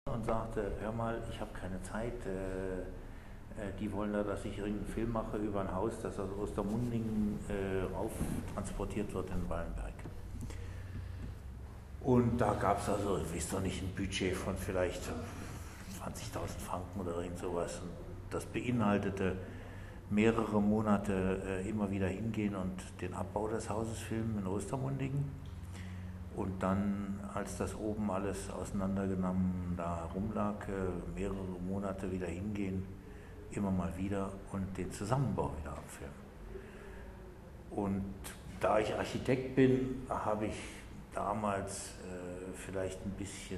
und sagte, hör mal, ich habe keine Zeit, die wollen da, dass ich irgendeinen Film mache über ein Haus, das aus Ostermundingen rauf transportiert wird in Ballenberg. Und da gab es also, ich weiß doch nicht, ein Budget von vielleicht 20.000 Franken oder irgend sowas. Und das beinhaltete mehrere Monate immer wieder hingehen und den Abbau des Hauses filmen in Ostermundingen. Und dann, als das oben alles auseinandergenommen da rumlag, mehrere Monate wieder hingehen, immer mal wieder und den Zusammenbau wieder abfilmen. Und da ich Architekt bin, habe ich damals vielleicht ein bisschen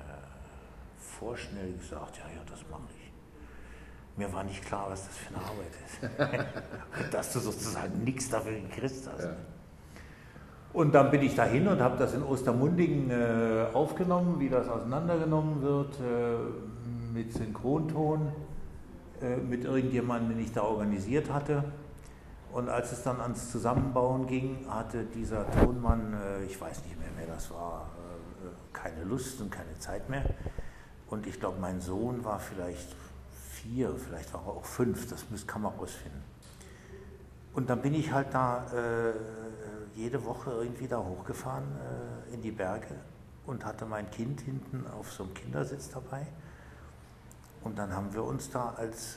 vorschnell gesagt, ja, das mache ich. Mir war nicht klar, was das für eine Arbeit ist. Und dass du sozusagen nichts dafür gekriegt hast. Ja. Und dann bin ich dahin und habe das in Ostermundingen aufgenommen, wie das auseinandergenommen wird, mit Synchronton, mit irgendjemandem, den ich da organisiert hatte. Und als es dann ans Zusammenbauen ging, hatte dieser Tonmann, ich weiß nicht mehr, wer das war, keine Lust und keine Zeit mehr. Und ich glaube, mein Sohn war vielleicht 4, vielleicht war er auch 5, das kann man rausfinden. Und dann bin ich halt da jede Woche irgendwie da hochgefahren in die Berge und hatte mein Kind hinten auf so einem Kindersitz dabei. Und dann haben wir uns da als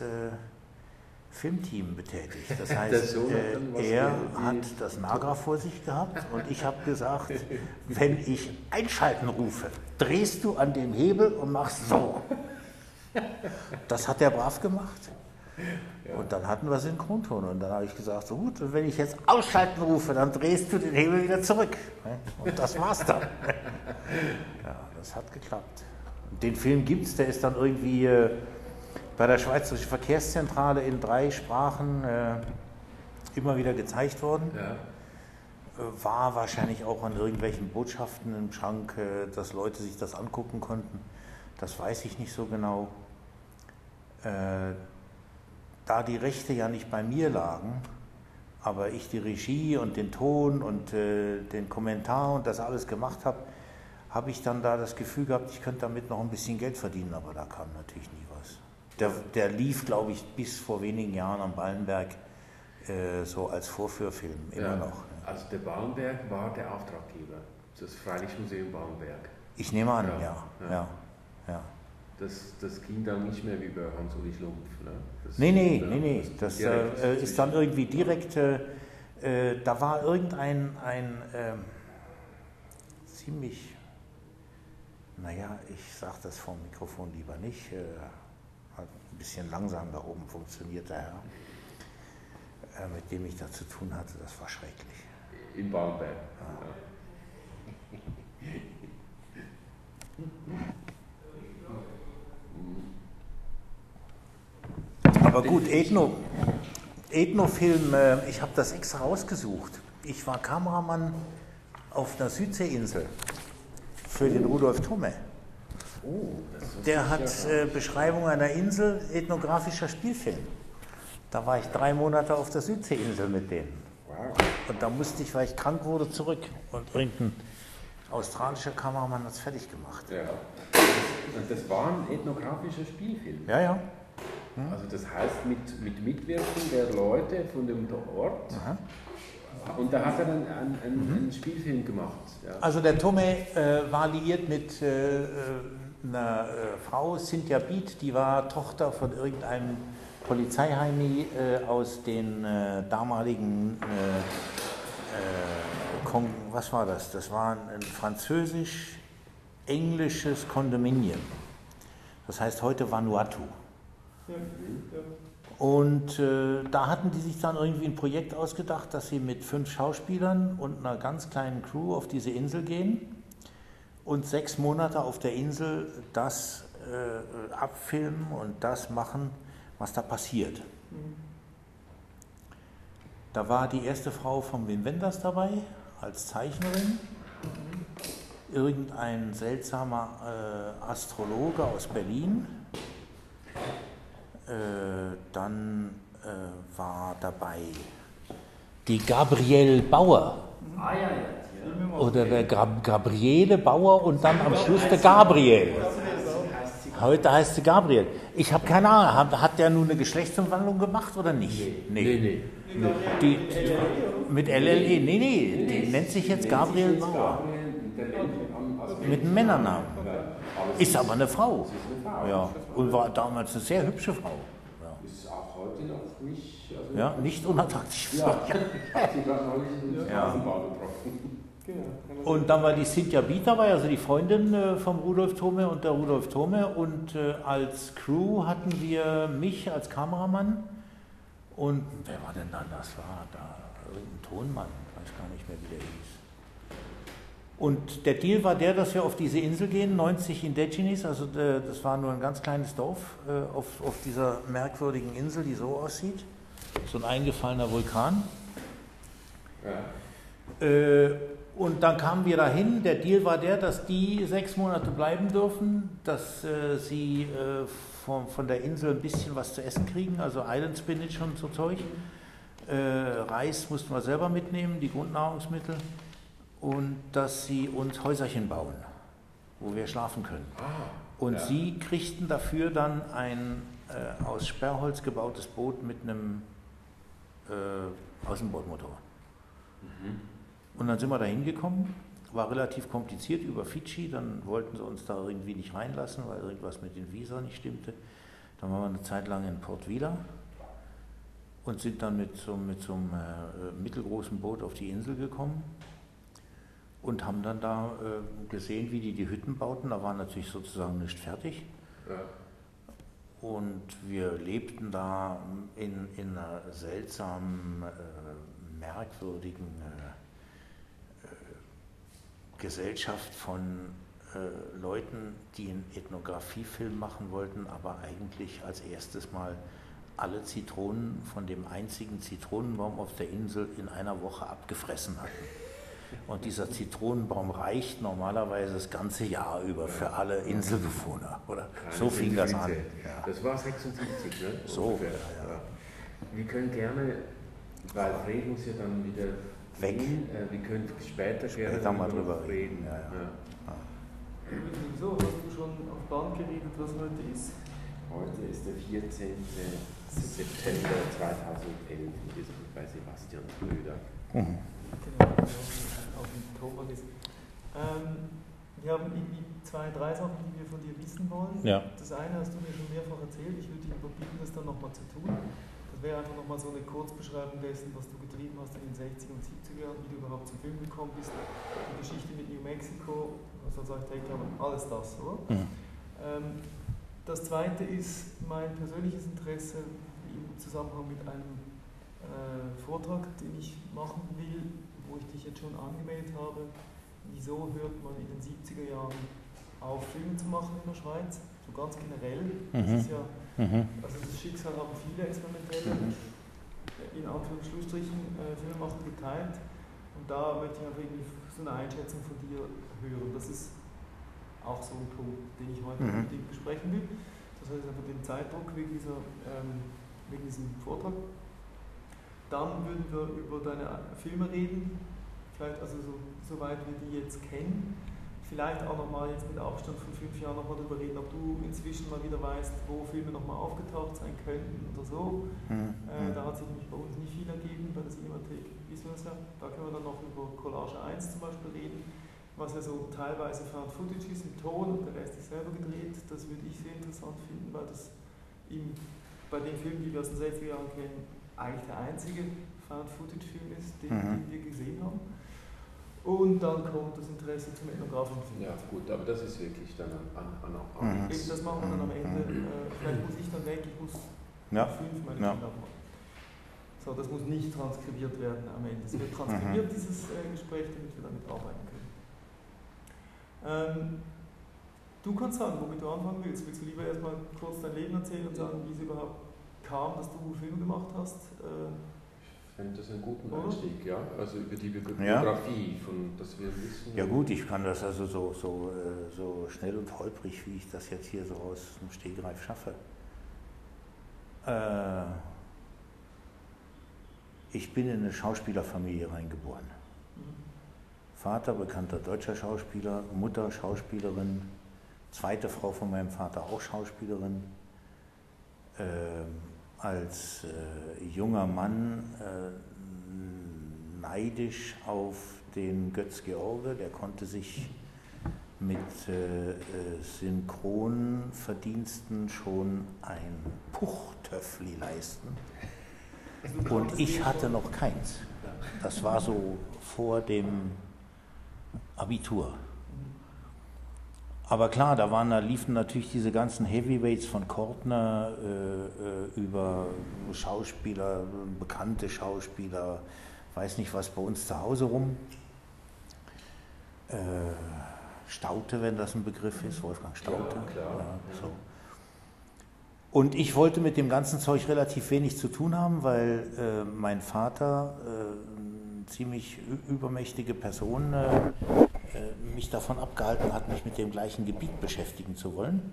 Filmteam betätigt. Das heißt, er hat das Nagra vor sich gehabt und ich habe gesagt, wenn ich einschalten rufe, drehst du an dem Hebel und machst so. Das hat er brav gemacht. Ja. Und dann hatten wir Synchronton und dann habe ich gesagt, so gut, und wenn ich jetzt ausschalten rufe, dann drehst du den Hebel wieder zurück. Und das war's dann. Ja, das hat geklappt. Und den Film gibt's, der ist dann irgendwie bei der Schweizerischen Verkehrszentrale in 3 Sprachen immer wieder gezeigt worden. Ja. War wahrscheinlich auch an irgendwelchen Botschaften im Schrank, dass Leute sich das angucken konnten. Das weiß ich nicht so genau. Da die Rechte ja nicht bei mir lagen, aber ich die Regie und den Ton und den Kommentar und das alles gemacht habe, habe ich dann da das Gefühl gehabt, ich könnte damit noch ein bisschen Geld verdienen, aber da kam natürlich nie was. Der lief, glaube ich, bis vor wenigen Jahren am Ballenberg so als Vorführfilm, immer noch. Also der Ballenberg war der Auftraggeber, das Freilichtmuseum Ballenberg. Ich nehme an, ja. Das ging dann nicht mehr wie bei Hans-Uli Schlumpf, ne? Nee. Das ist dann irgendwie direkt, da war irgendein ziemlich, naja, ich sage das vom Mikrofon lieber nicht, hat ein bisschen langsam da oben funktioniert der Herr, mit dem ich da zu tun hatte, das war schrecklich. In Ballenberg. Aber gut, Ethnofilm, ich habe das extra rausgesucht. Ich war Kameramann auf einer Südseeinsel für den Rudolf Thome. Der hat Beschreibung einer Insel, ethnografischer Spielfilm. Da war ich 3 Monate auf der Südseeinsel mit denen. Und da musste ich, weil ich krank wurde, zurück. Und irgendein australischer Kameramann hat es fertig gemacht. Ja. Das war ein ethnografischer Spielfilm? Ja. Also das heißt mit Mitwirkung der Leute von dem Ort. Aha. Und da hat er dann einen Spielfilm gemacht. Ja. Also der Thome war liiert mit einer Frau, Cynthia Biet, die war Tochter von irgendeinem Polizeiheini aus den damaligen, was war das? Das war ein französisch-englisches Kondominium. Das heißt heute Vanuatu. Und da hatten die sich dann irgendwie ein Projekt ausgedacht, dass sie mit 5 Schauspielern und einer ganz kleinen Crew auf diese Insel gehen und 6 Monate auf der Insel das abfilmen und das machen, was da passiert. Da war die erste Frau von Wim Wenders dabei, als Zeichnerin, irgendein seltsamer Astrologe aus Berlin. Dann war dabei die Gabriele Bauer. Oder der Gabriele Bauer und dann am Schluss der Gabriel. Heute heißt sie Gabriel. Ich habe keine Ahnung, hat der nun eine Geschlechtsumwandlung gemacht oder nicht? Nee. Die, mit LLE, nee, die nennt sich jetzt Gabriel Bauer. Mit einem Männernamen. Ist aber eine Frau. Ja, und war damals eine sehr hübsche Frau. Ja. Ist auch heute noch nicht. Also Ja, nicht unattraktiv. ja, sie war neulich in den Straßenbau getroffen. Und dann war die Cynthia Biet dabei, also die Freundin vom Rudolf Thome und der Rudolf Thome. Und als Crew hatten wir mich als Kameramann. Und wer war denn dann? Das war da irgendein Tonmann, ich weiß gar nicht mehr, wie der hieß. Und der Deal war der, dass wir auf diese Insel gehen, 90 Indigenes, also das war nur ein ganz kleines Dorf auf dieser merkwürdigen Insel, die so aussieht. So ein eingefallener Vulkan. Ja. Und dann kamen wir dahin. Der Deal war der, dass die 6 Monate bleiben dürfen, dass sie von der Insel ein bisschen was zu essen kriegen, also Island Spinach und so Zeug. Reis mussten wir selber mitnehmen, die Grundnahrungsmittel. Und dass sie uns Häuserchen bauen, wo wir schlafen können. Und sie kriegten dafür dann ein aus Sperrholz gebautes Boot mit einem Außenbordmotor. Und dann sind wir da hingekommen, war relativ kompliziert über Fidschi, dann wollten sie uns da irgendwie nicht reinlassen, weil irgendwas mit den Visa nicht stimmte. Dann waren wir eine Zeit lang in Port Vila und sind dann mit so einem mittelgroßen Boot auf die Insel gekommen und haben dann da gesehen, wie die Hütten bauten. Da war natürlich sozusagen nicht fertig. Ja. Und wir lebten da in einer seltsamen, merkwürdigen Gesellschaft von Leuten, die einen Ethnografiefilm machen wollten, aber eigentlich als erstes mal alle Zitronen von dem einzigen Zitronenbaum auf der Insel in einer Woche abgefressen hatten. Und dieser Zitronenbaum reicht normalerweise das ganze Jahr über für alle Inselbewohner, oder? So fing das an. Ja. Das war 76, ne? So, ja. Wir können gerne, weil Fred muss ja dann wieder weg. Wir können später gerne mal drüber reden. Ja. Wieso? Hast du schon auf Band geredet, was heute ist? Heute ist der 14. September 2011 bei Sebastian Schröder. Genau, auf dem Thomas ist. Wir haben irgendwie 2, 3 Sachen, die wir von dir wissen wollen. Ja. Das eine hast du mir schon mehrfach erzählt, ich würde dich aber bitten, das dann nochmal zu tun. Das wäre einfach nochmal so eine Kurzbeschreibung dessen, was du getrieben hast in den 60er und 70er Jahren, wie du überhaupt zum Film gekommen bist, die Geschichte mit New Mexico, was als Architekt, alles das, oder? Mhm. Das zweite ist mein persönliches Interesse im Zusammenhang mit einem Vortrag, den ich machen will, wo ich dich jetzt schon angemeldet habe. Wieso hört man in den 70er Jahren auf, Filme zu machen in der Schweiz? So ganz generell. Das ist ja, also das Schicksal haben viele experimentelle, in Anführungsstrichen, Filmemacher geteilt. Und da möchte ich einfach irgendwie so eine Einschätzung von dir hören. Das ist auch so ein Punkt, den ich heute mit dir besprechen will. Das heißt einfach den Zeitdruck wegen diesem Vortrag. Dann würden wir über deine Filme reden, vielleicht also soweit wir die jetzt kennen. Vielleicht auch nochmal jetzt mit Abstand von 5 Jahren nochmal darüber reden, ob du inzwischen mal wieder weißt, wo Filme nochmal aufgetaucht sein könnten oder so. Da hat sich nämlich bei uns nicht viel ergeben, bei der Cinemathek wissen wir es ja. Da können wir dann noch über Collage 1 zum Beispiel reden, was ja so teilweise Found Footage ist im Ton und der Rest ist selber gedreht. Das würde ich sehr interessant finden, weil das bei den Filmen, die wir aus den 60er Jahren kennen, eigentlich der einzige Found-Footage-Film ist, den wir gesehen haben. Und dann kommt das Interesse zum ethnografischen Film. Ja gut, aber das ist wirklich dann an Das machen wir dann am Ende. Vielleicht muss ich dann weg, ich muss 5 meine Kinder machen. So, das muss nicht transkribiert werden am Ende. Es wird transkribiert, dieses Gespräch, damit wir damit arbeiten können. Du kannst sagen, womit du anfangen willst. Willst du lieber erstmal kurz dein Leben erzählen und sagen, wie es überhaupt kam, dass du Filme gemacht hast? Ich finde das einen guten Einstieg, ja. Also über die Biografie, von das wir wissen. Ja gut, ich kann das also so schnell und holprig, wie ich das jetzt hier so aus dem Stegreif schaffe. Ich bin in eine Schauspielerfamilie reingeboren. Vater bekannter deutscher Schauspieler, Mutter Schauspielerin, zweite Frau von meinem Vater auch Schauspielerin. Als junger Mann neidisch auf den Götz George, der konnte sich mit Synchronverdiensten schon ein Puchtöffli leisten. Und ich hatte noch keins. Das war so vor dem Abitur. Aber klar, da liefen natürlich diese ganzen Heavyweights von Kortner über Schauspieler, bekannte Schauspieler, weiß nicht was bei uns zu Hause rum. Staudte, wenn das ein Begriff ist, Wolfgang Staudte. Ja, klar. Ja, so. Und ich wollte mit dem ganzen Zeug relativ wenig zu tun haben, weil mein Vater, ziemlich übermächtige Person, mich davon abgehalten hat, mich mit dem gleichen Gebiet beschäftigen zu wollen.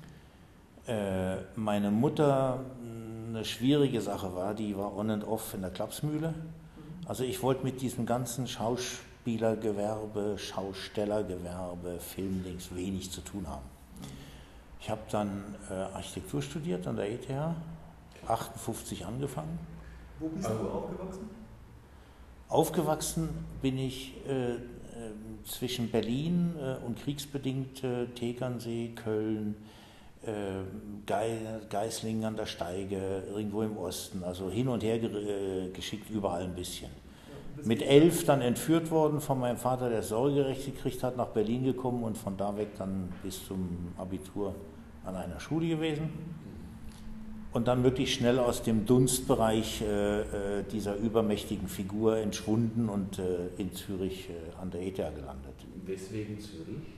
Meine Mutter eine schwierige Sache war, die war on and off in der Klapsmühle. Also ich wollte mit diesem ganzen Schauspielergewerbe, Schaustellergewerbe, Filmdings wenig zu tun haben. Ich habe dann Architektur studiert an der ETH, 58 angefangen. Wo bist du aufgewachsen? Aufgewachsen bin ich zwischen Berlin und kriegsbedingt Tegernsee, Köln, Geislingen an der Steige, irgendwo im Osten, also hin und her geschickt, überall ein bisschen. Mit 11 dann entführt worden von meinem Vater, der Sorgerecht gekriegt hat, nach Berlin gekommen und von da weg dann bis zum Abitur an einer Schule gewesen. Und dann wirklich schnell aus dem Dunstbereich dieser übermächtigen Figur entschwunden und in Zürich an der ETH gelandet. Weswegen Zürich?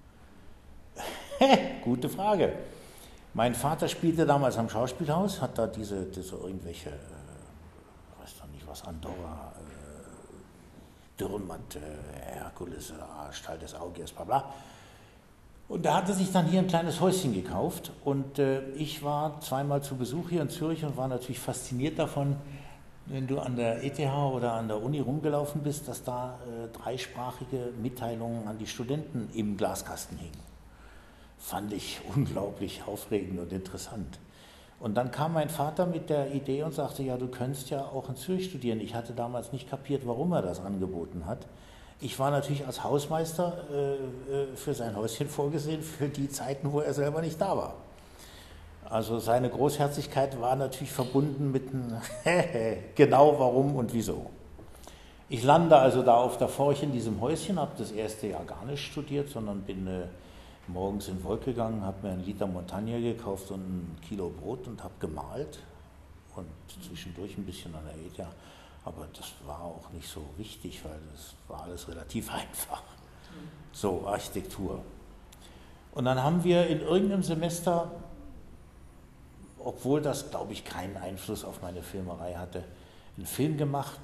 Gute Frage. Mein Vater spielte damals am Schauspielhaus, hat da diese irgendwelche, weiß doch nicht was, Andorra, Dürrenmatt, Herkules, Stall des Augiers, bla bla. Und er hatte sich dann hier ein kleines Häuschen gekauft und ich war zweimal zu Besuch hier in Zürich und war natürlich fasziniert davon, wenn du an der ETH oder an der Uni rumgelaufen bist, dass da dreisprachige Mitteilungen an die Studenten im Glaskasten hingen. Fand ich unglaublich aufregend und interessant. Und dann kam mein Vater mit der Idee und sagte, ja, du könntest ja auch in Zürich studieren. Ich hatte damals nicht kapiert, warum er das angeboten hat. Ich war natürlich als Hausmeister für sein Häuschen vorgesehen, für die Zeiten, wo er selber nicht da war. Also seine Großherzigkeit war natürlich verbunden mit einem genau warum und wieso. Ich lande also da auf der Forch in diesem Häuschen, habe das erste Jahr gar nicht studiert, sondern bin morgens in den Wolk gegangen, habe mir einen Liter Montagne gekauft und ein Kilo Brot und habe gemalt und zwischendurch ein bisschen an der ETH. Aber das war auch nicht so wichtig, weil das war alles relativ einfach. So, Architektur. Und dann haben wir in irgendeinem Semester, obwohl das, glaube ich, keinen Einfluss auf meine Filmerei hatte, einen Film gemacht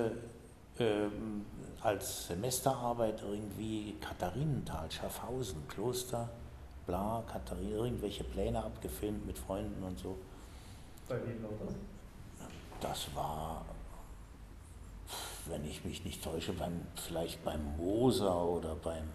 als Semesterarbeit irgendwie Katharinenthal, Schaffhausen, Kloster, bla, Katharin, irgendwelche Pläne abgefilmt mit Freunden und so. Bei wem war das? Das war, wenn ich mich nicht täusche, vielleicht beim Moser oder beim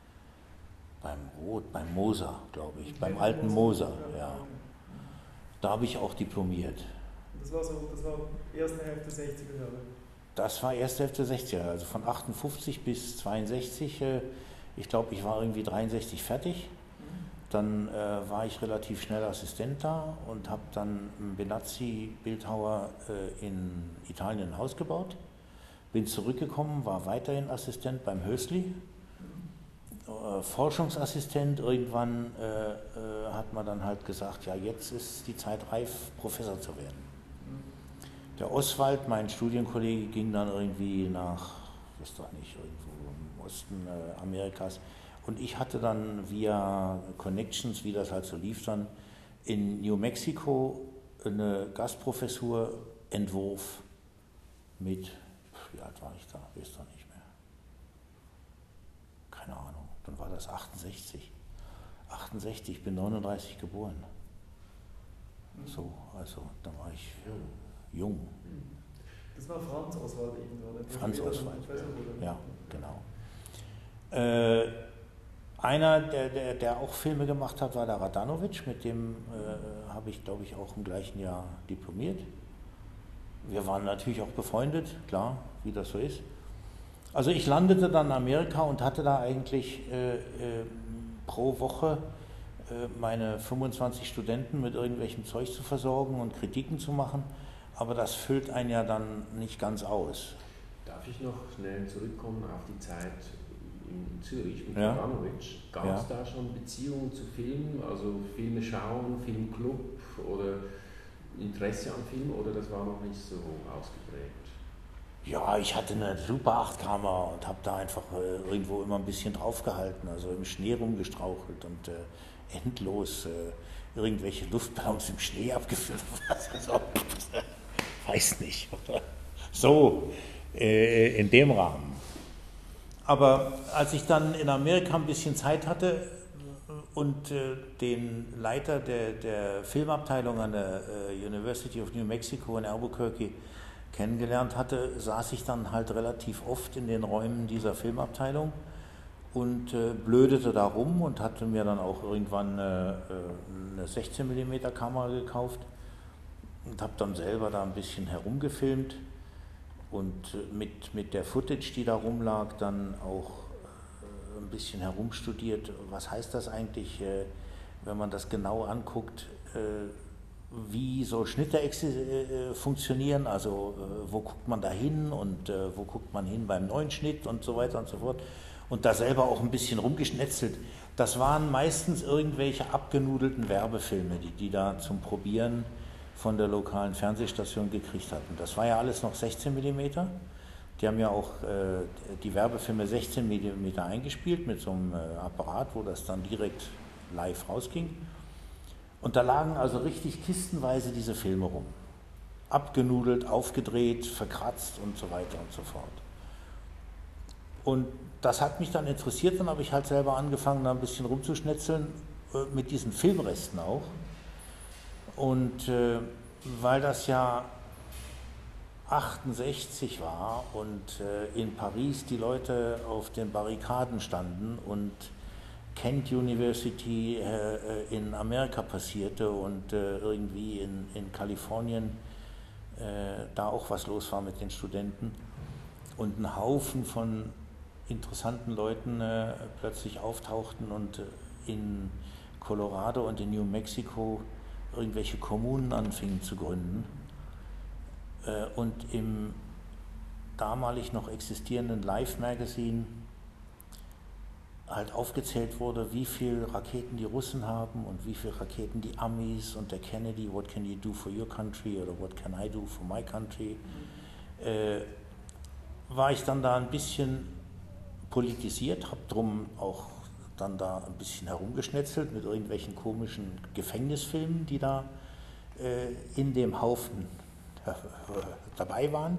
Moser, glaube ich, beim alten Moser, ja. Da habe ich auch diplomiert. Das war erste Hälfte 60er Jahre? Das war erste Hälfte 60er, also von 58 bis 62. Ich glaube, ich war irgendwie 63 fertig. Dann war ich relativ schnell Assistent da und habe dann einen Benazzi-Bildhauer in Italien ein Haus gebaut. Bin zurückgekommen, war weiterhin Assistent beim Hösli. Forschungsassistent, irgendwann hat man dann halt gesagt, ja, jetzt ist die Zeit reif, Professor zu werden. Der Oswald, mein Studienkollege, ging dann irgendwie nach, ich weiß doch nicht, irgendwo im Osten Amerikas. Und ich hatte dann via Connections, wie das halt so lief, dann in New Mexico eine Gastprofessur, Entwurf mit, wie alt war ich da? Weiß doch nicht mehr. Keine Ahnung, dann war das 68. 68, ich bin 39 geboren. So, also da war ich jung. Das war Franz Oswald eben, oder? Franz Oswald, ja, genau. Einer, der auch Filme gemacht hat, war der Radanovic, mit dem habe ich, glaube ich, auch im gleichen Jahr diplomiert. Wir waren natürlich auch befreundet, klar, wie das so ist. Also ich landete dann in Amerika und hatte da eigentlich pro Woche meine 25 Studenten mit irgendwelchem Zeug zu versorgen und Kritiken zu machen, aber das füllt einen ja dann nicht ganz aus. Darf ich noch schnell zurückkommen auf die Zeit in Zürich mit Ja. Radanovic? Gab es da schon Beziehungen zu Filmen, also Filme schauen, Filmclub oder Interesse an Film, oder das war noch nicht so ausgeprägt? Ja, ich hatte eine Super 8-Kamera und habe da einfach irgendwo immer ein bisschen draufgehalten, also im Schnee rumgestrauchelt und endlos irgendwelche Luftballons im Schnee abgeführt. Also, weiß nicht. So, in dem Rahmen. Aber als ich dann in Amerika ein bisschen Zeit hatte und den Leiter der Filmabteilung an der University of New Mexico in Albuquerque kennengelernt hatte, saß ich dann halt relativ oft in den Räumen dieser Filmabteilung und blödete da rum und hatte mir dann auch irgendwann eine 16 mm Kamera gekauft und habe dann selber da ein bisschen herumgefilmt und mit der Footage, die da rumlag, dann auch ein bisschen herumstudiert. Was heißt das eigentlich, wenn man das genau anguckt, wie so Schnitte funktionieren, also wo guckt man da hin und wo guckt man hin beim neuen Schnitt und so weiter und so fort. Und da selber auch ein bisschen rumgeschnetzelt. Das waren meistens irgendwelche abgenudelten Werbefilme, die da zum Probieren von der lokalen Fernsehstation gekriegt hatten. Das war ja alles noch 16 mm. Die haben ja auch die Werbefilme 16 mm eingespielt mit so einem Apparat, wo das dann direkt live rausging. Und da lagen also richtig kistenweise diese Filme rum. Abgenudelt, aufgedreht, verkratzt und so weiter und so fort. Und das hat mich dann interessiert, dann habe ich halt selber angefangen, da ein bisschen rumzuschnetzeln, mit diesen Filmresten auch. Und weil das ja 68 war und in Paris die Leute auf den Barrikaden standen und Kent University in Amerika passierte und irgendwie in Kalifornien da auch was los war mit den Studenten und ein Haufen von interessanten Leuten plötzlich auftauchten und in Colorado und in New Mexico irgendwelche Kommunen anfingen zu gründen und im damalig noch existierenden Life Magazine halt aufgezählt wurde, wie viele Raketen die Russen haben und wie viele Raketen die Amis und der Kennedy, what can you do for your country oder what can I do for my country, war ich dann da ein bisschen politisiert, habe drum auch dann da ein bisschen herumgeschnetzelt mit irgendwelchen komischen Gefängnisfilmen, die da in dem Haufen dabei waren.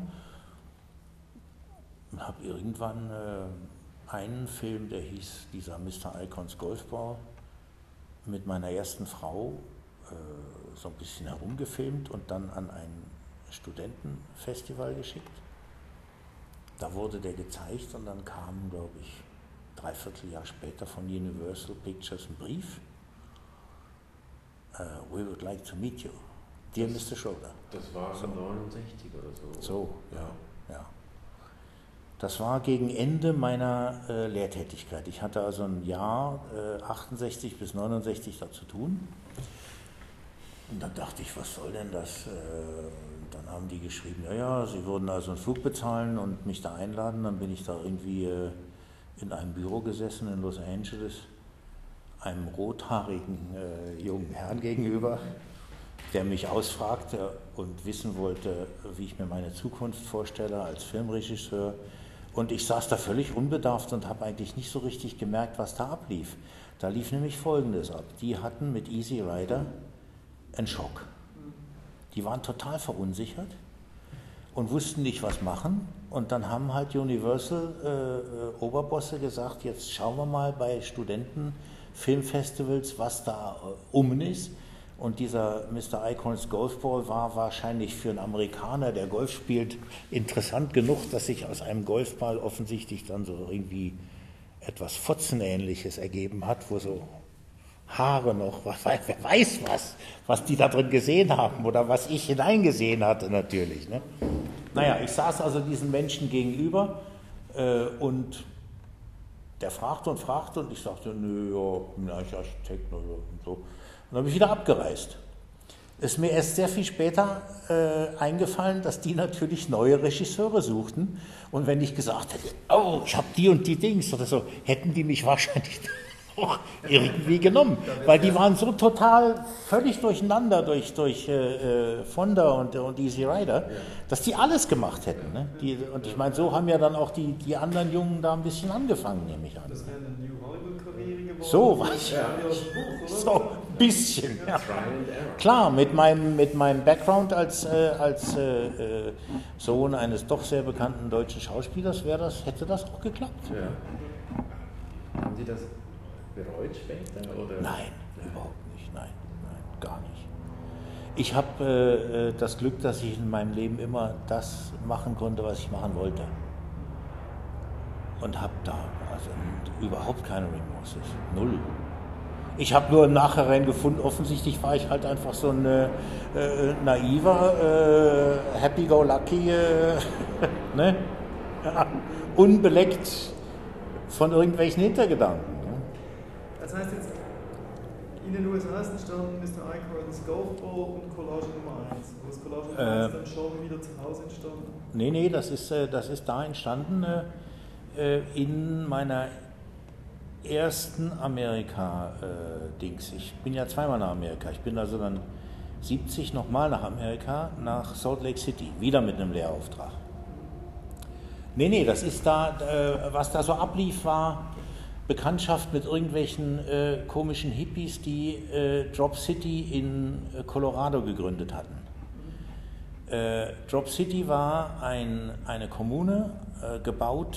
Und habe irgendwann einen Film, der hieß dieser Mr. Icons Golfball, mit meiner ersten Frau so ein bisschen herumgefilmt und dann an ein Studentenfestival geschickt. Da wurde der gezeigt und dann kam, glaube ich, 3/4 Jahr später von Universal Pictures ein Brief. We would like to meet you, dear Mr. Schroeder. Das war so 69 oder so. So, ja. Das war gegen Ende meiner Lehrtätigkeit. Ich hatte also ein Jahr 68 bis 69 da zu tun. Und dann dachte ich, was soll denn das? Dann haben die geschrieben, ja, sie würden also einen Flug bezahlen und mich da einladen. Dann bin ich da irgendwie in einem Büro gesessen in Los Angeles, einem rothaarigen jungen Herrn gegenüber, der mich ausfragte und wissen wollte, wie ich mir meine Zukunft vorstelle als Filmregisseur. Und ich saß da völlig unbedarft und habe eigentlich nicht so richtig gemerkt, was da ablief. Da lief nämlich Folgendes ab. Die hatten mit Easy Rider einen Schock. Die waren total verunsichert und wussten nicht, was machen. Und dann haben halt Universal Oberbosse gesagt, jetzt schauen wir mal bei Studentenfilmfestivals, was da ist. Und dieser Mr. Icons Golfball war wahrscheinlich für einen Amerikaner, der Golf spielt, interessant genug, dass sich aus einem Golfball offensichtlich dann so irgendwie etwas Fotzenähnliches ergeben hat, wo so Haare noch, wer weiß was die da drin gesehen haben oder was ich hineingesehen hatte natürlich. Ne? Naja, ich saß also diesen Menschen gegenüber und der fragte und ich sagte, nö, ja, bin eigentlich Architekt und so. Und dann habe ich wieder abgereist. Ist mir erst sehr viel später eingefallen, dass die natürlich neue Regisseure suchten. Und wenn ich gesagt hätte, oh, ich habe die und die Dings oder so, hätten die mich wahrscheinlich auch irgendwie genommen. Weil die waren so total völlig durcheinander durch Fonda und Easy Rider, dass die alles gemacht hätten. Ne? Und ich meine, so haben ja dann auch die anderen Jungen da ein bisschen angefangen, nehme ich an. Das wäre eine New Hollywood-Karriere geworden. So was. So ein bisschen. Ja. Klar, mit meinem Background als Sohn eines doch sehr bekannten deutschen Schauspielers hätte das auch geklappt. Ja. Haben Sie das bereut später? Oder? Nein, überhaupt nicht. Nein, gar nicht. Ich habe das Glück, dass ich in meinem Leben immer das machen konnte, was ich machen wollte. Und habe da also überhaupt keine Remorses. Null. Ich habe nur im Nachhinein gefunden, offensichtlich war ich halt einfach so ein naiver, happy-go-lucky, ne? Ja, unbeleckt von irgendwelchen Hintergedanken. Ne? Das heißt jetzt, in den USA ist entstanden Mr. Eichhorns Golfball und Collage Nummer 1. Wo ist Collage Nummer 1 dann schon wieder zu Hause entstanden? Nee, das ist da entstanden in meiner ersten Amerika-Dings. Ich bin ja zweimal nach Amerika. Ich bin also dann 70 nochmal nach Amerika, nach Salt Lake City, wieder mit einem Lehrauftrag. Nee, das ist da, was da so ablief, war Bekanntschaft mit irgendwelchen komischen Hippies, die Drop City in Colorado gegründet hatten. Drop City war eine Kommune, gebaut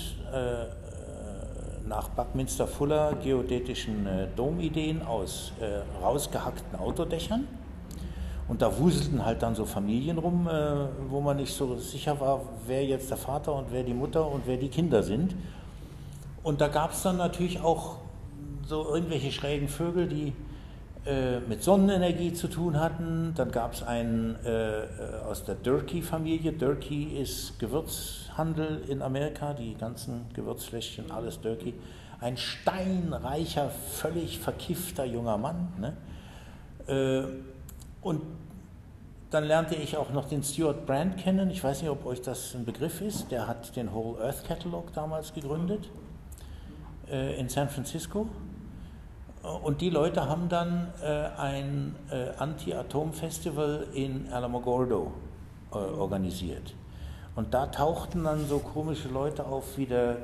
nach Buckminster Fuller geodätischen Domideen aus rausgehackten Autodächern. Und da wuselten halt dann so Familien rum, wo man nicht so sicher war, wer jetzt der Vater und wer die Mutter und wer die Kinder sind. Und da gab es dann natürlich auch so irgendwelche schrägen Vögel, die mit Sonnenenergie zu tun hatten. Dann gab es einen aus der Durkee-Familie. Durkee ist Gewürzhandel in Amerika, die ganzen Gewürzfläschchen, alles Durkee. Ein steinreicher, völlig verkiffter junger Mann. Ne? Und dann lernte ich auch noch den Stuart Brand kennen. Ich weiß nicht, ob euch das ein Begriff ist. Der hat den Whole Earth Catalog damals gegründet in San Francisco. Und die Leute haben dann ein Anti-Atom-Festival in Alamogordo organisiert. Und da tauchten dann so komische Leute auf wie der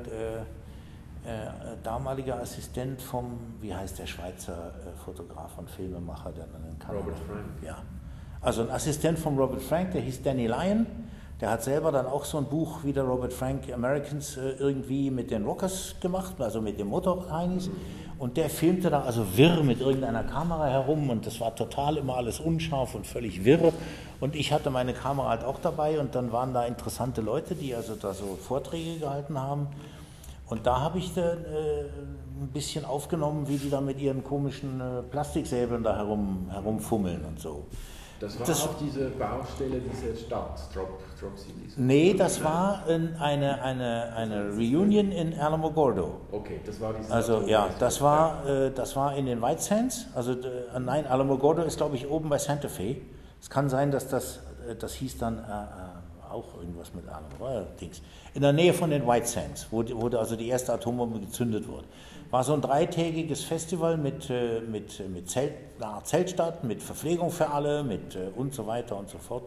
damalige Assistent vom, wie heißt der Schweizer Fotograf und Filmemacher, der dann in Kanada. Robert Frank. Ja. Also ein Assistent von Robert Frank, der hieß Danny Lyon. Der hat selber dann auch so ein Buch wie der Robert Frank Americans irgendwie mit den Rockers gemacht, also mit den Motorheinis. Und der filmte da also wirr mit irgendeiner Kamera herum und das war total immer alles unscharf und völlig wirr. Und ich hatte meine Kamera halt auch dabei und dann waren da interessante Leute, die also da so Vorträge gehalten haben. Und da habe ich dann ein bisschen aufgenommen, wie die da mit ihren komischen Plastiksäbeln da herumfummeln und so. Das war auch diese Baustelle dieser Stadt, Drop City. Nee, das war eine Reunion in Alamogordo. Okay, das war diese. Also ja, das war in den White Sands. Also nein, Alamogordo ist glaube ich oben bei Santa Fe. Es kann sein, dass das hieß dann auch irgendwas mit Alamogordo, Dings. In der Nähe von den White Sands, wo also die erste Atombombe gezündet wurde. War so ein 3-tägiges Festival mit Zeltstadt, mit Verpflegung für alle, mit und so weiter und so fort.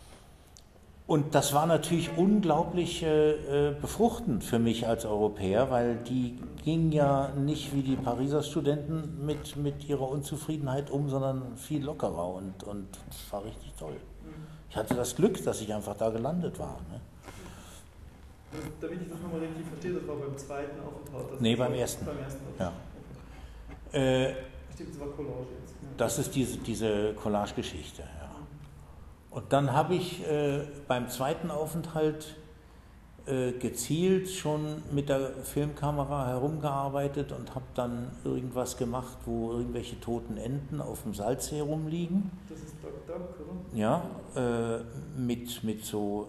Und das war natürlich unglaublich befruchtend für mich als Europäer, weil die gingen ja nicht wie die Pariser Studenten mit ihrer Unzufriedenheit um, sondern viel lockerer und das war richtig toll. Ich hatte das Glück, dass ich einfach da gelandet war. Ne? Damit ich das nochmal richtig verstehe, das war beim zweiten Aufenthalt? Nee, beim ersten. Beim ersten. Ja. Stimmt, das war Collage jetzt. Ja. Das ist diese Collage-Geschichte, ja. Und dann habe ich beim zweiten Aufenthalt gezielt schon mit der Filmkamera herumgearbeitet und habe dann irgendwas gemacht, wo irgendwelche toten Enten auf dem Salzsee rumliegen. Das ist Duck Duck, oder? Ja, mit so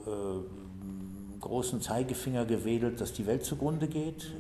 großen Zeigefinger gewedelt, dass die Welt zugrunde geht.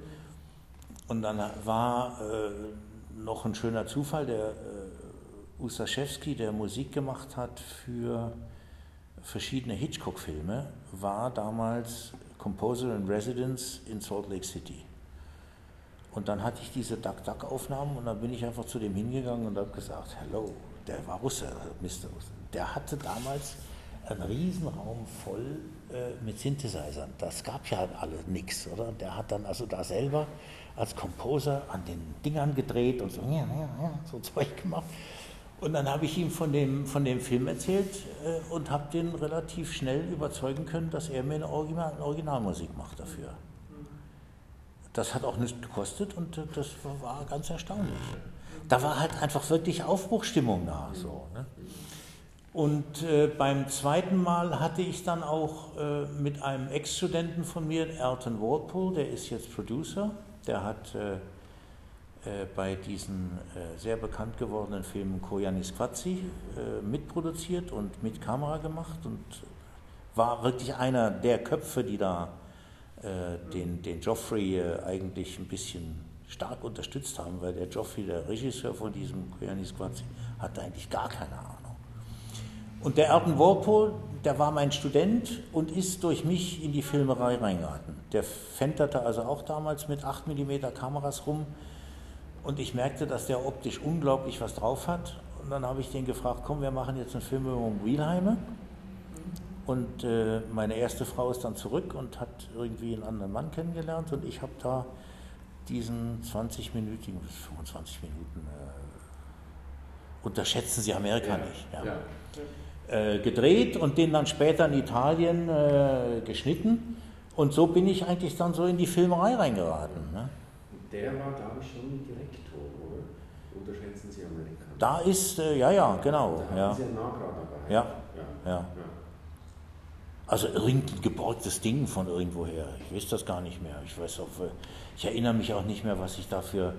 Und dann war noch ein schöner Zufall, der Ussachevsky, der Musik gemacht hat für verschiedene Hitchcock-Filme, war damals Composer in Residence in Salt Lake City. Und dann hatte ich diese Duck-Duck-Aufnahmen und dann bin ich einfach zu dem hingegangen und habe gesagt, hello, der war Russe, Mr. Russe. Der hatte damals einen Riesenraum voll mit Synthesizern. Das gab ja alle nichts, oder? Der hat dann also da selber als Composer an den Dingern gedreht und so, so Zeug gemacht. Und dann habe ich ihm von dem Film erzählt und habe den relativ schnell überzeugen können, dass er mir eine Originalmusik macht dafür. Das hat auch nichts gekostet und das war ganz erstaunlich. Da war halt einfach wirklich Aufbruchsstimmung da. So, ne? Und beim zweiten Mal hatte ich dann auch mit einem Ex-Studenten von mir, Elton Walpole, der ist jetzt Producer, der hat bei diesen sehr bekannt gewordenen Filmen Koyanis Quatsi mitproduziert und mit Kamera gemacht und war wirklich einer der Köpfe, die da den Joffrey eigentlich ein bisschen stark unterstützt haben, weil der Joffrey, der Regisseur von diesem Koyanis Quatsi, hatte eigentlich gar keine Ahnung. Und der Elton Walpole, der war mein Student und ist durch mich in die Filmerei reingeraten. Der fenterte also auch damals mit 8 mm Kameras rum. Und ich merkte, dass der optisch unglaublich was drauf hat. Und dann habe ich den gefragt, komm, wir machen jetzt einen Film über Wilhelme. Und meine erste Frau ist dann zurück und hat irgendwie einen anderen Mann kennengelernt. Und ich habe da diesen 20-minütigen, 25 Minuten, unterschätzen Sie Amerika nicht, gedreht und den dann später in Italien geschnitten. Und so bin ich eigentlich dann so in die Filmerei reingeraten. Ne? Der war, glaube ich, schon Direktor, oder? Unterschätzen Sie Amerika? Da ist, genau. Da ist ja Nagra dabei. Ja. Also irgendein geborgtes Ding von irgendwoher. Ich weiß das gar nicht mehr. Ich erinnere mich auch nicht mehr, was ich da für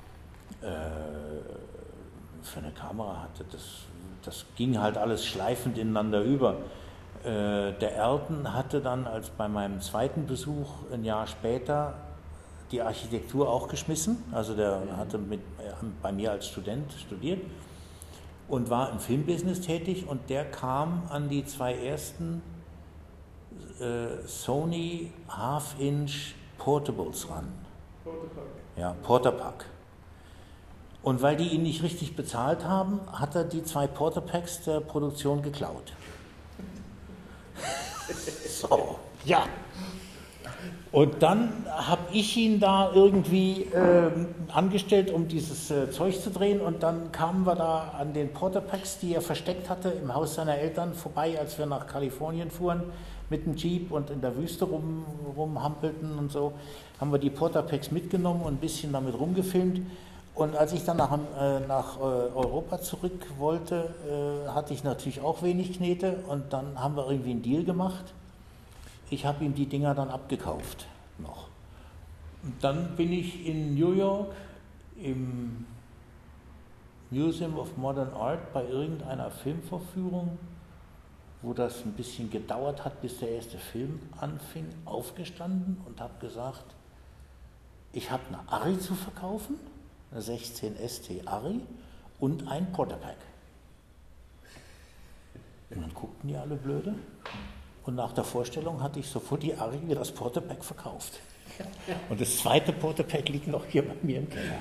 eine Kamera hatte. Das ging halt alles schleifend ineinander über. Der Elton hatte dann, als bei meinem zweiten Besuch ein Jahr später, die Architektur auch geschmissen. Also der hatte bei mir als Student studiert und war im Filmbusiness tätig und der kam an die 2 ersten Sony Half-Inch Portables ran. Ja, Portapack. Und weil die ihn nicht richtig bezahlt haben, hat er die 2 Portapacks der Produktion geklaut. So, ja. Und dann habe ich ihn da irgendwie angestellt, um dieses Zeug zu drehen. Und dann kamen wir da an den Portapacks, die er versteckt hatte, im Haus seiner Eltern vorbei, als wir nach Kalifornien fuhren mit dem Jeep und in der Wüste rumhampelten und so. Haben wir die Portapacks mitgenommen und ein bisschen damit rumgefilmt. Und als ich dann nach Europa zurück wollte, hatte ich natürlich auch wenig Knete. Und dann haben wir irgendwie einen Deal gemacht. Ich habe ihm die Dinger dann abgekauft noch. Und dann bin ich in New York im Museum of Modern Art bei irgendeiner Filmvorführung, wo das ein bisschen gedauert hat, bis der erste Film anfing, aufgestanden und habe gesagt, ich habe eine Arri zu verkaufen, eine 16 ST Arri und ein Portapack. Und dann guckten die alle blöde. Und nach der Vorstellung hatte ich sofort die Arri wie das Portapack verkauft. Und das zweite Portapack liegt noch hier bei mir im Keller.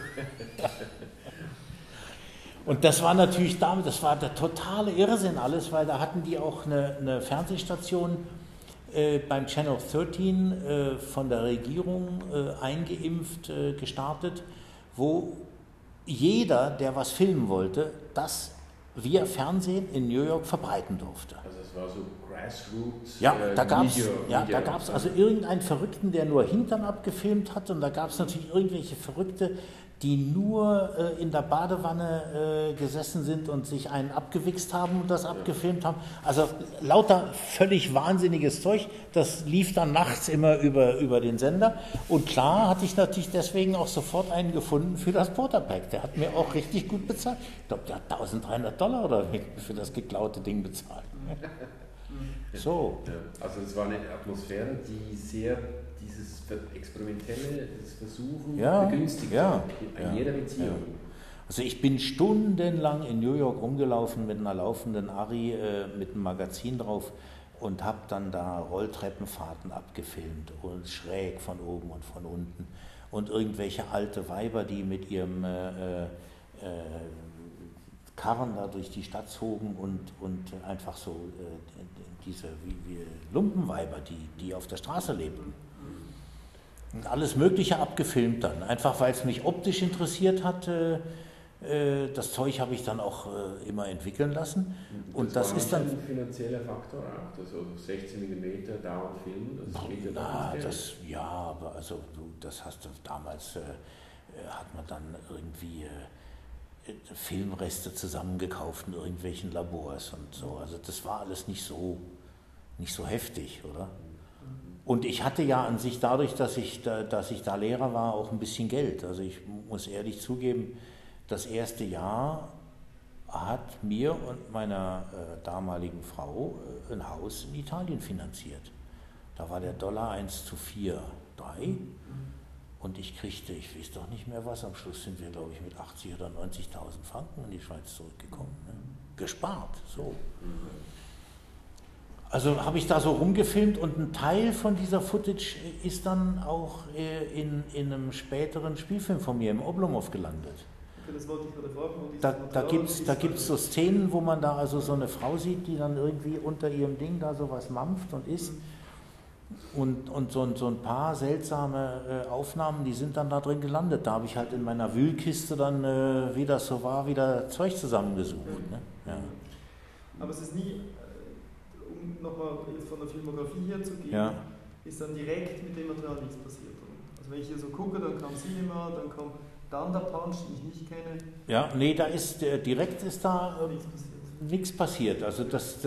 Und das war natürlich das war der totale Irrsinn alles, weil da hatten die auch eine Fernsehstation beim Channel 13 von der Regierung eingeimpft gestartet, wo jeder, der was filmen wollte, das via Fernsehen in New York verbreiten durfte. Also es war so Grassroots. Ja, da gab's also irgendeinen Verrückten, der nur Hintern abgefilmt hat und da gab es natürlich irgendwelche Verrückte, die nur in der Badewanne gesessen sind und sich einen abgewichst haben und das abgefilmt haben. Also lauter völlig wahnsinniges Zeug. Das lief dann nachts immer über den Sender. Und klar hatte ich natürlich deswegen auch sofort einen gefunden für das Porterpack. Der hat mir auch richtig gut bezahlt. Ich glaube, der hat $1.300 oder für das geklaute Ding bezahlt. So. Also es war eine Atmosphäre, die sehr dieses experimentelle, das Versuchen begünstigt in jeder Beziehung. Ja. Also ich bin stundenlang in New York rumgelaufen mit einer laufenden Arri mit einem Magazin drauf und habe dann da Rolltreppenfahrten abgefilmt und schräg von oben und von unten und irgendwelche alte Weiber, die mit ihrem Karren da durch die Stadt zogen und einfach so diese wie Lumpenweiber, die auf der Straße lebten. Und alles Mögliche abgefilmt dann, einfach weil es mich optisch interessiert hat. Das Zeug habe ich dann auch immer entwickeln lassen. Und das ist dann ein finanzieller Faktor auch, also 16 mm dauernd filmen, aber also das hast du damals hat man dann irgendwie Filmreste zusammengekauft in irgendwelchen Labors und so. Also das war alles nicht so heftig, oder? Und ich hatte ja an sich dadurch, dass ich da Lehrer war, auch ein bisschen Geld. Also ich muss ehrlich zugeben, das erste Jahr hat mir und meiner damaligen Frau ein Haus in Italien finanziert. Da war der Dollar 1:4, 3. Und ich kriegte, ich weiß doch nicht mehr was, am Schluss sind wir, glaube ich, mit 80.000 oder 90.000 Franken in die Schweiz zurückgekommen. Ne? Gespart, so. Also habe ich da so rumgefilmt und ein Teil von dieser Footage ist dann auch in einem späteren Spielfilm von mir, im Oblomov, gelandet. Okay, das wollte ich gerade fragen. Da gibt's so Szenen, wo man da also so eine Frau sieht, die dann irgendwie unter ihrem Ding da so was mampft und isst. Und so ein paar seltsame Aufnahmen, die sind dann da drin gelandet. Da habe ich halt in meiner Wühlkiste dann, wie das so war, wieder Zeug zusammengesucht. Ne? Ja. Aber es ist nie, um nochmal von der Filmografie her zu gehen, ist dann direkt mit dem Material nichts passiert. Also wenn ich hier so gucke, dann kam Cinema, dann kommt Thunder Punch, den ich nicht kenne. Ja, nee, da ist direkt ist da nichts passiert. Also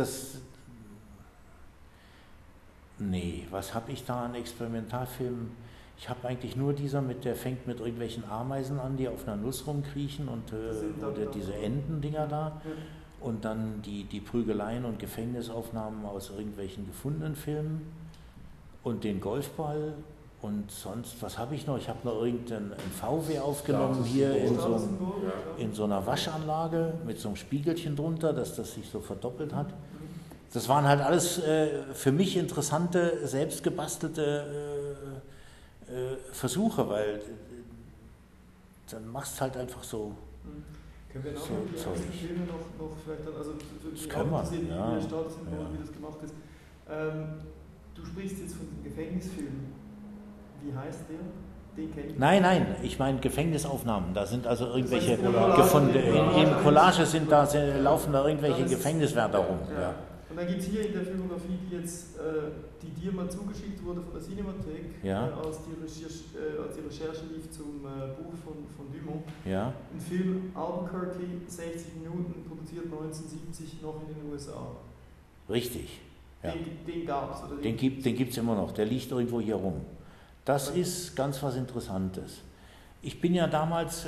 nee, was habe ich da an Experimentalfilmen? Ich habe eigentlich nur der fängt mit irgendwelchen Ameisen an, die auf einer Nuss rumkriechen oder diese Entendinger da. Ja. Und dann die Prügeleien und Gefängnisaufnahmen aus irgendwelchen gefundenen Filmen und den Golfball und sonst, was habe ich noch? Ich habe noch irgendein VW aufgenommen hier in so einer Waschanlage mit so einem Spiegelchen drunter, dass das sich so verdoppelt hat. Das waren halt alles für mich interessante, selbstgebastelte Versuche, weil dann machst du halt einfach so. Können wir nachher die einzelnen Filme noch vielleicht dann, also das können wir, wie der Status wie das gemacht ist. Du sprichst jetzt von dem Gefängnisfilm. Wie heißt der? Den kenne ich. Nein, ich meine Gefängnisaufnahmen. Da sind also irgendwelche gefunden. In Collage laufen da irgendwelche Gefängniswärter rum. Ja. Und dann gibt es hier in der Filmografie, die dir mal zugeschickt wurde von der Cinemathek, als die Recherche lief zum Buch von Dumont. Ja. Ein Film Albuquerque, 60 Minuten, produziert 1970 noch in den USA. Richtig. Ja. Den gab es, oder? Den gibt es immer noch, der liegt irgendwo hier rum. Das ist ganz was Interessantes. Ich bin ja damals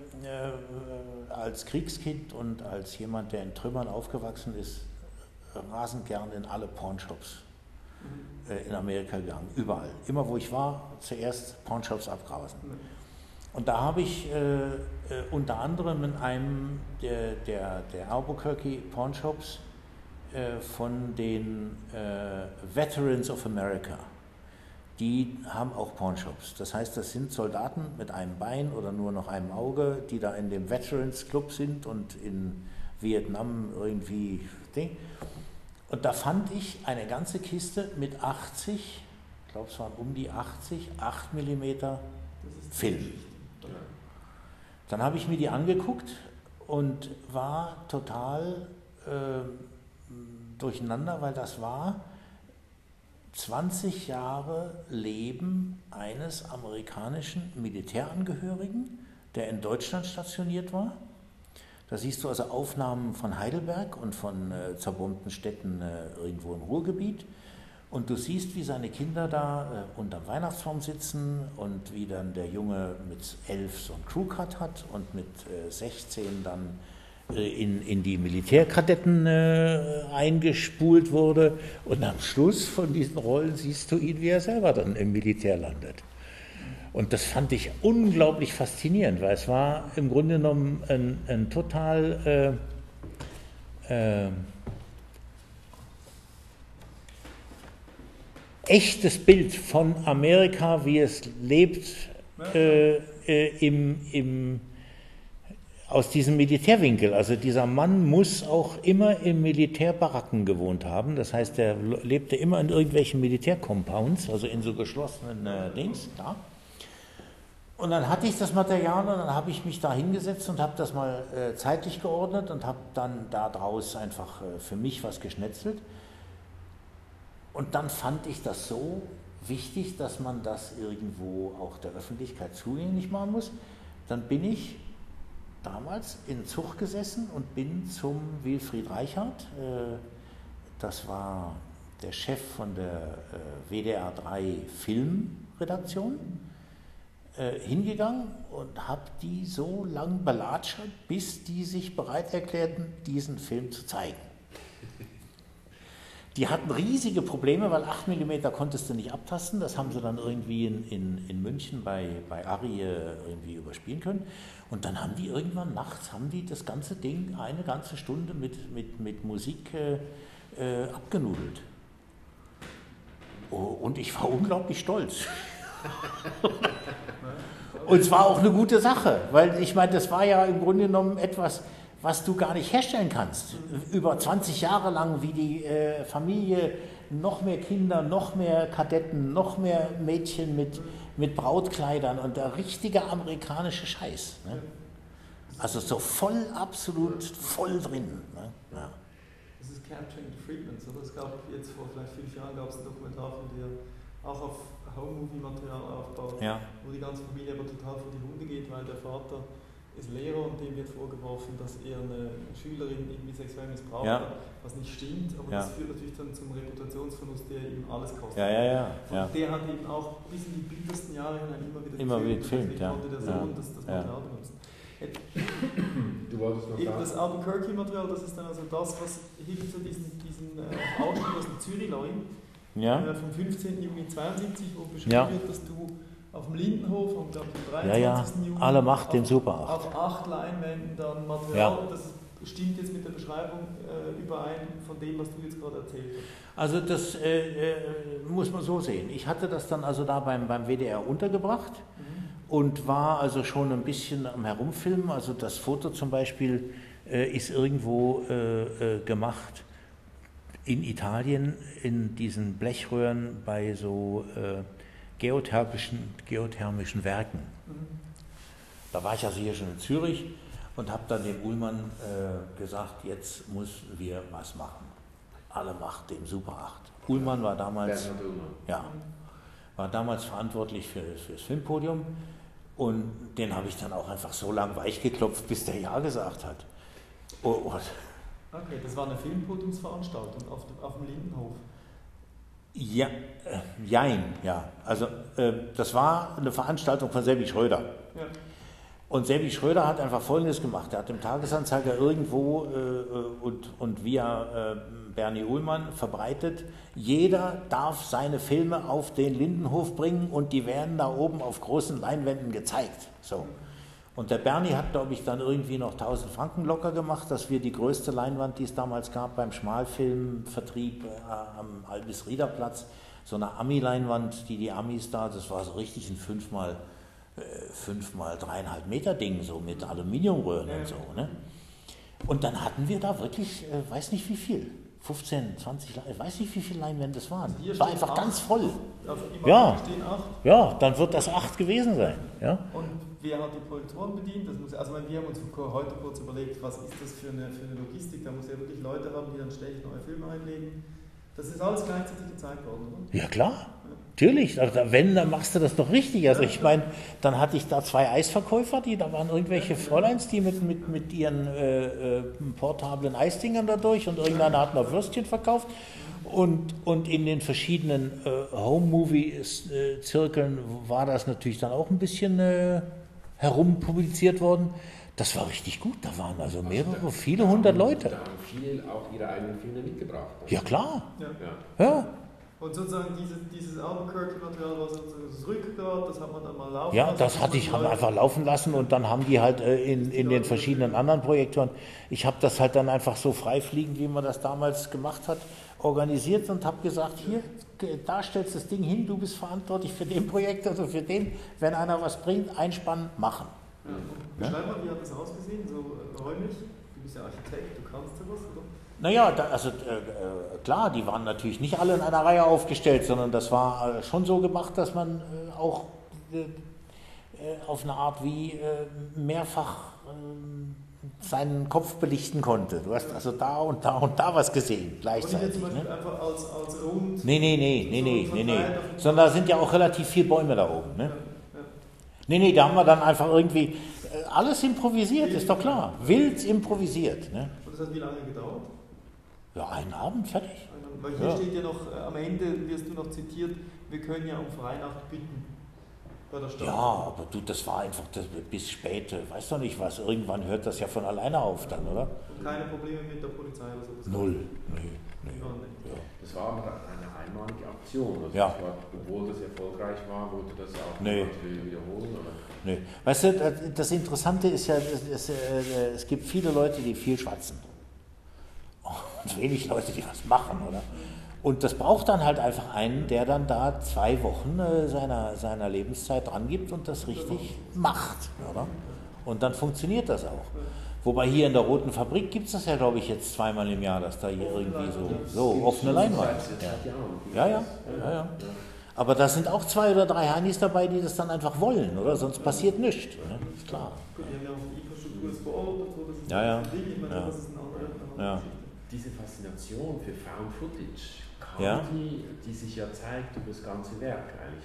als Kriegskind und als jemand, der in Trümmern aufgewachsen ist, rasend gern in alle Pawnshops in Amerika gegangen, überall. Immer wo ich war, zuerst Pawnshops abgrasen. Und da habe ich unter anderem in einem der Albuquerque Pawnshops von den Veterans of America. Die haben auch Pawnshops. Das heißt, das sind Soldaten mit einem Bein oder nur noch einem Auge, die da in dem Veterans Club sind und in Vietnam irgendwie Ding. Und da fand ich eine ganze Kiste mit 80, ich glaube es waren um die 80, 8 mm Film. Dann habe ich mir die angeguckt und war total durcheinander, weil das war 20 Jahre Leben eines amerikanischen Militärangehörigen, der in Deutschland stationiert war. Da siehst du also Aufnahmen von Heidelberg und von zerbombten Städten irgendwo im Ruhrgebiet. Und du siehst, wie seine Kinder da unterm Weihnachtsbaum sitzen und wie dann der Junge mit 11 so einen Crewcut hat und mit 16 dann in die Militärkadetten eingespult wurde. Und am Schluss von diesen Rollen siehst du ihn, wie er selber dann im Militär landet. Und das fand ich unglaublich faszinierend, weil es war im Grunde genommen ein total echtes Bild von Amerika, wie es lebt, aus diesem Militärwinkel. Also dieser Mann muss auch immer in Militärbaracken gewohnt haben. Das heißt, er lebte immer in irgendwelchen Militärcompounds, also in so geschlossenen Dings. Ja. Und dann hatte ich das Material und dann habe ich mich da hingesetzt und habe das mal zeitlich geordnet und habe dann daraus einfach für mich was geschnetzelt. Und dann fand ich das so wichtig, dass man das irgendwo auch der Öffentlichkeit zugänglich machen muss. Dann bin ich damals in Zug gesessen und bin zum Wilfried Reichart, das war der Chef von der WDR 3 Filmredaktion, hingegangen und habe die so lang belatschert, bis die sich bereit erklärten, diesen Film zu zeigen. Die hatten riesige Probleme, weil 8 mm konntest du nicht abtasten. Das haben sie dann irgendwie in München bei Arri irgendwie überspielen können. Und dann haben die irgendwann nachts das ganze Ding eine ganze Stunde mit Musik abgenudelt. Oh, und ich war unglaublich stolz. Und es war auch eine gute Sache, weil ich meine, das war ja im Grunde genommen etwas, was du gar nicht herstellen kannst. Über 20 Jahre lang, wie die Familie, noch mehr Kinder, noch mehr Kadetten, noch mehr Mädchen mit Brautkleidern und der richtige amerikanische Scheiß. Ne? Also so voll, absolut voll drin. Ne? Ja. Das ist Capturing the Freedments, oder? Es gab jetzt vor vielleicht 5 Jahren gab es einen Dokumentar von dir, auch auf Home-Movie-Material aufbaut, ja. Wo die ganze Familie aber total vor die Hunde geht, weil der Vater ist Lehrer und dem wird vorgeworfen, dass er eine Schülerin irgendwie sexuell missbraucht hat, was nicht stimmt, aber das führt natürlich dann zum Reputationsverlust, der ihm alles kostet. Und der hat eben auch bis in die bittersten Jahre hinein immer wieder gefilmt, konnte der Sohn das Material benutzen. Du wolltest noch eben das Albuquerque-Material, das ist dann also das, was hilft zu diesen Ausschnitt aus dem Zürich-Line vom 15. Juni 72, wo beschrieben wird, dass du auf dem Lindenhof am 23. Juni alle Macht dem Super 8. Auf 8 Leinwänden dann Material, das stimmt jetzt mit der Beschreibung überein von dem, was du jetzt gerade erzählt hast. Also das muss man so sehen. Ich hatte das dann also da beim WDR untergebracht und war also schon ein bisschen am Herumfilmen. Also das Foto zum Beispiel ist irgendwo gemacht in Italien in diesen Blechröhren bei so geothermischen Werken. Da war ich also hier schon in Zürich und habe dann dem Ullmann gesagt, jetzt müssen wir was machen. Alle Macht dem Super 8. Ullmann war damals, war damals verantwortlich für das Filmpodium und den habe ich dann auch einfach so lang weich geklopft, bis der Ja gesagt hat. Okay, das war eine Filmpodiumsveranstaltung auf dem Lindenhof. Ja, also das war eine Veranstaltung von Selby Schröder. Ja. Und Selby Schröder hat einfach Folgendes gemacht. Er hat im Tagesanzeiger irgendwo und via Bernie Ullmann verbreitet, jeder darf seine Filme auf den Lindenhof bringen und die werden da oben auf großen Leinwänden gezeigt. So. Und der Bernie hat, glaube ich, dann irgendwie noch 1000 Franken locker gemacht, dass wir die größte Leinwand, die es damals gab beim Schmalfilmvertrieb am Albis-Rieder-Platz, so eine Ami-Leinwand, die Amis da, das war so richtig ein 5 mal 3,5 Meter Ding, so mit Aluminiumröhren und so. Ne? Und dann hatten wir da wirklich, weiß nicht wie viel, 15, 20, ich weiß nicht wie viele Leinwände es waren. Es war einfach 8, ganz voll. Ja, dann wird das 8 gewesen sein. Ja? Und wer hat die Projektoren bedient? Wir haben uns heute kurz überlegt, was ist das für eine Logistik? Da muss ja wirklich Leute haben, die dann ständig neue Filme einlegen. Das ist alles gleichzeitig gezeigt worden, oder? Ja klar, natürlich. Also, wenn, dann machst du das doch richtig. Also ich meine, dann hatte ich da 2 Eisverkäufer, da waren irgendwelche Fräuleins, die mit ihren portablen Eisdingern da durch und irgendeiner hat noch Würstchen verkauft. Und in den verschiedenen Home-Movie-Zirkeln war das natürlich dann auch ein bisschen herumpubliziert worden. Das war richtig gut, da waren also viele hundert Leute. Da haben viele auch ihre eigenen Filme mitgebracht. Ja klar, Ja. ja. Und sozusagen dieses Albuquerque-Material war sozusagen das Rückgrat, das hat man dann mal laufen Ja, lassen. das hatte ich einfach laufen lassen und dann haben die halt in den verschiedenen anderen Projektoren, ich habe das halt dann einfach so freifliegend, wie man das damals gemacht hat, organisiert und habe gesagt, hier, da stellst du das Ding hin, du bist verantwortlich für den Projekt, also für den, wenn einer was bringt, einspannen, machen. Ja. Beschreib mal, wie hat das ausgesehen, so räumlich? Du bist ja Architekt, du kannst ja was, oder? Naja, klar, die waren natürlich nicht alle in einer Reihe aufgestellt, sondern das war schon so gemacht, dass man auch auf eine Art wie mehrfach seinen Kopf belichten konnte. Du hast also da und da und da was gesehen gleichzeitig. Und jetzt zum Beispiel einfach als rund... Nee. Sondern da sind ja auch relativ viele Bäume da oben. Ne? Ja. Nee, da haben wir dann einfach irgendwie alles improvisiert, ist doch klar. Wild improvisiert. Ne? Und das hat wie lange gedauert? Ja, einen Abend, fertig. Weil hier steht ja noch, am Ende wirst du noch zitiert, wir können ja um Freinacht bitten bei der Stadt. Ja, aber du, das war einfach bis spät, weiß doch nicht was. Irgendwann hört das ja von alleine auf dann, oder? Und keine Probleme mit der Polizei oder so? Null. Nee. Ja, nee. Ja. Das war aber eine einmalige Aktion. Also Ja. das war, obwohl das erfolgreich war, wurde das auch Nee. wiederholen. Oder? Nee. Weißt du, das Interessante ist ja, es gibt viele Leute, die viel schwatzen. Und wenig Leute, die was machen, oder? Und das braucht dann halt einfach einen, der dann da 2 Wochen seiner Lebenszeit dran gibt und das richtig macht, oder? Und dann funktioniert das auch. Wobei hier in der Roten Fabrik gibt es das ja, glaube ich, jetzt 2-mal im Jahr, dass da hier irgendwie so offene Leinwand. Ja. Aber da sind auch 2 oder 3 Heinis dabei, die das dann einfach wollen, oder? Sonst passiert nichts. Ne? Ist klar. Gut, wir haben ja auch die Infrastruktur vor Ort und so, das ist Ja. ein Ding, ich meine, das ist eine andere Geschichte. Diese Faszination für Found Footage, die sich ja zeigt über das ganze Werk eigentlich,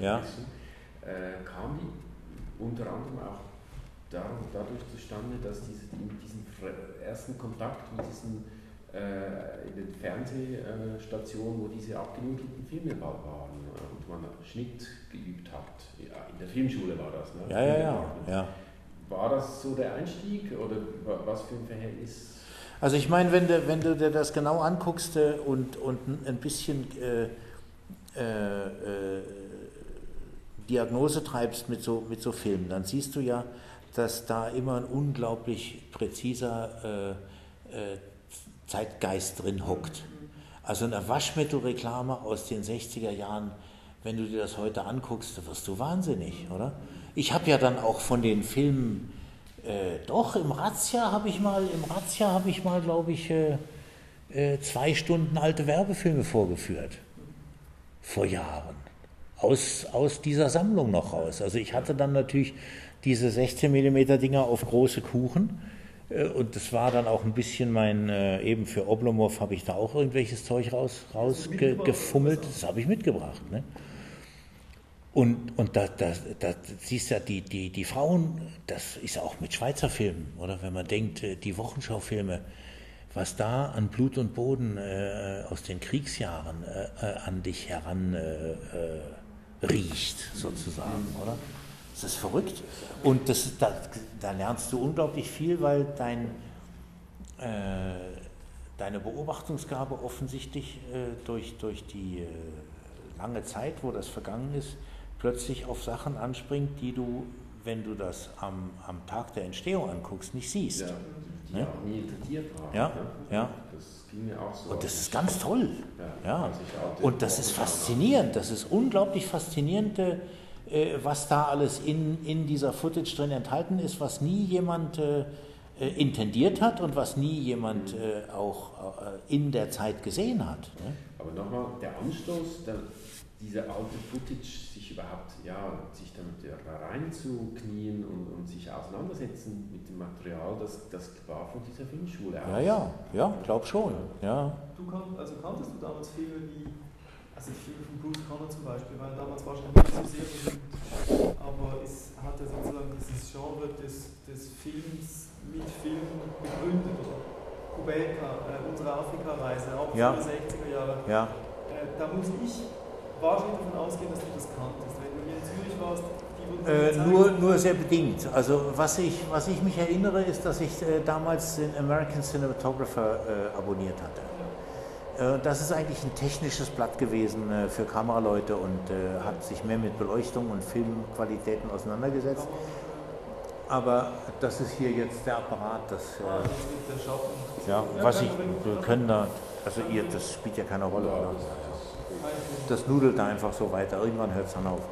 kam die unter anderem auch dadurch zustande, dass diesen ersten Kontakt mit diesen in den Fernsehstationen, wo diese abgenudelten Filme waren und man Schnitt geübt hat. Ja, in der Filmschule war das, ne? Ja. War das so der Einstieg oder was für ein Verhältnis? Also ich meine, wenn du dir das genau anguckst und ein bisschen Diagnose treibst mit so Filmen, dann siehst du ja, dass da immer ein unglaublich präziser Zeitgeist drin hockt. Also eine Waschmittelreklame aus den 60er Jahren, wenn du dir das heute anguckst, da wirst du wahnsinnig, oder? Ich habe ja dann auch von den Filmen im Razzia habe ich mal, glaube ich, 2 Stunden alte Werbefilme vorgeführt. Vor Jahren. Aus dieser Sammlung noch raus. Also ich hatte dann natürlich diese 16 mm Dinger auf große Kuchen und das war dann auch ein bisschen eben für Oblomov habe ich da auch irgendwelches Zeug rausgefummelt. Das habe ich mitgebracht. Ne? Und da siehst du ja, die Frauen, das ist auch mit Schweizer Filmen, oder? Wenn man denkt, die Wochenschaufilme, was da an Blut und Boden aus den Kriegsjahren an dich heran riecht, sozusagen, oder? Das ist verrückt. Und da lernst du unglaublich viel, weil deine Beobachtungsgabe offensichtlich durch die lange Zeit, wo das vergangen ist, plötzlich auf Sachen anspringt, die du, wenn du das am Tag der Entstehung anguckst, nicht siehst. Ja, die auch nie interessiert waren. Ja. Das ging mir auch so. Und das ist ganz toll. Ja. Und das ist faszinierend. Das ist unglaublich faszinierend, was da alles in dieser Footage drin enthalten ist, was nie jemand intendiert hat und was nie jemand auch in der Zeit gesehen hat. Ne? Aber nochmal, der Anstoß, diese alte Footage, sich damit reinzuknien und sich auseinandersetzen mit dem Material, das war von dieser Filmschule aus. Ja, glaub schon. Ja. kanntest du damals Filme wie, also die Filme von Bruce Conner zum Beispiel, waren damals wahrscheinlich nicht so sehr berühmt, aber es hat ja sozusagen dieses Genre des Films mit Filmen begründet, oder? Kubelka, unsere Afrika-Reise, auch in den 60er Jahren. Ja. Da muss ich wahrscheinlich davon ausgehen, dass du das kanntest. Wenn du hier in Zürich warst, nur sehr bedingt. Also was ich mich erinnere, ist, dass ich damals den American Cinematographer abonniert hatte. Das ist eigentlich ein technisches Blatt gewesen für Kameraleute und hat sich mehr mit Beleuchtung und Filmqualitäten auseinandergesetzt. Aber das ist hier jetzt der Apparat, wir können da, also das spielt ja keine Rolle. Oder? Das nudelt da einfach so weiter, irgendwann hört es dann auf.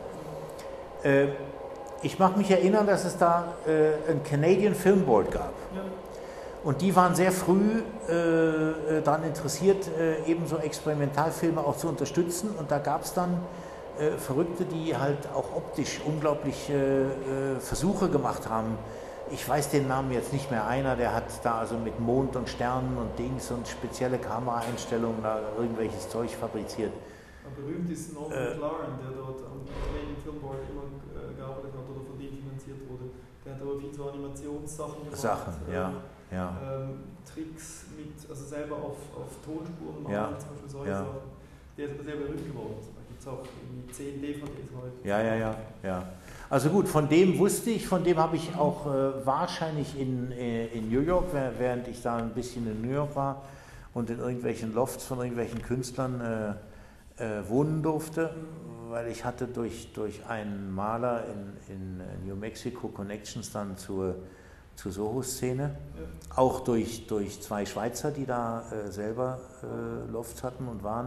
Ich mag mich erinnern, dass es da ein Canadian Film Board gab. Ja. Und die waren sehr früh daran interessiert, eben so Experimentalfilme auch zu unterstützen. Und da gab es dann Verrückte, die halt auch optisch unglaublich Versuche gemacht haben. Ich weiß den Namen jetzt nicht mehr. Einer, der hat da also mit Mond und Sternen und Dings und spezielle Kameraeinstellungen da irgendwelches Zeug fabriziert. Berühmt ist Norman McLaren, der dort am Canadian Film Board immer gearbeitet hat oder von dem finanziert wurde. Der hat aber viel so Animationssachen gemacht. Tricks mit, also selber auf Tonspuren machen, zum Beispiel solche Sachen. Der ist aber sehr berühmt geworden. Da gibt es auch irgendwie 10 DVDs heute. Ja. Also gut, von dem wusste ich, von dem habe ich auch wahrscheinlich in New York, während ich da ein bisschen in New York war und in irgendwelchen Lofts von irgendwelchen Künstlern wohnen durfte, weil ich hatte durch einen Maler in New Mexico Connections dann zur Soho-Szene, auch durch 2 Schweizer, die da selber Lofts hatten und waren.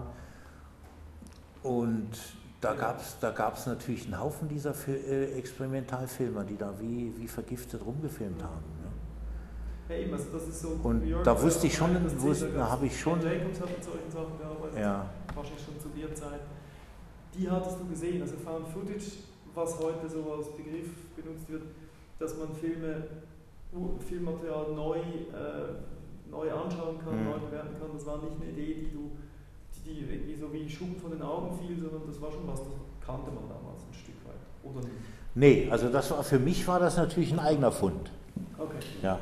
Und da gab's natürlich einen Haufen dieser Experimentalfilmer, die da wie vergiftet rumgefilmt haben. Ne? Ja, eben, also das ist so. Und da wusste ich schon, da habe ich schon. Jacobs hat mit solchen Sachen gearbeitet, wahrscheinlich schon zu der Zeit. Die hattest du gesehen, also Found Footage, was heute so als Begriff benutzt wird, dass man Filmmaterial neu anschauen kann, neu bewerten kann. Das war nicht eine Idee, die irgendwie so wie Schuppen von den Augen fiel, sondern das war schon was, das kannte man damals ein Stück weit, oder nicht? Nee, also für mich war das natürlich ein eigener Fund. Okay. Ja.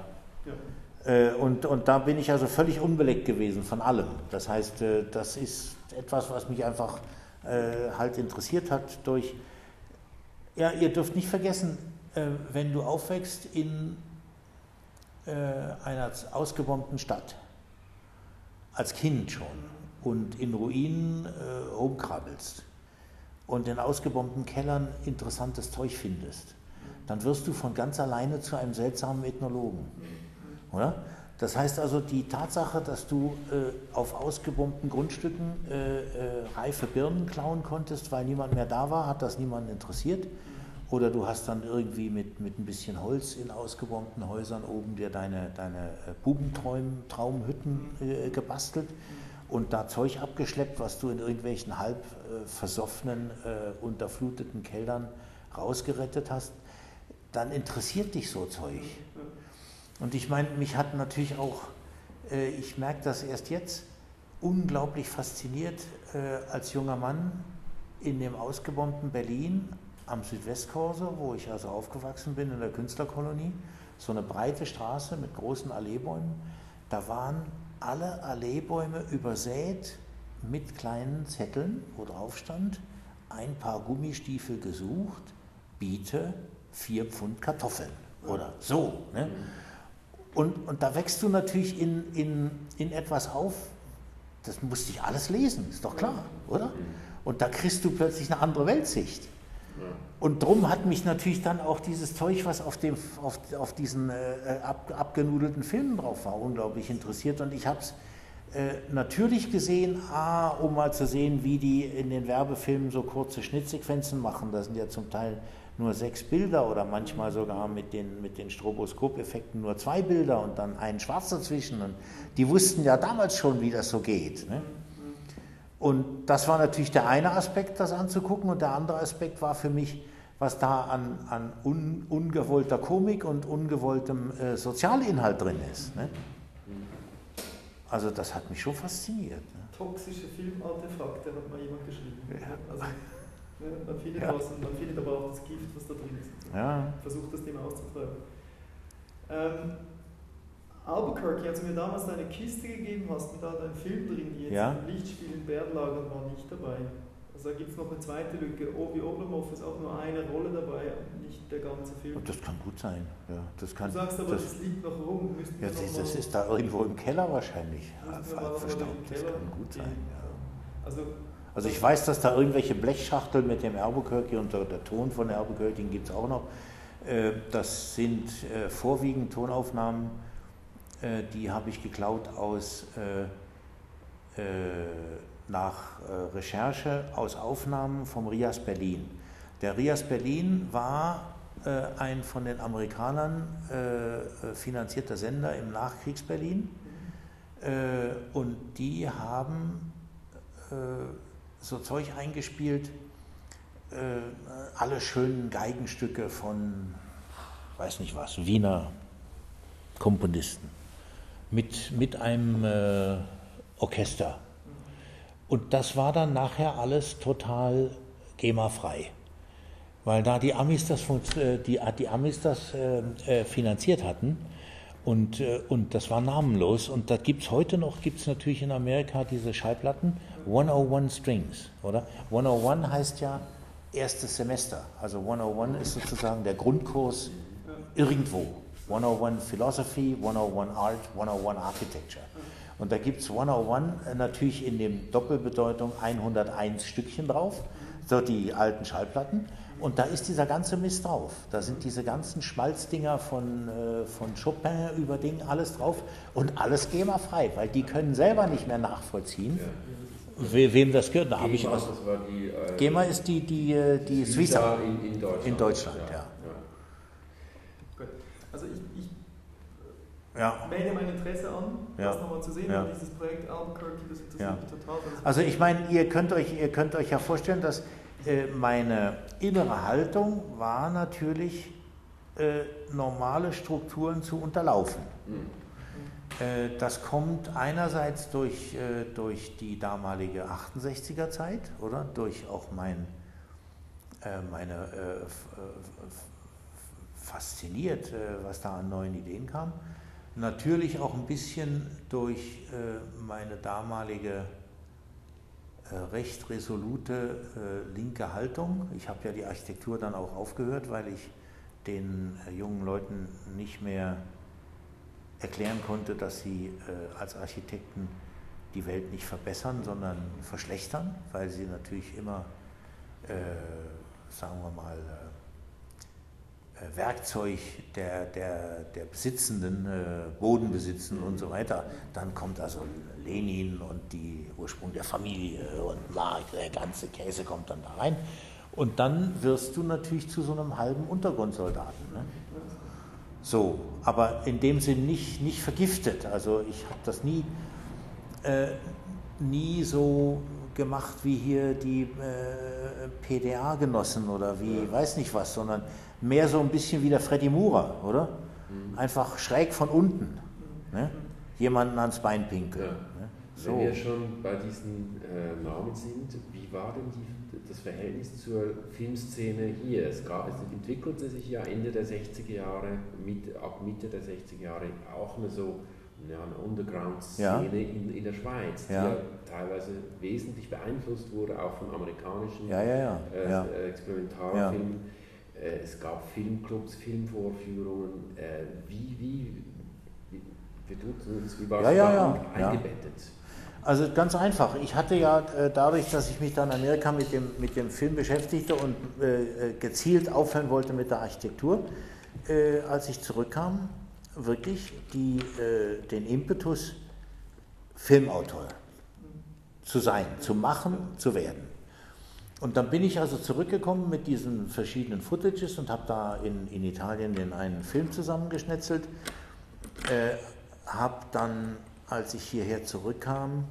Und da bin ich also völlig unbeleckt gewesen von allem. Das heißt, das ist etwas, was mich einfach halt interessiert hat ihr dürft nicht vergessen, wenn du aufwächst in einer ausgebombten Stadt, als Kind schon, und in Ruinen rumkrabbelst und in ausgebombten Kellern interessantes Zeug findest, dann wirst du von ganz alleine zu einem seltsamen Ethnologen. Oder? Das heißt also, die Tatsache, dass du auf ausgebombten Grundstücken reife Birnen klauen konntest, weil niemand mehr da war, hat das niemanden interessiert. Oder du hast dann irgendwie mit ein bisschen Holz in ausgebombten Häusern oben dir deine Bubentraumhütten gebastelt und da Zeug abgeschleppt, was du in irgendwelchen halb versoffenen, unterfluteten Keldern rausgerettet hast. Dann interessiert dich so Zeug. Und ich meine, mich hat natürlich auch, ich merke das erst jetzt, unglaublich fasziniert als junger Mann in dem ausgebombten Berlin am Südwestkorso, wo ich also aufgewachsen bin in der Künstlerkolonie, so eine breite Straße mit großen Alleebäumen. Da waren alle Alleebäume übersät mit kleinen Zetteln, wo drauf stand, ein Paar Gummistiefel gesucht, biete 4 Pfund Kartoffeln oder so. Ne? Und da wächst du natürlich in etwas auf, das musste ich alles lesen, ist doch klar, oder? Und da kriegst du plötzlich eine andere Weltsicht. Und drum hat mich natürlich dann auch dieses Zeug, was auf diesen abgenudelten Filmen drauf war, unglaublich interessiert. Und ich habe es natürlich gesehen, um mal zu sehen, wie die in den Werbefilmen so kurze Schnittsequenzen machen. Das sind ja zum Teil nur 6 Bilder oder manchmal sogar mit den Stroboskopeffekten nur 2 Bilder und dann ein Schwarz dazwischen. Und die wussten ja damals schon, wie das so geht. Ne? Und das war natürlich der eine Aspekt, das anzugucken. Und der andere Aspekt war für mich, was da an ungewollter Komik und ungewolltem Sozialinhalt drin ist. Ne? Also das hat mich schon fasziniert. Ne? Toxische Filmartefakte hat mal jemand geschrieben. Ja. Also, man findet was und man findet aber auch das Gift, was da drin ist. Ja. Versucht das Thema auszutreiben. Albuquerque, als du mir damals deine Kiste gegeben hast, mit all deinen Filmen drin, die jetzt im Lichtspiel in Berlagern war nicht dabei. Also da gibt es noch eine zweite Lücke. Obi Oblomov ist auch nur eine Rolle dabei, nicht der ganze Film. Das kann gut sein. Ja, das kann, du sagst aber, das liegt noch rum. Ja, das ist da irgendwo im Keller wahrscheinlich verstaubt. Das kann gut sein. Ja. Also ich weiß, dass da irgendwelche Blechschachteln mit dem Albuquerque und der Ton von Albuquerque gibt es auch noch. Das sind vorwiegend Tonaufnahmen, die habe ich geklaut nach Recherche aus Aufnahmen vom RIAS Berlin. Der RIAS Berlin war ein von den Amerikanern finanzierter Sender im Nachkriegs-Berlin und die haben so Zeug eingespielt, alle schönen Geigenstücke von, weiß nicht was, Wiener Komponisten mit einem Orchester. Und das war dann nachher alles total GEMA-frei, weil da die Amis das finanziert hatten und das war namenlos. Und da gibt es heute noch, natürlich in Amerika diese Schallplatten, 101 Strings, oder? 101 heißt ja erstes Semester, also 101 ist sozusagen der Grundkurs irgendwo. 101 Philosophy, 101 Art, 101 Architecture. Und da gibt es 101 natürlich in dem Doppelbedeutung 101 Stückchen drauf, so die alten Schallplatten. Und da ist dieser ganze Mist drauf. Da sind diese ganzen Schmalzdinger von Chopin über Ding, alles drauf und alles GEMA-frei, weil die können selber nicht mehr nachvollziehen, wem das gehört. Da GEMA, das war GEMA ist die Suiza in Deutschland. Ja. Gut. Also ich melde mein Interesse an, das nochmal zu sehen, weil dieses Projekt Albuquerque, das interessiert mich total. Also ich meine, ihr könnt euch ja vorstellen, dass meine innere Haltung war natürlich, normale Strukturen zu unterlaufen. Das kommt einerseits durch die damalige 68er Zeit, oder? Durch auch meine fasziniert, was da an neuen Ideen kam. Natürlich auch ein bisschen durch meine damalige recht resolute linke Haltung. Ich habe ja die Architektur dann auch aufgehört, weil ich den jungen Leuten nicht mehr erklären konnte, dass sie als Architekten die Welt nicht verbessern, sondern verschlechtern, weil sie natürlich immer, sagen wir mal, Werkzeug der Besitzenden, Bodenbesitzenden und so weiter. Dann kommt also Lenin und die Ursprung der Familie und Marx, der ganze Käse kommt dann da rein. Und dann wirst du natürlich zu so einem halben Untergrundsoldaten. Ne? So, aber in dem Sinn nicht vergiftet. Also ich habe das nie so gemacht wie hier die PDA-Genossen oder wie weiß nicht was, sondern mehr so ein bisschen wie der Freddy Mura, oder? Einfach schräg von unten. Ne? Jemanden ans Bein pinkeln. Ja. Ne? So. Wenn wir schon bei diesen Namen sind, wie war denn das Verhältnis zur Filmszene hier? Es entwickelte sich ja Ende der 60er Jahre, ab Mitte der 60er Jahre auch eine Underground-Szene in der Schweiz, die ja teilweise wesentlich beeinflusst wurde, auch von amerikanischen Experimentalfilmen. Es gab Filmclubs, Filmvorführungen. Wie war es da eingebettet? Also ganz einfach. Ich hatte ja dadurch, dass ich mich dann in Amerika mit dem Film beschäftigte und gezielt aufhören wollte mit der Architektur, als ich zurückkam, wirklich den Impetus, Filmautor zu sein, zu machen, zu werden. Und dann bin ich also zurückgekommen mit diesen verschiedenen Footages und habe da in Italien den einen Film zusammengeschnetzelt, habe dann, als ich hierher zurückkam,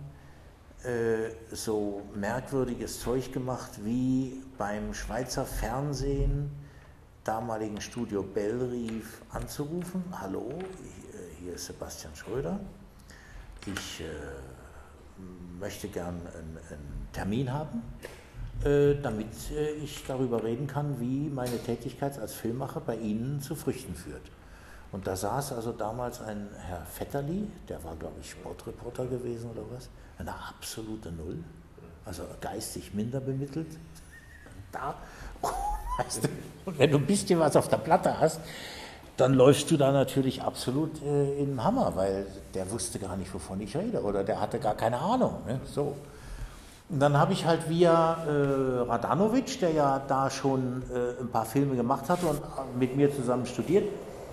so merkwürdiges Zeug gemacht, wie beim Schweizer Fernsehen, damaligen Studio Bellrief, anzurufen: Hallo, hier ist Sebastian Schröder. ich möchte gern einen Termin haben, damit ich darüber reden kann, wie meine Tätigkeit als Filmemacher bei Ihnen zu Früchten führt. Und da saß also damals ein Herr Vetterli, der war, glaube ich, Sportreporter gewesen oder was, eine absolute Null, also geistig minder bemittelt. Da, weißt du, und wenn du ein bisschen was auf der Platte hast, dann läufst du da natürlich absolut in den Hammer, weil der wusste gar nicht, wovon ich rede, oder der hatte gar keine Ahnung. Ne? So. Und dann habe ich halt via Radanovic, der ja da schon ein paar Filme gemacht hatte und mit mir zusammen studiert,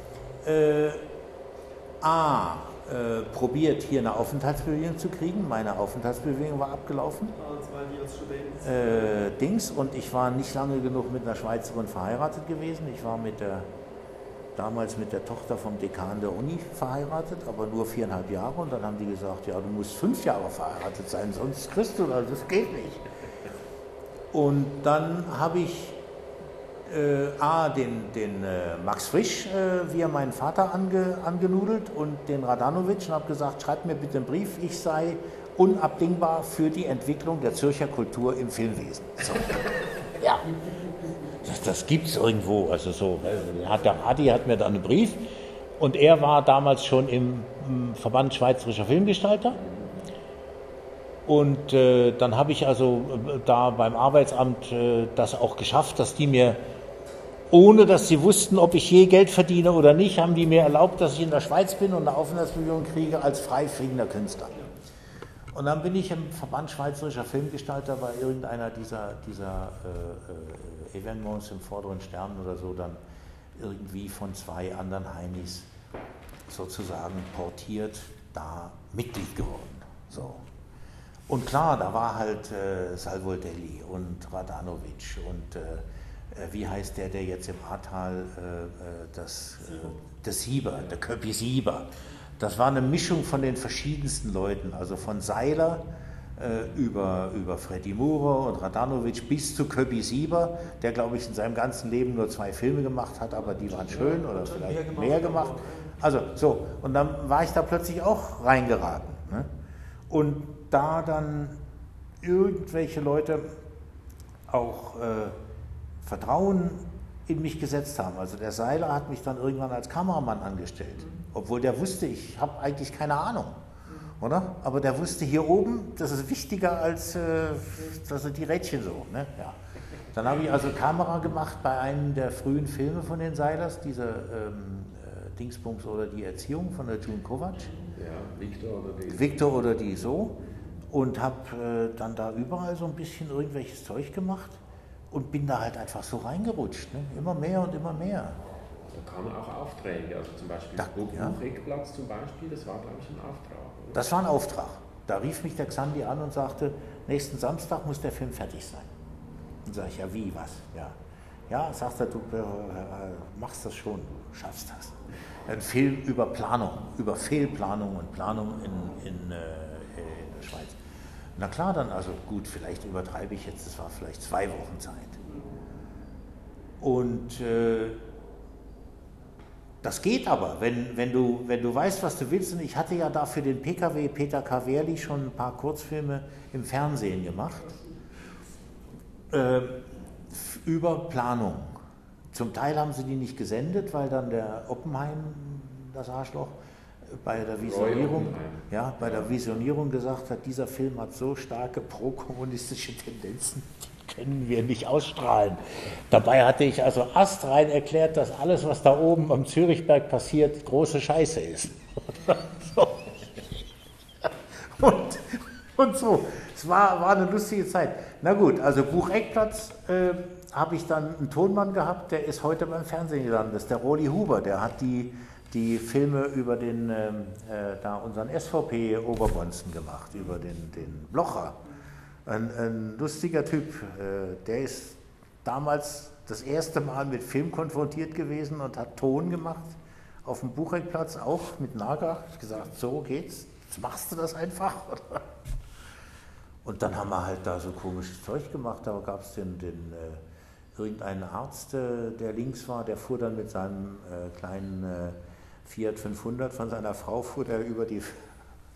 probiert, hier eine Aufenthaltsbewilligung zu kriegen. Meine Aufenthaltsbewilligung war abgelaufen. Dings. Und ich war nicht lange genug mit einer Schweizerin verheiratet gewesen. Ich war damals mit der Tochter vom Dekan der Uni verheiratet, aber nur 4,5 Jahre. Und dann haben die gesagt, ja, du musst 5 Jahre verheiratet sein, sonst kriegst du das, das geht nicht. Und dann habe ich den Max Frisch via meinen Vater angenudelt und den Radanovic und habe gesagt, schreibt mir bitte einen Brief, ich sei unabdingbar für die Entwicklung der Zürcher Kultur im Filmwesen. So. Ja, das gibt es irgendwo. Also so, der Radi hat mir dann einen Brief und er war damals schon im Verband Schweizerischer Filmgestalter. Und dann habe ich also da beim Arbeitsamt das auch geschafft, dass die mir, ohne dass sie wussten, ob ich je Geld verdiene oder nicht, haben die mir erlaubt, dass ich in der Schweiz bin und eine Aufenthaltsbewilligung kriege als freifliegender Künstler. Und dann bin ich im Verband Schweizerischer Filmgestalter bei irgendeiner dieser Evenements im Vorderen Stern oder so dann irgendwie von 2 anderen Heinis sozusagen portiert, da Mitglied geworden. So. Und klar, da war halt Salvoldelli und Radanovic und wie heißt der jetzt im Ahrtal, der Sieber, der Köppi Sieber. Das war eine Mischung von den verschiedensten Leuten, also von Seiler über Freddy Murer und Radanovic bis zu Köppi Sieber, der, glaube ich, in seinem ganzen Leben nur 2 Filme gemacht hat, aber die waren schön oder vielleicht mehr gemacht. Also so, und dann war ich da plötzlich auch reingeraten. Ne? Und da dann irgendwelche Leute auch Vertrauen in mich gesetzt haben. Also der Seiler hat mich dann irgendwann als Kameramann angestellt, obwohl der wusste, ich habe eigentlich keine Ahnung, oder? Aber der wusste, hier oben, das ist wichtiger als die Rädchen so. Ne? Ja. Dann habe ich also Kamera gemacht bei einem der frühen Filme von den Seilers, diese Dingsbums oder die Erziehung von der June Kovac. Ja, Victor oder die so. Und habe dann da überall so ein bisschen irgendwelches Zeug gemacht. Und bin da halt einfach so reingerutscht, ne? Immer mehr und immer mehr. Da kamen auch Aufträge, also zum Beispiel das Bucheckplatz zum Beispiel, das war, glaube ich, ein Auftrag, oder? Das war ein Auftrag. Da rief mich der Xandi an und sagte, nächsten Samstag muss der Film fertig sein. Und sage ich, ja wie, was? Ja, sagt er, du machst das schon, du schaffst das. Ein Film über Planung, über Fehlplanung und Planung in der Schweiz. Na klar, dann, also gut, vielleicht übertreibe ich jetzt, es war vielleicht 2 Wochen Zeit. Und das geht aber, wenn du weißt, was du willst. Und ich hatte ja da für den PKW Peter Kaverli schon ein paar Kurzfilme im Fernsehen gemacht. Über Planung. Zum Teil haben sie die nicht gesendet, weil dann der Oppenheim, das Arschloch, bei der Visionierung gesagt hat, dieser Film hat so starke prokommunistische Tendenzen, die können wir nicht ausstrahlen. Dabei hatte ich also astrein erklärt, dass alles, was da oben am Zürichberg passiert, große Scheiße ist. So. Und so. Es war eine lustige Zeit. Na gut, also Bucheckplatz habe ich dann einen Tonmann gehabt, der ist heute beim Fernsehen gelandet. Das ist der Roli Huber, der hat die Filme über unseren SVP-Oberbonzen gemacht, über den Blocher. Ein lustiger Typ, der ist damals das erste Mal mit Film konfrontiert gewesen und hat Ton gemacht, auf dem Bucheckplatz auch mit Nager. Ich gesagt, so geht's, jetzt machst du das einfach. Und dann haben wir halt da so komisches Zeug gemacht, da gab es irgendeinen Arzt, der links war, der fuhr dann mit seinem kleinen Fiat 500 von seiner Frau, fuhr der über die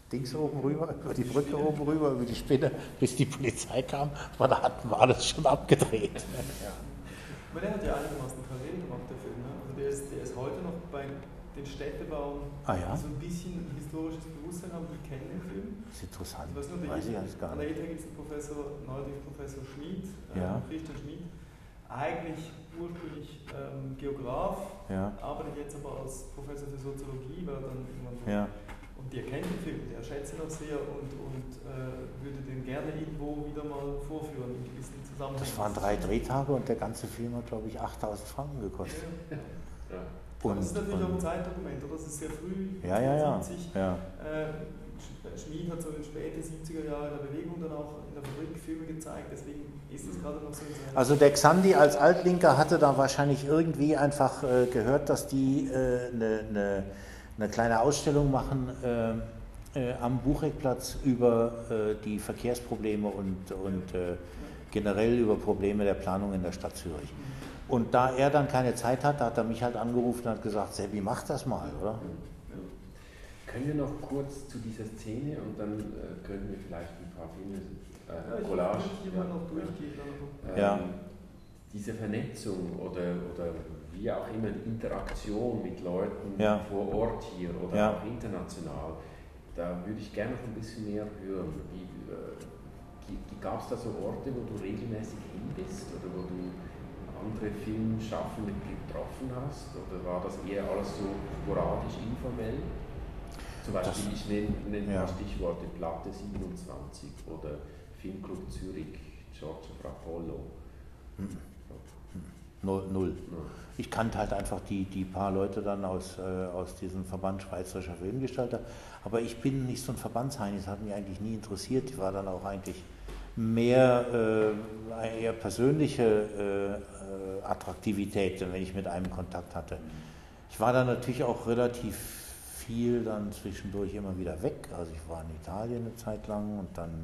Dings oben rüber, über die Brücke oben rüber, über die Spinne, bis die Polizei kam, aber da hatten wir alles schon abgedreht. Ja. Aber der hat ja einigermaßen Parallel gemacht, der Film. Ne? Also der ist heute noch bei den Städtebauern, die so ein bisschen historisches Bewusstsein haben, die kennen den Film. Das ist interessant, weiß ich alles gar nicht. An der ETH gibt es einen Professor Schmid, Christian Schmid, eigentlich ursprünglich Geograf, arbeitet jetzt aber als Professor für Soziologie, weil dann irgendwann und der kennt den Film, der schätzt ihn auch sehr und würde den gerne irgendwo wieder mal vorführen in gewissen Zusammenhängen. Das waren 3 Drehtage und der ganze Film hat, glaube ich, 8.000 Franken gekostet. Ja. Und das ist natürlich auch ein Zeitdokument, oder? Das ist sehr früh, 70. Schmid hat so in den späten 70er Jahren in der Bewegung dann auch in der Fabrik Filme gezeigt, deswegen ist es gerade noch so. Also der Xandi als Altlinker hatte da wahrscheinlich irgendwie einfach gehört, dass die eine kleine Ausstellung machen am Bucheckplatz über die Verkehrsprobleme und generell über Probleme der Planung in der Stadt Zürich. Und da er dann keine Zeit hat, hat er mich halt angerufen und hat gesagt, Sebi, mach das mal, oder? Können wir noch kurz zu dieser Szene und dann können wir vielleicht ein paar Filme, Collage. Diese Vernetzung oder wie auch immer Interaktion mit Leuten vor Ort hier oder auch international, da würde ich gerne noch ein bisschen mehr hören. Gab es da so Orte, wo du regelmäßig hin bist oder wo du andere Filmschaffende getroffen hast oder war das eher alles so sporadisch informell? Zum Beispiel, ich nenne ein paar Stichworte, Platte 27 oder Filmclub Zürich, Giorgio Frappollo. Null. Ich kannte halt einfach die paar Leute dann aus diesem Verband Schweizerischer Filmgestalter, aber ich bin nicht so ein Verbandsheini, das hat mich eigentlich nie interessiert, ich war dann auch eigentlich mehr eher persönliche Attraktivität, wenn ich mit einem Kontakt hatte. Ich war dann natürlich auch relativ viel dann zwischendurch immer wieder weg, also ich war in Italien eine Zeit lang und dann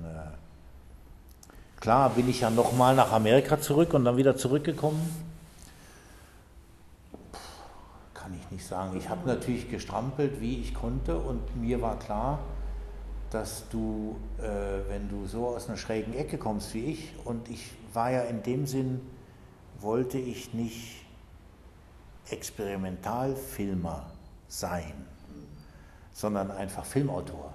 klar bin ich ja nochmal nach Amerika zurück und dann wieder zurückgekommen. Kann ich nicht sagen. Ich habe natürlich gestrampelt, wie ich konnte und mir war klar, dass du, wenn du so aus einer schrägen Ecke kommst wie ich, und ich war ja in dem Sinn, wollte ich nicht Experimentalfilmer sein, sondern einfach Filmautor.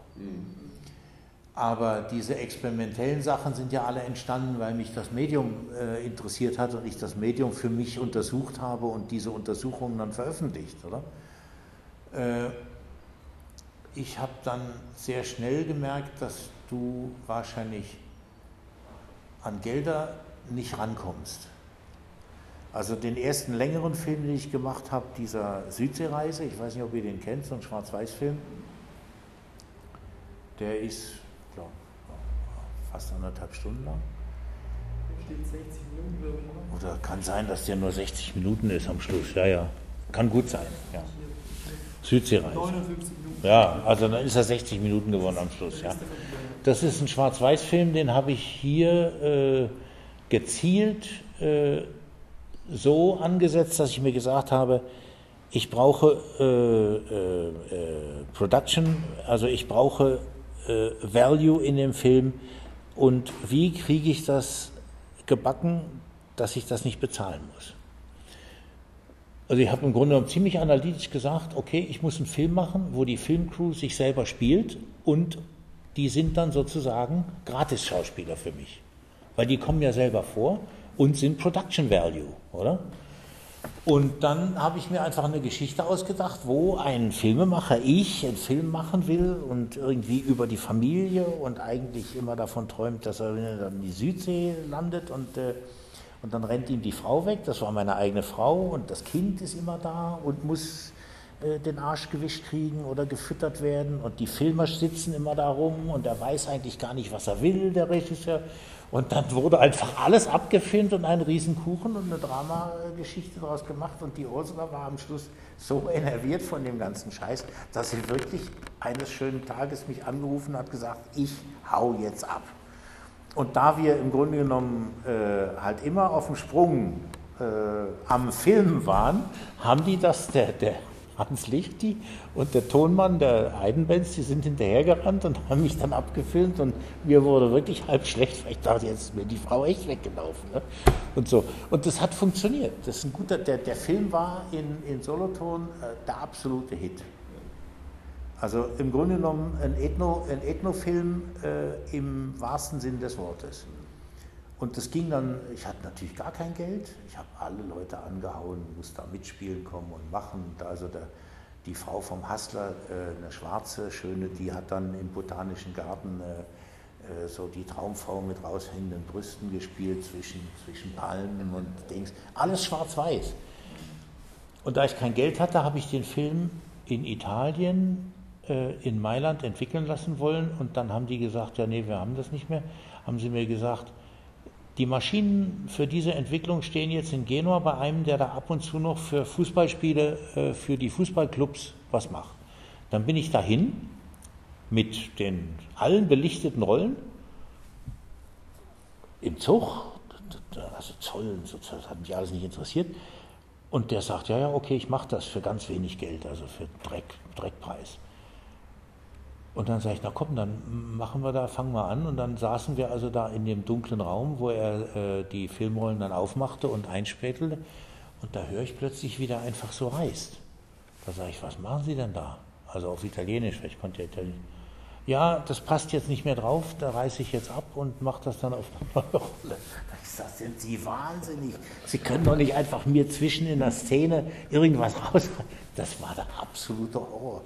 Aber diese experimentellen Sachen sind ja alle entstanden, weil mich das Medium interessiert hat und ich das Medium für mich untersucht habe und diese Untersuchungen dann veröffentlicht, oder? Ich habe dann sehr schnell gemerkt, dass du wahrscheinlich an Gelder nicht rankommst. Also den ersten längeren Film, den ich gemacht habe, dieser Südseereise, ich weiß nicht, ob ihr den kennt, so ein Schwarz-Weiß-Film, der ist, glaube ich, fast 1,5 Stunden lang. Da steht 60 Minuten, glaube ich. Oder kann sein, dass der nur 60 Minuten ist am Schluss, ja. Kann gut sein, ja. Südseereise. 59 Minuten. Ja, also dann ist er 60 Minuten geworden am Schluss, ja. Das ist ein Schwarz-Weiß-Film, den habe ich hier gezielt so angesetzt, dass ich mir gesagt habe, ich brauche Production, also ich brauche Value in dem Film und wie kriege ich das gebacken, dass ich das nicht bezahlen muss. Also ich habe im Grunde genommen ziemlich analytisch gesagt, okay, ich muss einen Film machen, wo die Filmcrew sich selber spielt und die sind dann sozusagen Gratis-Schauspieler für mich, weil die kommen ja selber vor und sind Production Value, oder? Und dann habe ich mir einfach eine Geschichte ausgedacht, wo ein Filmemacher, einen Film machen will und irgendwie über die Familie und eigentlich immer davon träumt, dass er dann in die Südsee landet und dann rennt ihm die Frau weg, das war meine eigene Frau und das Kind ist immer da und muss den Arsch gewischt kriegen oder gefüttert werden und die Filmer sitzen immer da rum und er weiß eigentlich gar nicht, was er will, der Regisseur. Und dann wurde einfach alles abgefilmt und ein Riesenkuchen und eine Dramageschichte daraus gemacht. Und die Ursula war am Schluss so enerviert von dem ganzen Scheiß, dass sie wirklich eines schönen Tages mich angerufen hat und gesagt, ich hau jetzt ab. Und da wir im Grunde genommen halt immer auf dem Sprung am Filmen waren, haben die das, der Hans Lichti und der Tonmann der Heidenbenz, die sind hinterhergerannt und haben mich dann abgefilmt und mir wurde wirklich halb schlecht, weil ich dachte, jetzt ist mir die Frau echt weggelaufen. Ne? Und so. Und das hat funktioniert. Das ist ein guter, der Film war in Solothurn der absolute Hit. Also im Grunde genommen ein Ethnofilm im wahrsten Sinn des Wortes. Und das ging dann, ich hatte natürlich gar kein Geld, ich habe alle Leute angehauen, musste da mitspielen kommen und machen. Also die Frau vom Hassler, eine schwarze, schöne, die hat dann im Botanischen Garten so die Traumfrau mit raushängenden Brüsten gespielt zwischen Palmen und Dings. Alles schwarz-weiß. Und da ich kein Geld hatte, habe ich den Film in Italien, in Mailand entwickeln lassen wollen. Und dann haben die gesagt, ja nee, wir haben das nicht mehr. Haben sie mir gesagt, die Maschinen für diese Entwicklung stehen jetzt in Genua bei einem, der da ab und zu noch für Fußballspiele, für die Fußballclubs was macht. Dann bin ich dahin mit den allen belichteten Rollen im Zug, also Zoll, das hat mich alles nicht interessiert. Und der sagt, ja, okay, ich mache das für ganz wenig Geld, also für Dreckpreis. Und dann sage ich, na komm, dann fangen wir an. Und dann saßen wir also da in dem dunklen Raum, wo er die Filmrollen dann aufmachte und einspätelte. Und da höre ich plötzlich, wie der einfach so reißt. Da sage ich, was machen Sie denn da? Also auf Italienisch, weil ich konnte ja Italienisch. Ja, das passt jetzt nicht mehr drauf, da reiße ich jetzt ab und mache das dann auf eine neue Rolle. Ich sage, sind Sie wahnsinnig? Sie können doch nicht einfach mir zwischen in der Szene irgendwas raus. Das war der absolute Horror.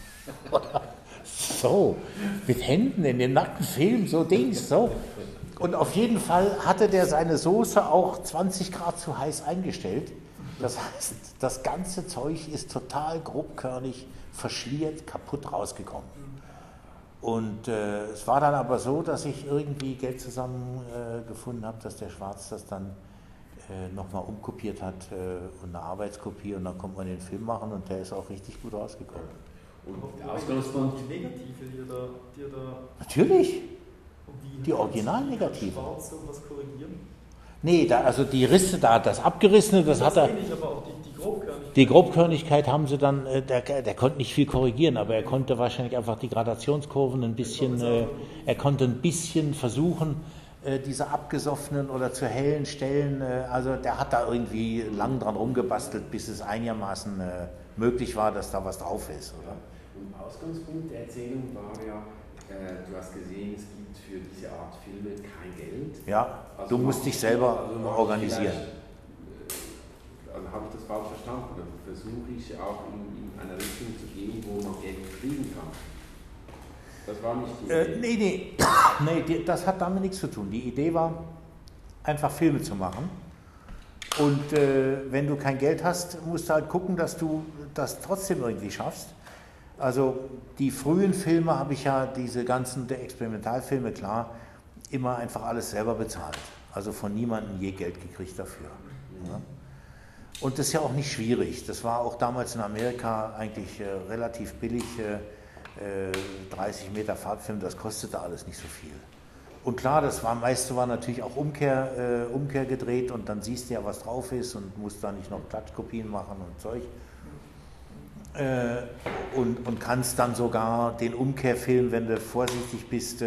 So, mit Händen in dem nackten Film, so Dings, so. Und auf jeden Fall hatte der seine Soße auch 20 Grad zu heiß eingestellt. Das heißt, das ganze Zeug ist total grobkörnig, verschliert, kaputt rausgekommen. Und es war dann aber so, dass ich irgendwie Geld zusammengefunden habe, dass der Schwarz das dann nochmal umkopiert hat und eine Arbeitskopie und dann konnte man den Film machen und der ist auch richtig gut rausgekommen. Und der Ausgangspunkt die Negative, die ihr da natürlich, die Originalnegative. Schwarz was korrigieren? Nee, also die Risse da, das Abgerissene, das hat er. Aber auch die Grobkörnigkeit. Die Grobkörnigkeit haben sie dann, der konnte nicht viel korrigieren, aber er konnte wahrscheinlich einfach die Gradationskurven ein bisschen, er konnte ein bisschen versuchen, diese abgesoffenen oder zu hellen Stellen, also der hat da irgendwie lang dran rumgebastelt, bis es einigermaßen möglich war, dass da was drauf ist, oder? Und Ausgangspunkt der Erzählung war ja, du hast gesehen, es gibt für diese Art Filme kein Geld. Ja, also du musst dich selber organisieren. Also habe ich das falsch verstanden? Dann versuche ich auch in eine Richtung zu gehen, wo man Geld kriegen kann. Das war nicht die Idee. Nee, das hat damit nichts zu tun. Die Idee war, einfach Filme zu machen. Und wenn du kein Geld hast, musst du halt gucken, dass du das trotzdem irgendwie schaffst. Also die frühen Filme habe ich ja, diese ganzen Experimentalfilme, klar, immer einfach alles selber bezahlt. Also von niemandem je Geld gekriegt dafür. Ja. Und das ist ja auch nicht schwierig. Das war auch damals in Amerika eigentlich relativ billig. 30 Meter Fahrtfilm, das kostete alles nicht so viel. Und klar, das meiste war natürlich auch Umkehr gedreht und dann siehst du ja, was drauf ist und musst da nicht noch Klatschkopien machen und Zeug. Und kannst dann sogar den Umkehrfilm, wenn du vorsichtig bist,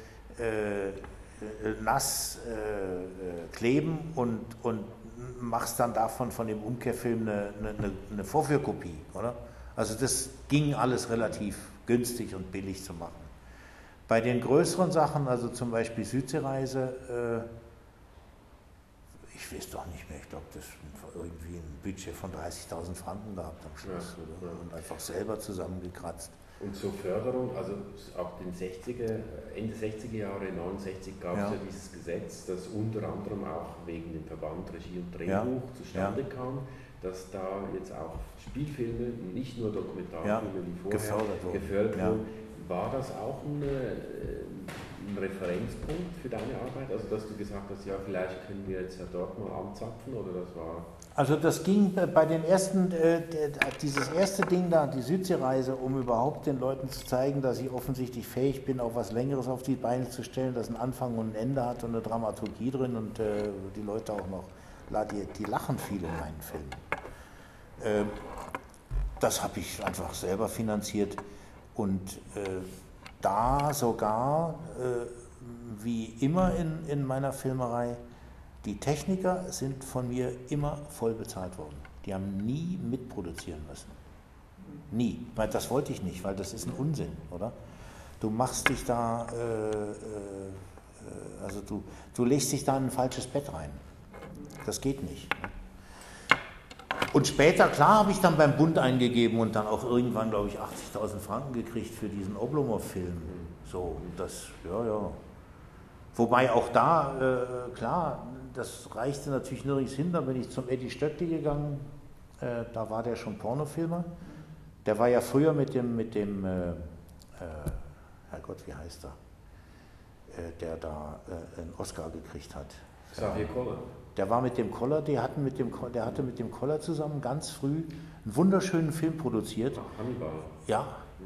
nass kleben und machst dann davon von dem Umkehrfilm eine Vorführkopie, oder? Also das ging alles relativ günstig und billig zu machen. Bei den größeren Sachen, also zum Beispiel Südseereise, ich weiß doch nicht mehr, ich glaube, das irgendwie ein Budget von 30.000 Franken gehabt am Schluss, ja, oder? Und einfach selber zusammengekratzt. Und zur Förderung, also ab den Ende 60er Jahre, 69 gab es ja dieses Gesetz, das unter anderem auch wegen dem Verband Regie und Drehbuch zustande kam, dass da jetzt auch Spielfilme, nicht nur Dokumentarfilme wie vorher, gefördert wurden. War das auch ein Referenzpunkt für deine Arbeit? Also dass du gesagt hast, ja vielleicht können wir jetzt ja dort mal anzapfen, oder das war... Also das ging bei den ersten, dieses erste Ding da, die Südseereise, um überhaupt den Leuten zu zeigen, dass ich offensichtlich fähig bin, auch was Längeres auf die Beine zu stellen, das einen Anfang und ein Ende hat und eine Dramaturgie drin und die Leute auch noch, die lachen viel in meinen Filmen. Das habe ich einfach selber finanziert und da sogar, wie immer in meiner Filmerei, die Techniker sind von mir immer voll bezahlt worden. Die haben nie mitproduzieren müssen. Nie. Weil das wollte ich nicht, weil das ist ein Unsinn, oder? Du machst dich da, also du legst dich da in ein falsches Bett rein. Das geht nicht. Und später, klar, habe ich dann beim Bund eingegeben und dann auch irgendwann, glaube ich, 80.000 Franken gekriegt für diesen Oblomov-Film. So, das, ja. Wobei auch da, klar, das reichte natürlich nirgends hin. Da bin ich zum Eddie Stöckli gegangen. Da war der schon Pornofilmer. Der war ja früher mit dem Herrgott, wie heißt er? Der da einen Oscar gekriegt hat. Xavier Koller. Der war mit dem Koller, der hatte mit dem Koller zusammen ganz früh einen wunderschönen Film produziert. Ach, Hannibal. Ja.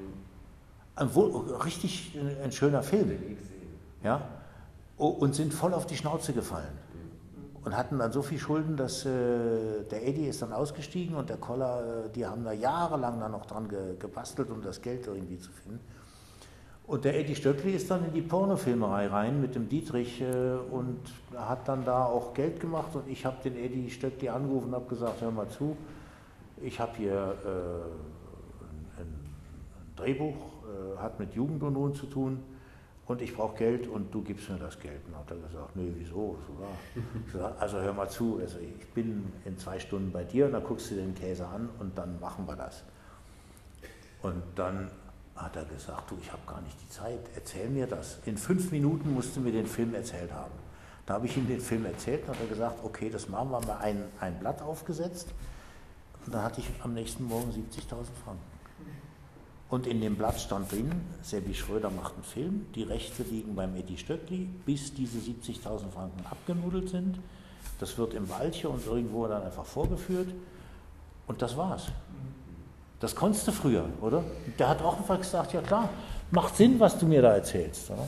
Richtig ein schöner Film. Ja. Und sind voll auf die Schnauze gefallen. Und hatten dann so viel Schulden, dass der Eddie ist dann ausgestiegen und der Koller, die haben da jahrelang dann noch dran gebastelt, um das Geld irgendwie zu finden. Und der Eddie Stöckli ist dann in die Pornofilmerei rein mit dem Dietrich und hat dann da auch Geld gemacht. Und ich habe den Eddie Stöckli angerufen und habe gesagt, hör mal zu, ich habe hier ein Drehbuch, hat mit Jugendunruhen zu tun und ich brauche Geld und du gibst mir das Geld. Und dann hat er gesagt, nee, wieso? Also hör mal zu, also ich bin in 2 Stunden bei dir und dann guckst du den Käse an und dann machen wir das. Und dann hat er gesagt, du, ich habe gar nicht die Zeit, erzähl mir das. In 5 Minuten musst du mir den Film erzählt haben. Da habe ich ihm den Film erzählt und hat er gesagt, okay, das machen wir, haben wir ein Blatt aufgesetzt und dann hatte ich am nächsten Morgen 70.000 Franken. Und in dem Blatt stand drin, Sebi Schröder macht einen Film, die Rechte liegen beim Eddie Stöckli, bis diese 70.000 Franken abgenudelt sind. Das wird im Walche und irgendwo dann einfach vorgeführt und das war's. Das konntest du früher, oder? Der hat auch einfach gesagt, ja klar, macht Sinn, was du mir da erzählst. Oder?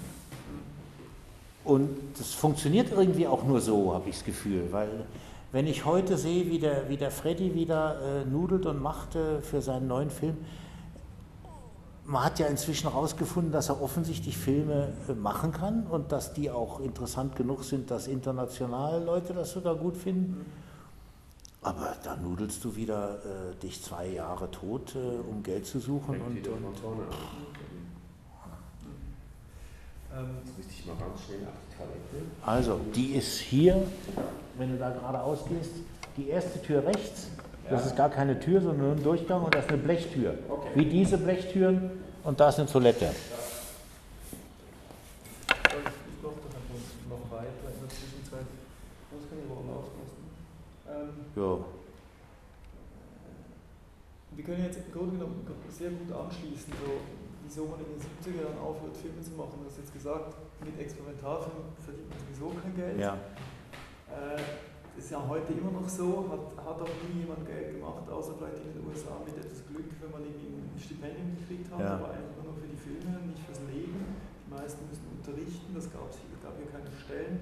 Und das funktioniert irgendwie auch nur so, habe ich das Gefühl, weil wenn ich heute sehe, wie der Freddy wieder nudelt und macht für seinen neuen Film, man hat ja inzwischen herausgefunden, dass er offensichtlich Filme machen kann und dass die auch interessant genug sind, dass international Leute das sogar gut finden. Aber da nudelst du wieder dich 2 Jahre tot, um Geld zu suchen. Jetzt müsste ich mal ganz schnell auf die Toilette. Also, die ist hier, wenn du da geradeaus gehst, die erste Tür rechts. Das ist gar keine Tür, sondern nur ein Durchgang und das ist eine Blechtür. Okay. Wie diese Blechtüren und da ist eine Toilette. Ich mache doch einfach noch weiter in der Zwischenzeit. Was kann ich aber auslassen? Ja. Wir können jetzt im Grunde genommen sehr gut anschließen, so, wieso man in den 70er Jahren aufhört, Filme zu machen. Du hast jetzt gesagt, mit Experimentalfilmen verdient man sowieso kein Geld. Ja. Das ist ja heute immer noch so, hat auch nie jemand Geld gemacht, außer vielleicht in den USA mit etwas Glück, wenn man irgendwie ein Stipendium gekriegt hat, aber einfach nur für die Filme, nicht fürs Leben. Die meisten müssen unterrichten, das gab hier keine Stellen.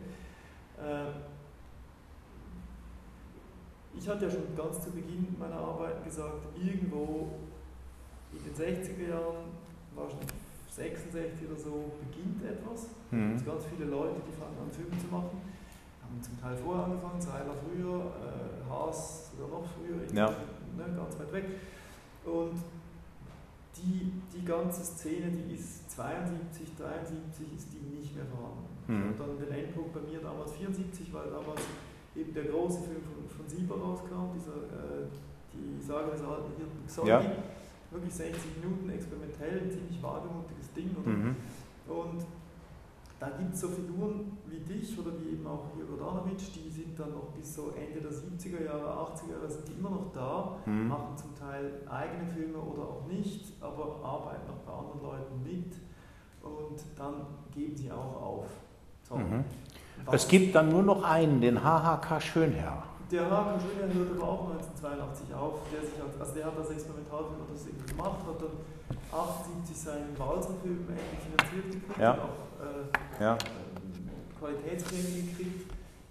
Ich hatte ja schon ganz zu Beginn meiner Arbeit gesagt, irgendwo in den 60er Jahren, wahrscheinlich 66 oder so, beginnt etwas. Es gibt ganz viele Leute, die fangen an, Filme zu machen. Haben zum Teil vorher angefangen, Seiler früher, Haas sogar noch früher, ganz weit weg. Und die ganze Szene, die ist 72, 73, ist die nicht mehr vorhanden. Und dann den Endpunkt bei mir damals 74, weil damals eben der große Film von Sieber rauskam, die Sage des alten Hirten Xoldi, wirklich 60 Minuten, experimentell, ein ziemlich wagemutiges Ding. Und da gibt es so Figuren wie dich oder wie eben auch hier Rodanovic, die sind dann noch bis so Ende der 70er Jahre, 80er Jahre, sind die immer noch da, machen zum Teil eigene Filme oder auch nicht, aber arbeiten auch bei anderen Leuten mit und dann geben sie auch auf. So. Es gibt dann nur noch einen, den HHK Schönherr. Der HHK Schönherr hört aber auch 1982 auf. Der hat als Experimentalfilm das irgendwie gemacht, hat dann 78 seinen Walser-Film endlich finanziert gekriegt, auch Qualitätsprämie gekriegt.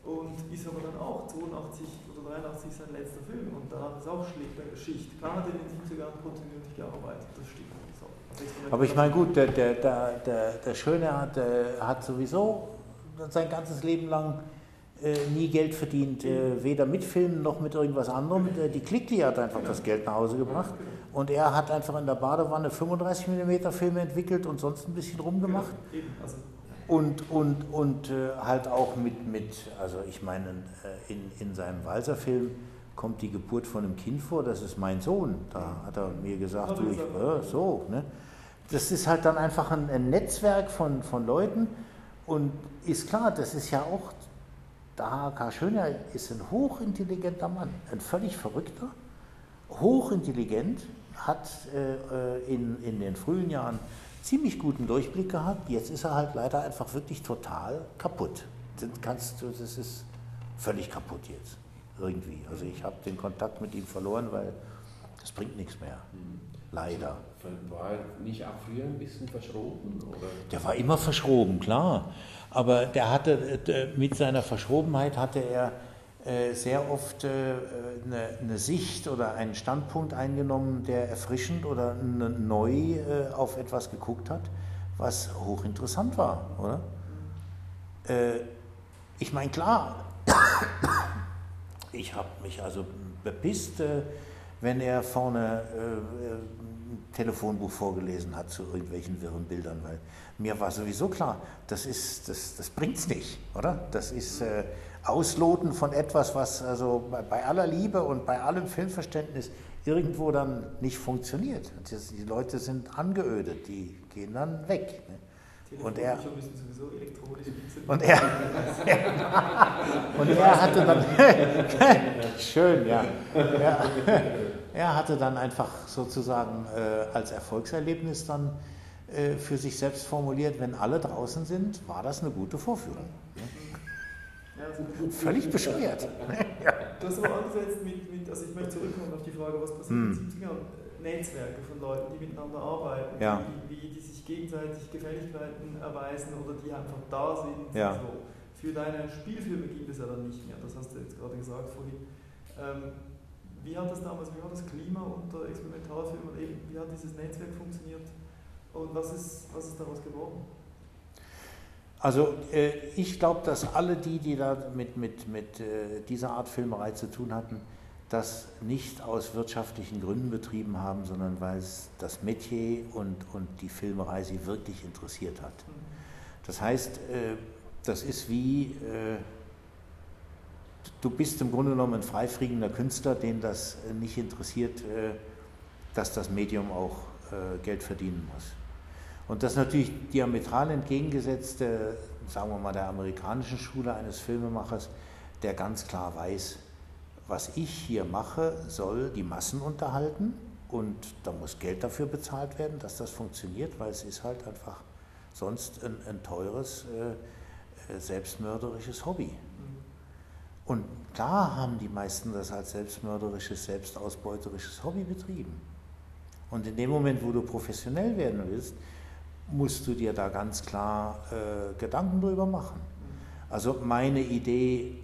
und ist aber dann auch 82 oder 83 sein letzter Film und danach ist auch Schicht. Klar hat er in den 70er Jahren kontinuierlich gearbeitet, das stimmt. So. Aber ich meine, gut, der Schöne hat sowieso sein ganzes Leben lang nie Geld verdient, weder mit Filmen noch mit irgendwas anderem. Die Cliqui hat einfach das Geld nach Hause gebracht und er hat einfach in der Badewanne 35 mm Filme entwickelt und sonst ein bisschen rumgemacht. Und halt auch mit, also ich meine, in seinem Walser-Film kommt die Geburt von einem Kind vor, das ist mein Sohn. Da hat er mir gesagt, so, ne? Das ist halt dann einfach ein Netzwerk von Leuten und ist klar, das ist ja auch, der H.K. Schöner ist ein hochintelligenter Mann, ein völlig verrückter, hochintelligent, hat in den frühen Jahren ziemlich guten Durchblick gehabt, jetzt ist er halt leider einfach wirklich total kaputt. Das ist völlig kaputt jetzt, irgendwie. Also ich habe den Kontakt mit ihm verloren, weil das bringt nichts mehr, leider. War er nicht auch früher ein bisschen verschroben? Oder? Der war immer verschroben, klar. Aber der hatte, mit seiner Verschrobenheit hatte er sehr oft eine Sicht oder einen Standpunkt eingenommen, der erfrischend oder neu auf etwas geguckt hat, was hochinteressant war, oder? Ich meine, klar, ich habe mich also bepisst, wenn er vorne ein Telefonbuch vorgelesen hat zu irgendwelchen wirren Bildern, weil mir war sowieso klar, das bringt's nicht, oder? Das ist Ausloten von etwas, was also bei aller Liebe und bei allem Filmverständnis irgendwo dann nicht funktioniert. Die Leute sind angeödet, die gehen dann weg. Ne? Und er hatte dann schön, ja. Er hatte dann einfach sozusagen als Erfolgserlebnis dann für sich selbst formuliert, wenn alle draußen sind, war das eine gute Vorführung. Ja, völlig bescheuert. Ja. Du hast aber angesetzt also ich möchte zurückkommen auf die Frage, was passiert in den 70ern? Netzwerke von Leuten, die miteinander arbeiten, die sich gegenseitig Gefälligkeiten erweisen oder die einfach da sind. Ja. So. Für deine Spielfilme gibt es ja dann nicht mehr, das hast du jetzt gerade gesagt vorhin. Wie hat das damals, wie war das Klima unter Experimentalfilmen und eben, wie hat dieses Netzwerk funktioniert und was ist daraus geworden? Also ich glaube, dass alle die da mit dieser Art Filmerei zu tun hatten, das nicht aus wirtschaftlichen Gründen betrieben haben, sondern weil es das Metier und die Filmerei sie wirklich interessiert hat. Das heißt, das ist wie, du bist im Grunde genommen ein freifliegender Künstler, den das nicht interessiert, dass das Medium auch Geld verdienen muss. Und das ist natürlich diametral entgegengesetzt, sagen wir mal, der amerikanischen Schule eines Filmemachers, der ganz klar weiß, was ich hier mache, soll die Massen unterhalten und da muss Geld dafür bezahlt werden, dass das funktioniert, weil es ist halt einfach sonst ein teures, selbstmörderisches Hobby. Und klar haben die meisten das als selbstmörderisches, selbstausbeuterisches Hobby betrieben. Und in dem Moment, wo du professionell werden willst, musst du dir da ganz klar Gedanken drüber machen. Also meine Idee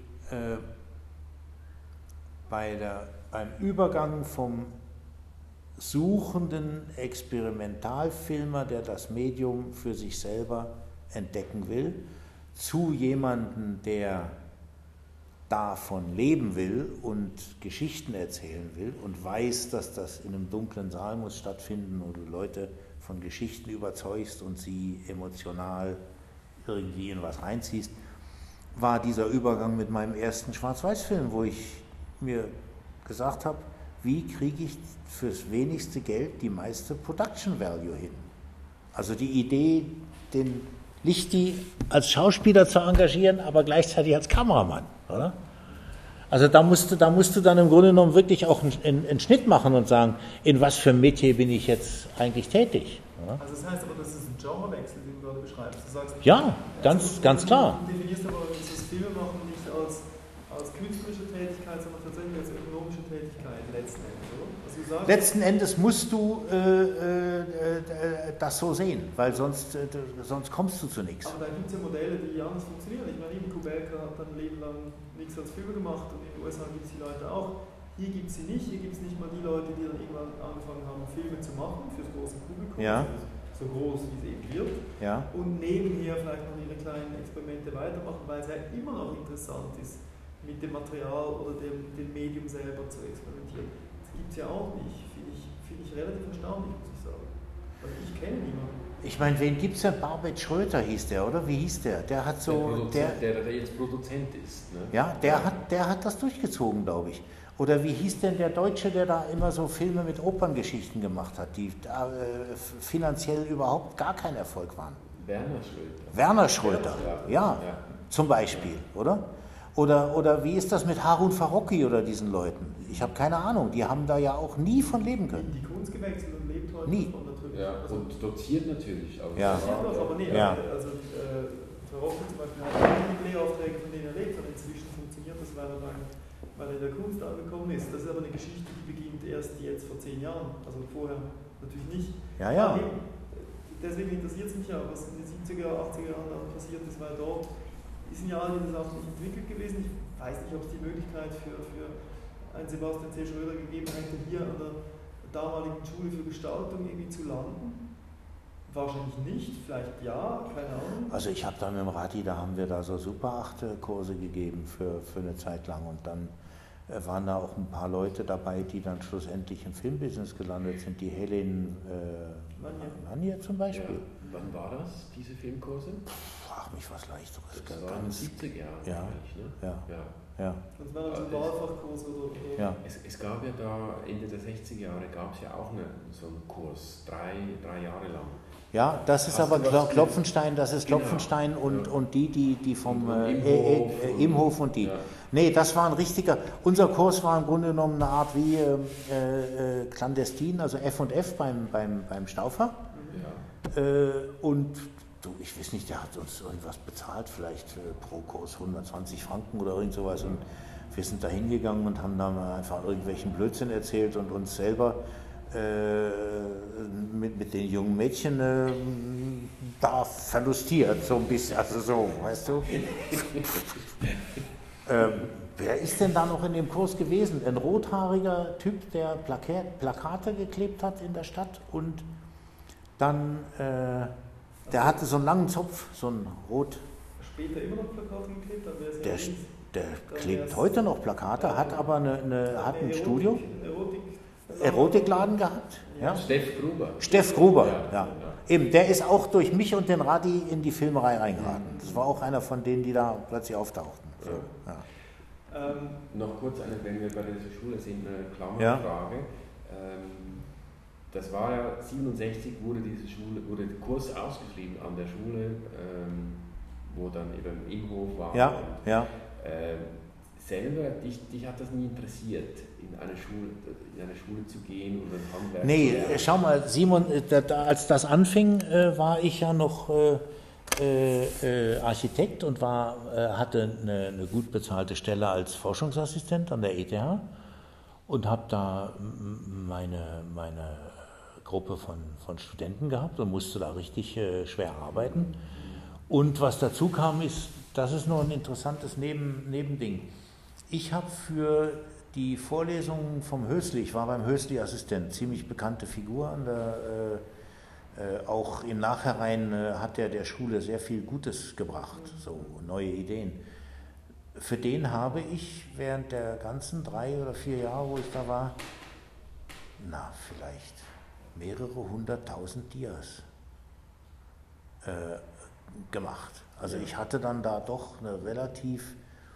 beim Übergang vom suchenden Experimentalfilmer, der das Medium für sich selber entdecken will, zu jemandem, der davon leben will und Geschichten erzählen will und weiß, dass das in einem dunklen Saal muss stattfinden, wo du Leute von Geschichten überzeugst und sie emotional irgendwie in was reinziehst, war dieser Übergang mit meinem ersten Schwarz-Weiß-Film, wo ich mir gesagt habe, wie kriege ich fürs wenigste Geld die meiste Production Value hin? Also die Idee, den Lichti als Schauspieler zu engagieren, aber gleichzeitig als Kameramann, oder? Also da musst du dann im Grunde genommen wirklich auch einen Schnitt machen und sagen, in was für ein Metier bin ich jetzt eigentlich tätig. Oder? Also das heißt aber, das ist ein Genrewechsel, den du gerade beschreibst. Du sagst, ja, ganz klar. Du definierst aber das Filmemachen nicht als künstlerische Tätigkeit, sondern tatsächlich als ökonomische Tätigkeit letzten Endes, oder? Also letzten Endes musst du das so sehen, weil sonst kommst du zu nichts. Aber da gibt es ja Modelle, die anders funktionieren. Ich meine, eben Kubeca hat ein Leben lang nichts als Filme gemacht und in den USA gibt es die Leute auch. Hier gibt es sie nicht. Hier gibt es nicht mal die Leute, die dann irgendwann angefangen haben, Filme zu machen fürs große Publikum. Ja. So groß, wie es eben wird. Ja. Und nebenher vielleicht noch ihre kleinen Experimente weitermachen, weil es ja immer noch interessant ist, mit dem Material oder dem Medium selber zu experimentieren. Das gibt es ja auch nicht. Finde ich relativ erstaunlich, muss ich sagen. Also ich kenne niemanden. Ich meine, wen gibt es denn? Barbet Schröter hieß der, oder? Wie hieß der? Der hat so. Der jetzt Produzent ist. Ne? Ja, der hat das durchgezogen, glaube ich. Oder wie hieß denn der Deutsche, der da immer so Filme mit Operngeschichten gemacht hat, die finanziell überhaupt gar kein Erfolg waren? Werner Schröter, ja, zum Beispiel, oder? Oder wie ist das mit Harun Farocki oder diesen Leuten? Ich habe keine Ahnung, die haben da ja auch nie von leben können. Die Kunst gewechselt und lebt heute nie. Davon natürlich. Ja, und doziert natürlich auch. Ja. Aber nee, ja. Also Farocki zum Beispiel hat nicht Lehraufträge, von denen er lebt, und inzwischen funktioniert das, weil er in der Kunst angekommen ist. Das ist aber eine Geschichte, die beginnt erst jetzt vor 10 Jahren, also vorher natürlich nicht. Ja, ja. Deswegen interessiert es mich ja, was in den 70er, 80er Jahren dann passiert ist, weil dort sind ja all diese Sachen nicht entwickelt gewesen. Ich weiß nicht, ob es die Möglichkeit für einen Sebastian C. Schröder gegeben hätte, hier an der damaligen Schule für Gestaltung irgendwie zu landen. Wahrscheinlich nicht, vielleicht ja, keine Ahnung. Also ich habe da mit dem Rati, da haben wir da so Super 8 Kurse gegeben für eine Zeit lang, und dann waren da auch ein paar Leute dabei, die dann schlussendlich im Filmbusiness gelandet sind. Die Helen Manier zum Beispiel. Ja. Wann war das, diese Filmkurse? Frag mich was Leichteres. Das war in den 70er Jahren, ja. Ne? Ja. Das war dann so ein Wahlfachkurs oder? Ja. Es gab ja da, Ende der 60er Jahre, gab es ja auch so einen Kurs, drei Jahre lang. Ja, das ist aber Klopfenstein, das ist Klopfenstein und die vom Imhof und die. Ja. Nee, das war ein richtiger, unser Kurs war im Grunde genommen eine Art wie clandestin, also F&F beim Stauffer. Ja. Und du, ich weiß nicht, der hat uns irgendwas bezahlt, vielleicht pro Kurs 120 Franken oder irgend sowas, und wir sind da hingegangen und haben da mal einfach irgendwelchen Blödsinn erzählt und uns selber mit den jungen Mädchen da verlustiert, so ein bisschen, also so, weißt du. Wer ist denn da noch in dem Kurs gewesen? Ein rothaariger Typ, der Plakate geklebt hat in der Stadt, und dann, der hatte so einen langen Zopf, so ein rot. Später immer noch Plakate geklebt? Dann der klebt heute noch Plakate, hat aber hat ein Studio. Erotikladen gehabt. Ja. Steff Gruber, ja. Eben, der ist auch durch mich und den Radi in die Filmerei reingeraten. Das war auch einer von denen, die da plötzlich auftauchten. So, ja. Noch kurz, wenn wir bei dieser Schule sind, eine Klammerfrage. Ja. Das war ja, 1967 wurde der Kurs ausgeschrieben an der Schule, wo dann eben im Imhof war. Ja, und, ja. Selber, dich hat das nie interessiert, in eine Schule zu gehen oder ein Handwerk Nee, zu lernen? Schau mal, Simon, als das anfing, war ich ja noch Architekt und hatte eine gut bezahlte Stelle als Forschungsassistent an der ETH und habe da meine Gruppe von Studenten gehabt und musste da richtig schwer arbeiten. Und was dazu kam, das ist noch ein interessantes Nebending. Ich habe für die Vorlesungen vom Hösli, ich war beim Hösli-Assistent, ziemlich bekannte Figur auch im Nachhinein hat der Schule sehr viel Gutes gebracht, so neue Ideen. Für den habe ich während der ganzen 3 oder 4 Jahre, wo ich da war, vielleicht mehrere 100.000 Dias gemacht. Also ich hatte dann da doch eine relativ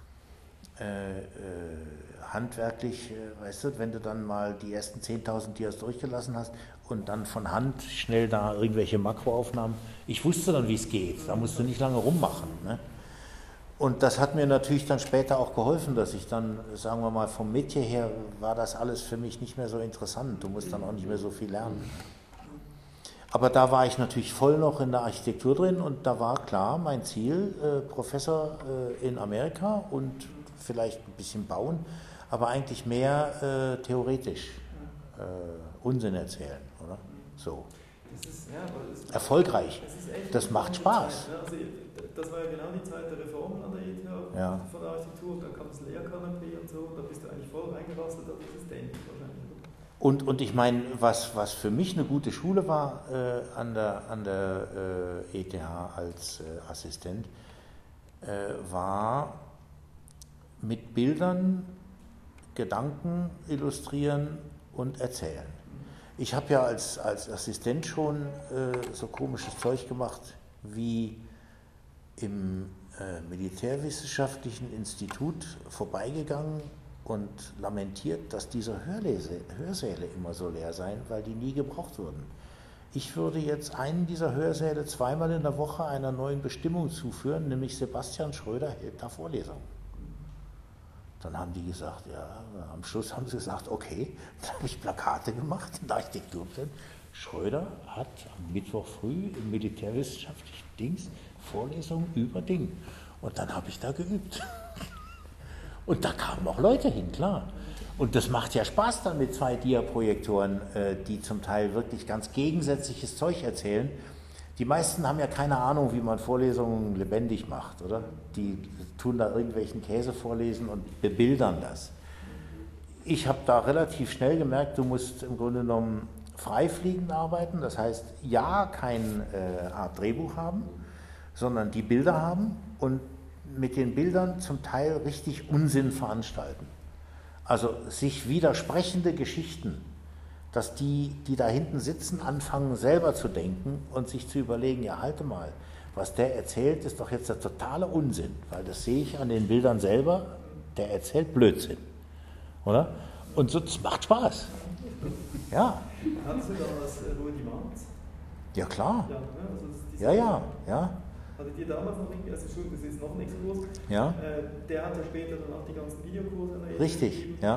handwerklich, weißt du, wenn du dann mal die ersten 10.000 Dias durchgelassen hast und dann von Hand schnell da irgendwelche Makroaufnahmen, ich wusste dann, wie es geht, da musst du nicht lange rummachen. Ne? Und das hat mir natürlich dann später auch geholfen, dass ich dann, sagen wir mal, vom Metier her war das alles für mich nicht mehr so interessant, du musst dann auch nicht mehr so viel lernen. Aber da war ich natürlich voll noch in der Architektur drin und da war klar mein Ziel, Professor in Amerika und vielleicht ein bisschen bauen, aber eigentlich mehr theoretisch. Unsinn erzählen, oder? So. Das ist, ja, erfolgreich. Echt das macht Spaß. Zeit, ne? Also, das war ja genau die Zeit der Reformen an der ETH von der Architektur, dann kam das Lehrkanapé und so, da bist du eigentlich voll reingerasselt als Assistent wahrscheinlich. Und ich meine, was für mich eine gute Schule war an der ETH als Assistent, war mit Bildern Gedanken illustrieren und erzählen. Ich habe ja als Assistent schon so komisches Zeug gemacht wie im Militärwissenschaftlichen Institut vorbeigegangen und lamentiert, dass diese Hörsäle immer so leer seien, weil die nie gebraucht wurden. Ich würde jetzt einen dieser Hörsäle zweimal in der Woche einer neuen Bestimmung zuführen, nämlich Sebastian Schröder hält da Vorlesungen. Dann haben die gesagt, ja, am Schluss haben sie gesagt, okay, dann habe ich Plakate gemacht in der Architektur. Schröder hat am Mittwoch früh im militärwissenschaftlichen Dings Vorlesungen über Ding. Und dann habe ich da geübt. Und da kamen auch Leute hin, klar. Und das macht ja Spaß dann mit 2 Dia-Projektoren, die zum Teil wirklich ganz gegensätzliches Zeug erzählen. Die meisten haben ja keine Ahnung, wie man Vorlesungen lebendig macht, oder? Die tun da irgendwelchen Käse vorlesen und bebildern das. Ich habe da relativ schnell gemerkt, du musst im Grunde genommen freifliegend arbeiten, das heißt, ja, keine Art Drehbuch haben, sondern die Bilder haben und mit den Bildern zum Teil richtig Unsinn veranstalten. Also sich widersprechende Geschichten, dass die da hinten sitzen, anfangen selber zu denken und sich zu überlegen, ja, halte mal, was der erzählt, ist doch jetzt der totale Unsinn, weil das sehe ich an den Bildern selber, der erzählt Blödsinn, oder? Und so, das macht Spaß. Ja. Hattest du da was Rudiments? Ja, klar. Ja, ne? Also ja. Hattet ihr damals noch irgendwie, also das ist jetzt noch ein Exkurs, ja. Der hat ja später dann auch die ganzen Videokurse an der Richtig, gegeben. Ja.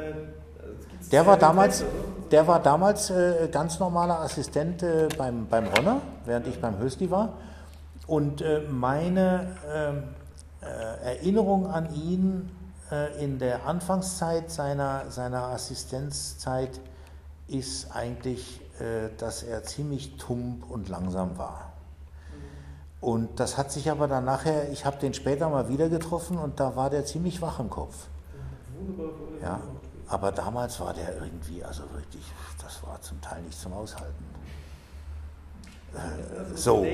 Der war damals ganz normaler Assistent beim Ronner, während ich beim Hösli war. Und meine Erinnerung an ihn in der Anfangszeit seiner Assistenzzeit ist eigentlich, dass er ziemlich tump und langsam war. Und das hat sich aber dann nachher, ich habe den später mal wieder getroffen und da war der ziemlich wach im Kopf. Ja, aber damals war der irgendwie, also wirklich, das war zum Teil nicht zum Aushalten. So.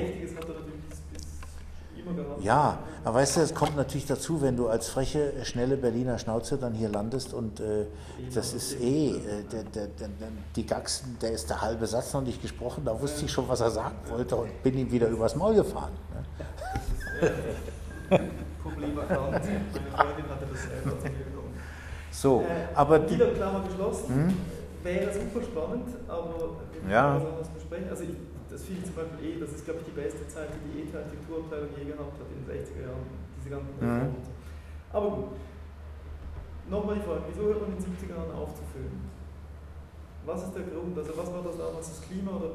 Ja, aber weißt du, es kommt natürlich dazu, wenn du als freche, schnelle Berliner Schnauze dann hier landest und das ist die Gaxen, der ist der halbe Satz noch nicht gesprochen, da wusste ich schon, was er sagen wollte und bin ihm wieder übers Maul gefahren. Problem erkannt, meine Freundin hatte das selber zu mir bekommen. So, aber wieder Klammer geschlossen, wäre super spannend, aber wir müssen was besprechen. Also das finde ich zum Beispiel das ist glaube ich die beste Zeit, die die ETH-Architekturabteilung je gehabt hat in den 60er Jahren, diese ganzen Reformen. Aber gut, nochmal die Frage, wieso hört man in den 70er Jahren auf zu filmen? Was ist der Grund? Also was war das damals, das Klima oder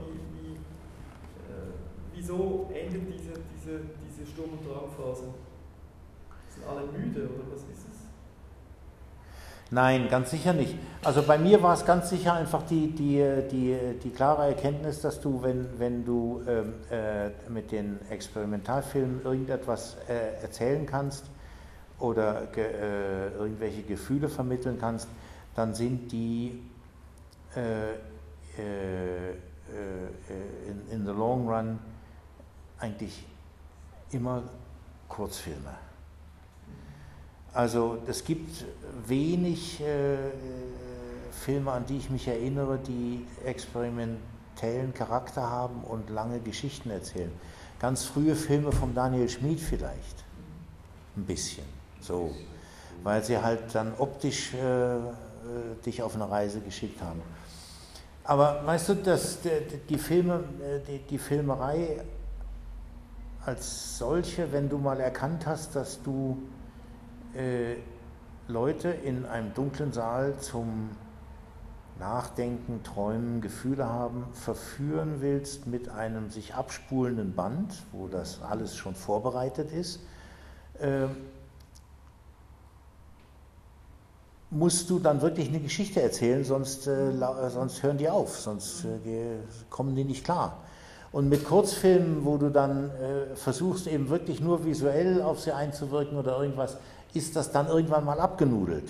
wieso endet diese Sturm- und Drangphase? Sind alle müde oder was ist es? Nein, ganz sicher nicht. Also bei mir war es ganz sicher einfach die klare Erkenntnis, dass du, wenn du mit den Experimentalfilmen irgendetwas erzählen kannst oder irgendwelche Gefühle vermitteln kannst, dann sind die in the long run eigentlich immer Kurzfilme. Also es gibt wenig Filme, an die ich mich erinnere, die experimentellen Charakter haben und lange Geschichten erzählen. Ganz frühe Filme von Daniel Schmid vielleicht, ein bisschen, so, weil sie halt dann optisch dich auf eine Reise geschickt haben. Aber weißt du, die Filmerei als solche, wenn du mal erkannt hast, dass du Leute in einem dunklen Saal zum Nachdenken, Träumen, Gefühle haben, verführen willst mit einem sich abspulenden Band, wo das alles schon vorbereitet ist, musst du dann wirklich eine Geschichte erzählen, sonst hören die auf, sonst kommen die nicht klar. Und mit Kurzfilmen, wo du dann versuchst, eben wirklich nur visuell auf sie einzuwirken oder irgendwas, ist das dann irgendwann mal abgenudelt.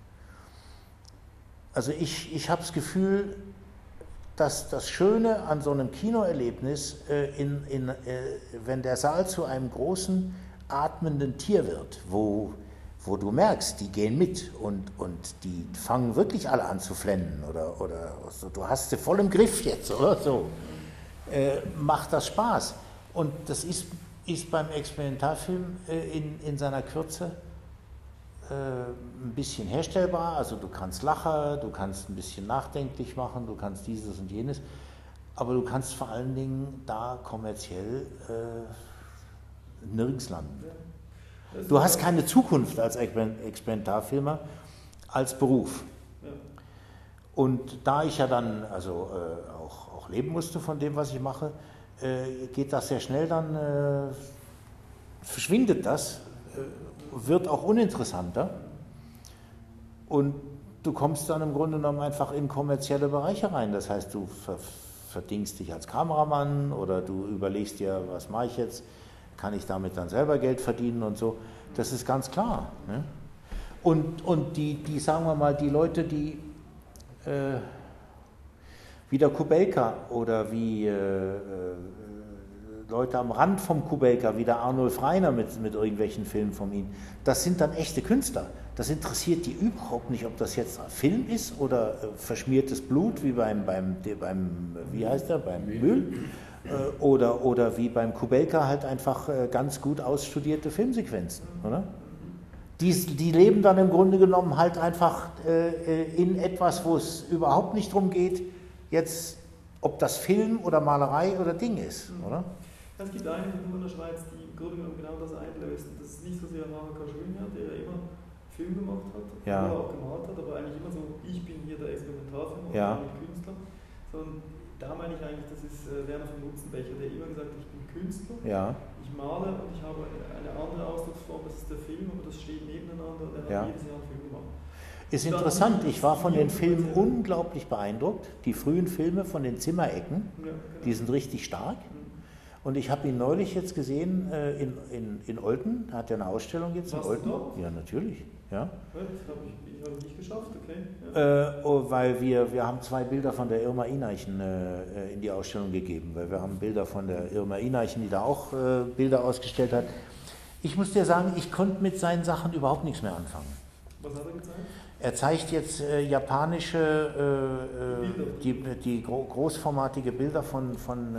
Also ich habe das Gefühl, dass das Schöne an so einem Kinoerlebnis, wenn der Saal zu einem großen, atmenden Tier wird, wo du merkst, die gehen mit und die fangen wirklich alle an zu flennen oder so, du hast sie voll im Griff jetzt oder so, macht das Spaß. Und das ist beim Experimentalfilm in seiner Kürze ein bisschen herstellbar, also du kannst lachen, du kannst ein bisschen nachdenklich machen, du kannst dieses und jenes, aber du kannst vor allen Dingen da kommerziell nirgends landen. Du hast keine Zukunft als Experimentalfilmer, als Beruf. Und da ich ja dann auch leben musste von dem, was ich mache, geht das sehr schnell, dann verschwindet das, wird auch uninteressanter und du kommst dann im Grunde genommen einfach in kommerzielle Bereiche rein. Das heißt, du verdingst dich als Kameramann oder du überlegst dir, was mache ich jetzt, kann ich damit dann selber Geld verdienen und so. Das ist ganz klar. Ne? Und die, sagen wir mal, die Leute, die wie der Kubelka oder wie Leute am Rand vom Kubelka, wie der Arnulf Reiner mit irgendwelchen Filmen von ihm, das sind dann echte Künstler. Das interessiert die überhaupt nicht, ob das jetzt Film ist oder verschmiertes Blut, wie beim wie heißt der, beim Mühl, oder wie beim Kubelka halt einfach ganz gut ausstudierte Filmsequenzen, oder? Die leben dann im Grunde genommen halt einfach in etwas, wo es überhaupt nicht darum geht, jetzt, ob das Film oder Malerei oder Ding ist, oder? Es gibt eine Figur in der Schweiz, die im Grunde genommen genau das einlöst. Das ist nicht so sehr Marek Kaschulja, der immer Film gemacht hat, ja, oder auch gemalt hat, aber eigentlich immer so, ich bin hier der Experimentalfilmer, ja, und Künstler. Sondern da meine ich eigentlich, das ist Werner von Nutzenbecher, der immer gesagt hat, ich bin Künstler, ja, ich male und ich habe eine andere Ausdrucksform, das ist der Film, aber das steht nebeneinander und er hat jedes Jahr einen Film gemacht. Ist interessant, ich war von den Filmen unglaublich beeindruckt. Die frühen Filme von den Zimmerecken, ja, genau, die sind richtig stark. Und ich habe ihn neulich jetzt gesehen in Olten, er hat ja eine Ausstellung jetzt in Olten. Ja, natürlich. Ja. Das habe ich nicht geschafft, okay. Ja. Weil wir haben 2 Bilder von der Irma Ineichen in die Ausstellung gegeben, weil wir haben Bilder von der Irma Ineichen, die da auch Bilder ausgestellt hat. Ich muss dir sagen, ich konnte mit seinen Sachen überhaupt nichts mehr anfangen. Was hat er gezeigt? Er zeigt jetzt japanische, die großformatige Bilder von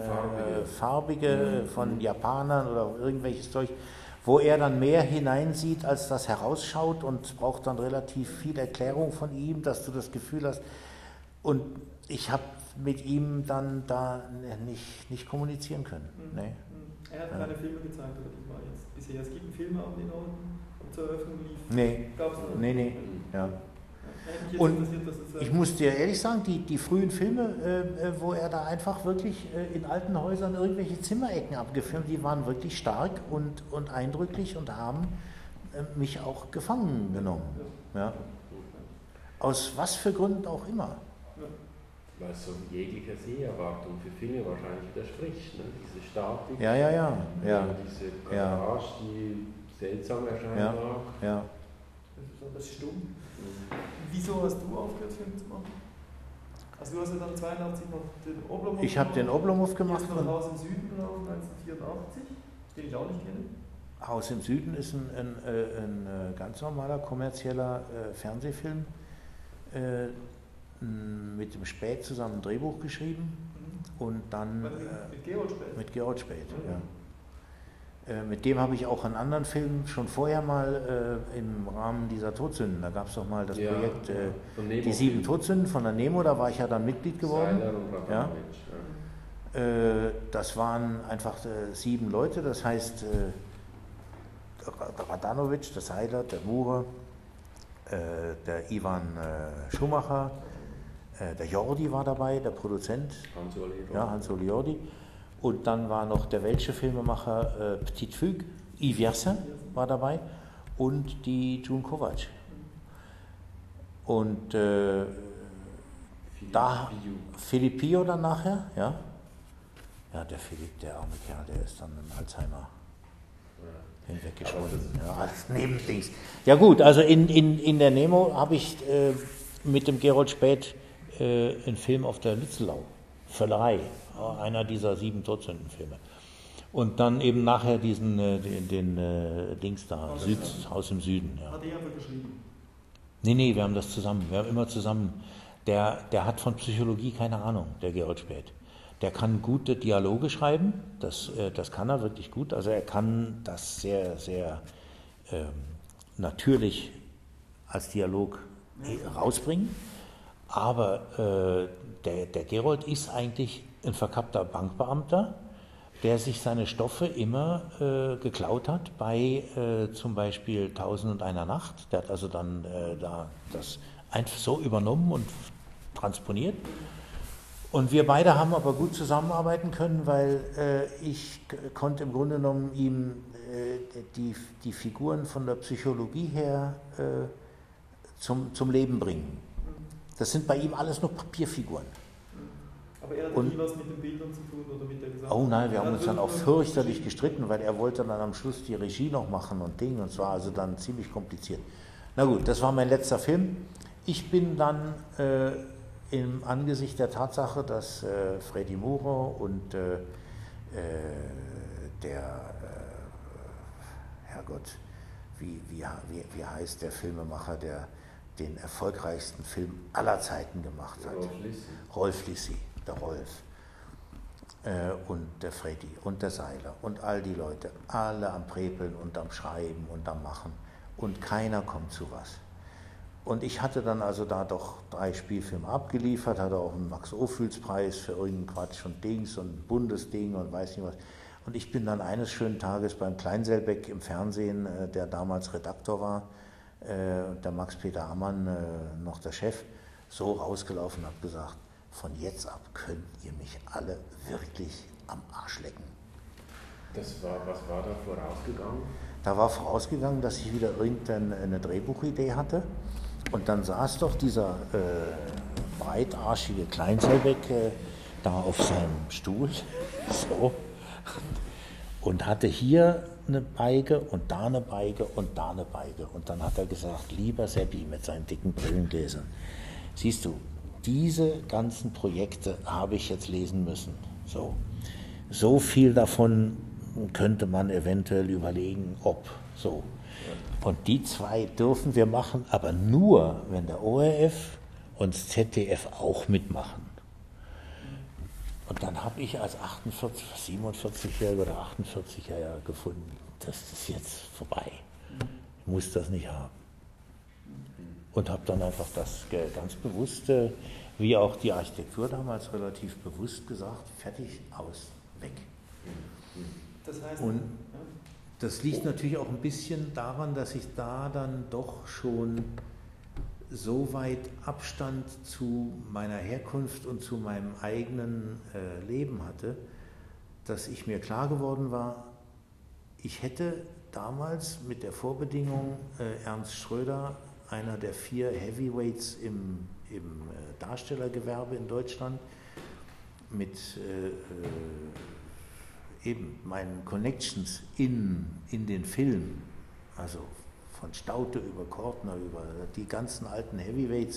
farbige, von Japanern oder irgendwelches Zeug, wo er dann mehr hineinsieht, als das herausschaut und es braucht dann relativ viel Erklärung von ihm, dass du das Gefühl hast. Und ich habe mit ihm dann da nicht kommunizieren können. Nee. Er hat keine Filme gezeigt, oder die war jetzt bisher. Es gibt einen Filmabend in Olten, zur Eröffnung lief. Nee. Gab's noch? Nee. Ja. Und ich muss dir ehrlich sagen, die frühen Filme, wo er da einfach wirklich in alten Häusern irgendwelche Zimmerecken abgefilmt, die waren wirklich stark und eindrücklich und haben mich auch gefangen genommen. Ja. Aus was für Gründen auch immer. Weil es so jeglicher Seherwartung für Filme wahrscheinlich widerspricht. Ne? Diese Statik, ja. Diese Garage, die seltsam erscheinen mag. Ja. Das ist stumm. Wieso hast du aufgehört, Film zu machen? Also du hast ja dann 82 noch den Oblomov gemacht. Ich habe den Oblomov gemacht. Du hast noch Haus im Süden gelaufen, 1984, den ich auch nicht kenne. Haus im Süden ist ein ganz normaler kommerzieller Fernsehfilm, mit dem Späth zusammen ein Drehbuch geschrieben und dann mit Gerold Späth? Mit Gerold Späth, ja. Mit dem habe ich auch einen anderen Film schon vorher mal im Rahmen dieser Todsünden, da gab es doch mal das Projekt Die 7 Todsünden von der Nemo, da war ich ja dann Mitglied geworden. Ja. Das waren einfach 7 Leute, das heißt der Radanovic, der Seiler, der Murer, der Ivan Schumacher, der Jordi war dabei, der Produzent, Hans-Oli Jordi. Und dann war noch der welsche Filmemacher Petit Fugue, Yves Yersin war dabei und die June Kovac. Und Philippe Pio dann nachher, ja. Ja, der Philipp, der arme Kerl, der ist dann an Alzheimer hinweggeschwunden. Ja, als Nebendings. Ja gut, also in der Nemo habe ich mit dem Gerold Späth einen Film auf der Lützelau, Völlerei, einer dieser 7 Todsündenfilme. Und dann eben nachher den Dings da, Haus im Süden. Ja. Hat er aber geschrieben? Nee, wir haben das zusammen, wir haben immer zusammen. Der hat von Psychologie keine Ahnung, der Gerold Späth. Der kann gute Dialoge schreiben, das kann er wirklich gut. Also er kann das sehr, sehr natürlich als Dialog rausbringen. Aber der Gerold ist eigentlich ein verkappter Bankbeamter, der sich seine Stoffe immer geklaut hat bei zum Beispiel 1001 Nacht. Der hat also dann da das einfach so übernommen und transponiert. Und wir beide haben aber gut zusammenarbeiten können, weil ich konnte im Grunde genommen ihm die Figuren von der Psychologie her zum Leben bringen. Das sind bei ihm alles nur Papierfiguren. Aber er hat nie was mit den Bildern zu tun oder mit der Gesamtheit? Oh nein, wir haben uns dann auch fürchterlich gestritten, weil er wollte dann am Schluss die Regie noch machen und Ding, und es war also dann ziemlich kompliziert. Na gut, das war mein letzter Film. Ich bin dann im Angesicht der Tatsache, dass Freddy Muro und Herrgott, wie heißt der Filmemacher, der den erfolgreichsten Film aller Zeiten gemacht hat? Rolf Lissi, der Rolf. Und der Freddy und der Seiler und all die Leute, alle am Prepeln und am Schreiben und am Machen. Und keiner kommt zu was. Und ich hatte dann also da doch 3 Spielfilme abgeliefert, hatte auch einen Max-Ophüls-Preis für irgendeinen Quatsch und Dings und ein Bundesding und weiß nicht was. Und ich bin dann eines schönen Tages beim Kleinselbeck im Fernsehen, der damals Redaktor war, der Max-Peter Ammann, noch der Chef, so rausgelaufen und habe gesagt, von jetzt ab könnt ihr mich alle wirklich am Arsch lecken. Was war da vorausgegangen? Da war vorausgegangen, dass ich wieder irgendeine Drehbuchidee hatte. Und dann saß doch dieser breitarschige Kleinselbeck da auf seinem Stuhl so, und hatte hier eine Beige und da eine Beige und da eine Beige. Und dann hat er gesagt, lieber Seppi mit seinen dicken Brillengläsern, siehst du, diese ganzen Projekte habe ich jetzt lesen müssen. So viel davon könnte man eventuell überlegen, ob so. Und die 2 dürfen wir machen, aber nur, wenn der ORF und das ZDF auch mitmachen. Und dann habe ich als 47-Jähriger oder 48er gefunden, das ist jetzt vorbei. Ich muss das nicht haben. Und habe dann einfach das ganz bewusst, wie auch die Architektur damals relativ bewusst gesagt, fertig, aus, weg. Das heißt, und das liegt natürlich auch ein bisschen daran, dass ich da dann doch schon so weit Abstand zu meiner Herkunft und zu meinem eigenen Leben hatte, dass ich mir klar geworden war, ich hätte damals mit der Vorbedingung Ernst Schröder, einer der 4 Heavyweights im Darstellergewerbe in Deutschland, mit eben meinen Connections in den Film, also von Staudte über Kortner, über die ganzen alten Heavyweights,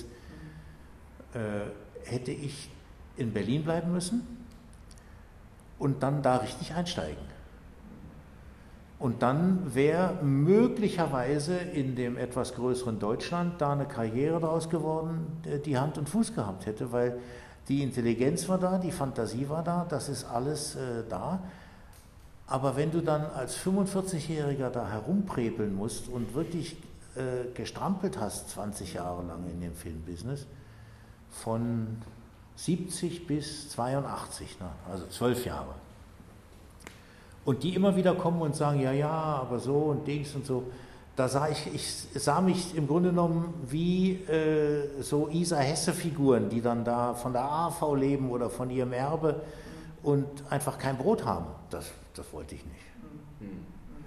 hätte ich in Berlin bleiben müssen und dann da richtig einsteigen. Und dann wäre möglicherweise in dem etwas größeren Deutschland da eine Karriere draus geworden, die Hand und Fuß gehabt hätte, weil die Intelligenz war da, die Fantasie war da, das ist alles da. Aber wenn du dann als 45-Jähriger da herumprepeln musst und wirklich gestrampelt hast 20 Jahre lang in dem Filmbusiness, von 70 bis 82, ne? Also 12 Jahre. Und die immer wieder kommen und sagen, ja, aber so und Dings und so, da sah ich sah mich im Grunde genommen wie so Isa-Hesse-Figuren, die dann da von der AHV leben oder von ihrem Erbe und einfach kein Brot haben. Das wollte ich nicht.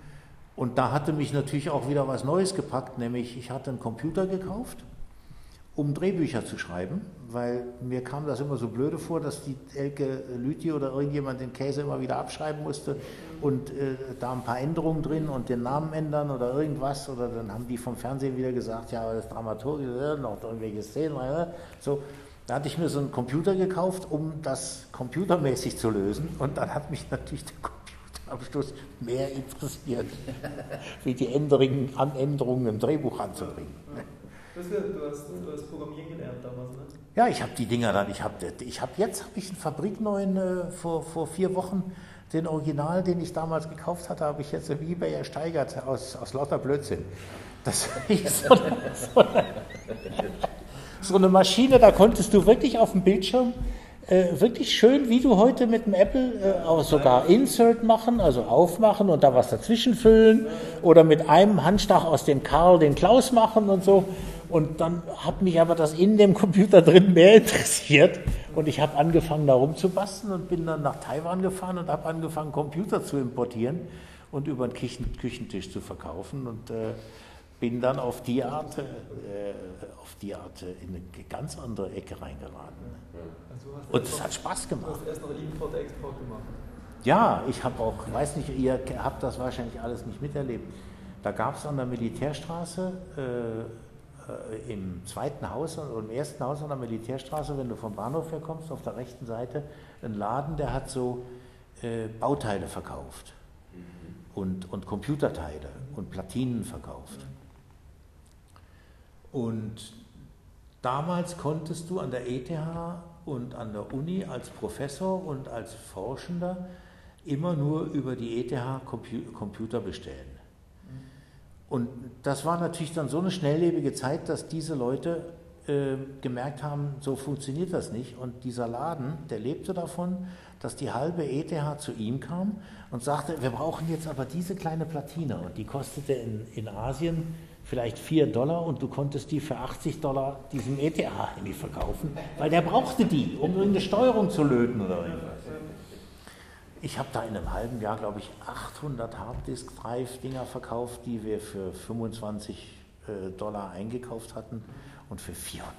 Und da hatte mich natürlich auch wieder was Neues gepackt, nämlich ich hatte einen Computer gekauft um Drehbücher zu schreiben, weil mir kam das immer so blöde vor, dass die Elke Lüthi oder irgendjemand den Käse immer wieder abschreiben musste und da ein paar Änderungen drin und den Namen ändern oder irgendwas, oder dann haben die vom Fernsehen wieder gesagt, ja, das Dramaturg, noch irgendwelche Szenen, so. Da hatte ich mir so einen Computer gekauft, um das computermäßig zu lösen, und dann hat mich natürlich der Computer am Schluss mehr interessiert, wie die Änderungen im Drehbuch anzubringen. Du hast Programmieren gelernt damals, ne? Ja, ich habe die Dinger dann, ich habe einen fabrikneuen, vor 4 Wochen, den Original, den ich damals gekauft hatte, habe ich jetzt im eBay ersteigert, aus lauter Blödsinn. Das ist so eine Maschine, da konntest du wirklich auf dem Bildschirm wirklich schön, wie du heute mit dem Apple auch sogar Insert machen, also aufmachen und da was dazwischen füllen, oder mit einem Handstach aus dem Karl den Klaus machen und so. Und dann hat mich aber das in dem Computer drin mehr interessiert, und ich habe angefangen, da rumzubasteln und bin dann nach Taiwan gefahren und habe angefangen, Computer zu importieren und über den Küchentisch zu verkaufen, und bin dann auf die Art in eine ganz andere Ecke reingeraten. Und es hat Spaß gemacht. Du hast erst noch Import-Export gemacht. Ja, ich habe auch, weiß nicht, ihr habt das wahrscheinlich alles nicht miterlebt. Da gab es an der Militärstraße, im zweiten Haus oder im ersten Haus an der Militärstraße, wenn du vom Bahnhof herkommst, auf der rechten Seite, einen Laden, der hat so Bauteile verkauft und Computerteile und Platinen verkauft. Und damals konntest du an der ETH und an der Uni als Professor und als Forschender immer nur über die ETH Computer bestellen. Und das war natürlich dann so eine schnelllebige Zeit, dass diese Leute gemerkt haben, so funktioniert das nicht. Und dieser Laden, der lebte davon, dass die halbe ETH zu ihm kam und sagte, wir brauchen jetzt aber diese kleine Platine. Und die kostete in Asien vielleicht $4, und du konntest die für $80 diesem ETH verkaufen, weil der brauchte die, um irgendeine Steuerung zu löten oder irgendwas. Ich habe da in einem halben Jahr, glaube ich, 800 Harddisk-Drive-Dinger verkauft, die wir für $25 eingekauft hatten und für 400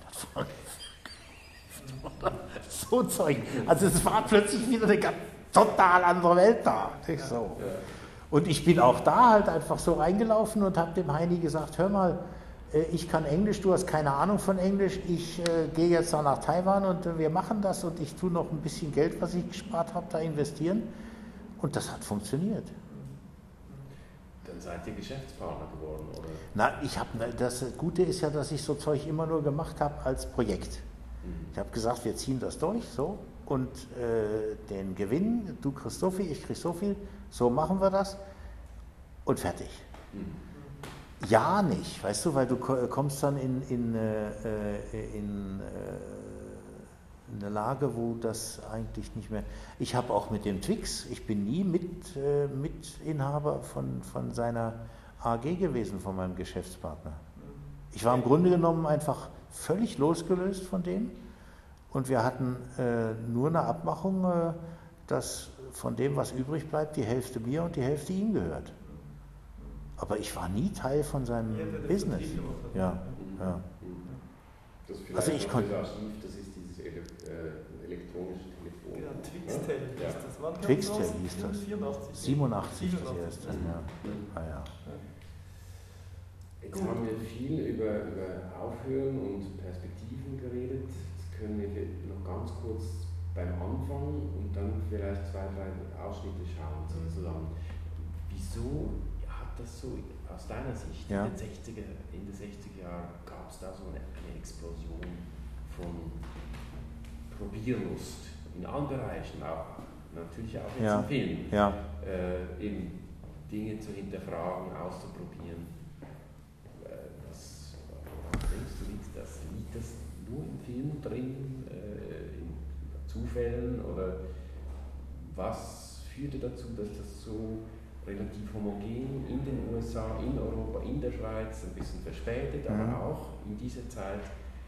so Zeug. Also es war plötzlich wieder eine ganz total andere Welt da. Nicht so. Und ich bin auch da halt einfach so reingelaufen und habe dem Heini gesagt, hör mal, ich kann Englisch, du hast keine Ahnung von Englisch, ich gehe jetzt da nach Taiwan und wir machen das, und ich tue noch ein bisschen Geld, was ich gespart habe, da investieren, und das hat funktioniert. Dann seid ihr Geschäftspartner geworden, oder? Na, das Gute ist ja, dass ich so Zeug immer nur gemacht habe als Projekt. Ich habe gesagt, wir ziehen das durch, so, und den Gewinn, du kriegst so viel, ich krieg so viel, so machen wir das, und fertig. Ja, nicht, weißt du, weil du kommst dann in eine Lage, wo das eigentlich nicht mehr. Ich habe auch mit dem Twix, ich bin nie Mitinhaber von seiner AG gewesen, von meinem Geschäftspartner. Ich war im Grunde genommen einfach völlig losgelöst von dem, und wir hatten nur eine Abmachung, dass von dem, was übrig bleibt, die Hälfte mir und die Hälfte ihm gehört. Aber ich war nie Teil von seinem Business. Ja. Das Also ich konnte. Das ist dieses elektronische Telefon. Genau, Twixtel hieß das. Wann Twixtel hieß das. 87 das 87. erste. Ja. Ja. Jetzt haben wir viel über Aufhören und Perspektiven geredet. Jetzt können wir noch ganz kurz beim Anfang und dann vielleicht 2, 3 Ausschnitte schauen zusammen. Wieso hat das so aus deiner Sicht in den 60er Jahren gab es da so eine Explosion von Probierlust in allen Bereichen, auch natürlich auch jetzt im Film, eben Dinge zu hinterfragen, auszuprobieren. Woran denkst du, liegt das nur im Film drin, in Zufällen, oder was führte dazu, dass das so relativ homogen in den USA, in Europa, in der Schweiz, ein bisschen verspätet, aber auch in dieser Zeit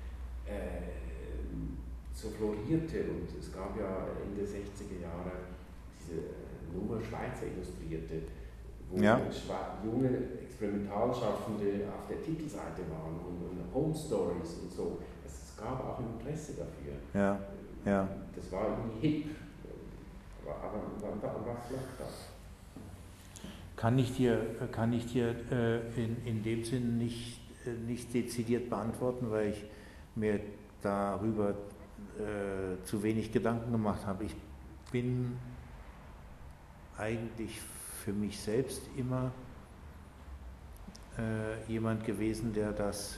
so florierte? Und es gab ja in den 60er Jahren diese nur Schweizer Illustrierte, wo junge Experimentalschaffende auf der Titelseite waren und Home Stories und so. Es gab auch Interesse dafür. Ja, ja. Das war irgendwie hip. Aber was lag da? Kann ich dir in dem Sinn nicht dezidiert beantworten, weil ich mir darüber zu wenig Gedanken gemacht habe. Ich bin eigentlich für mich selbst immer jemand gewesen, der das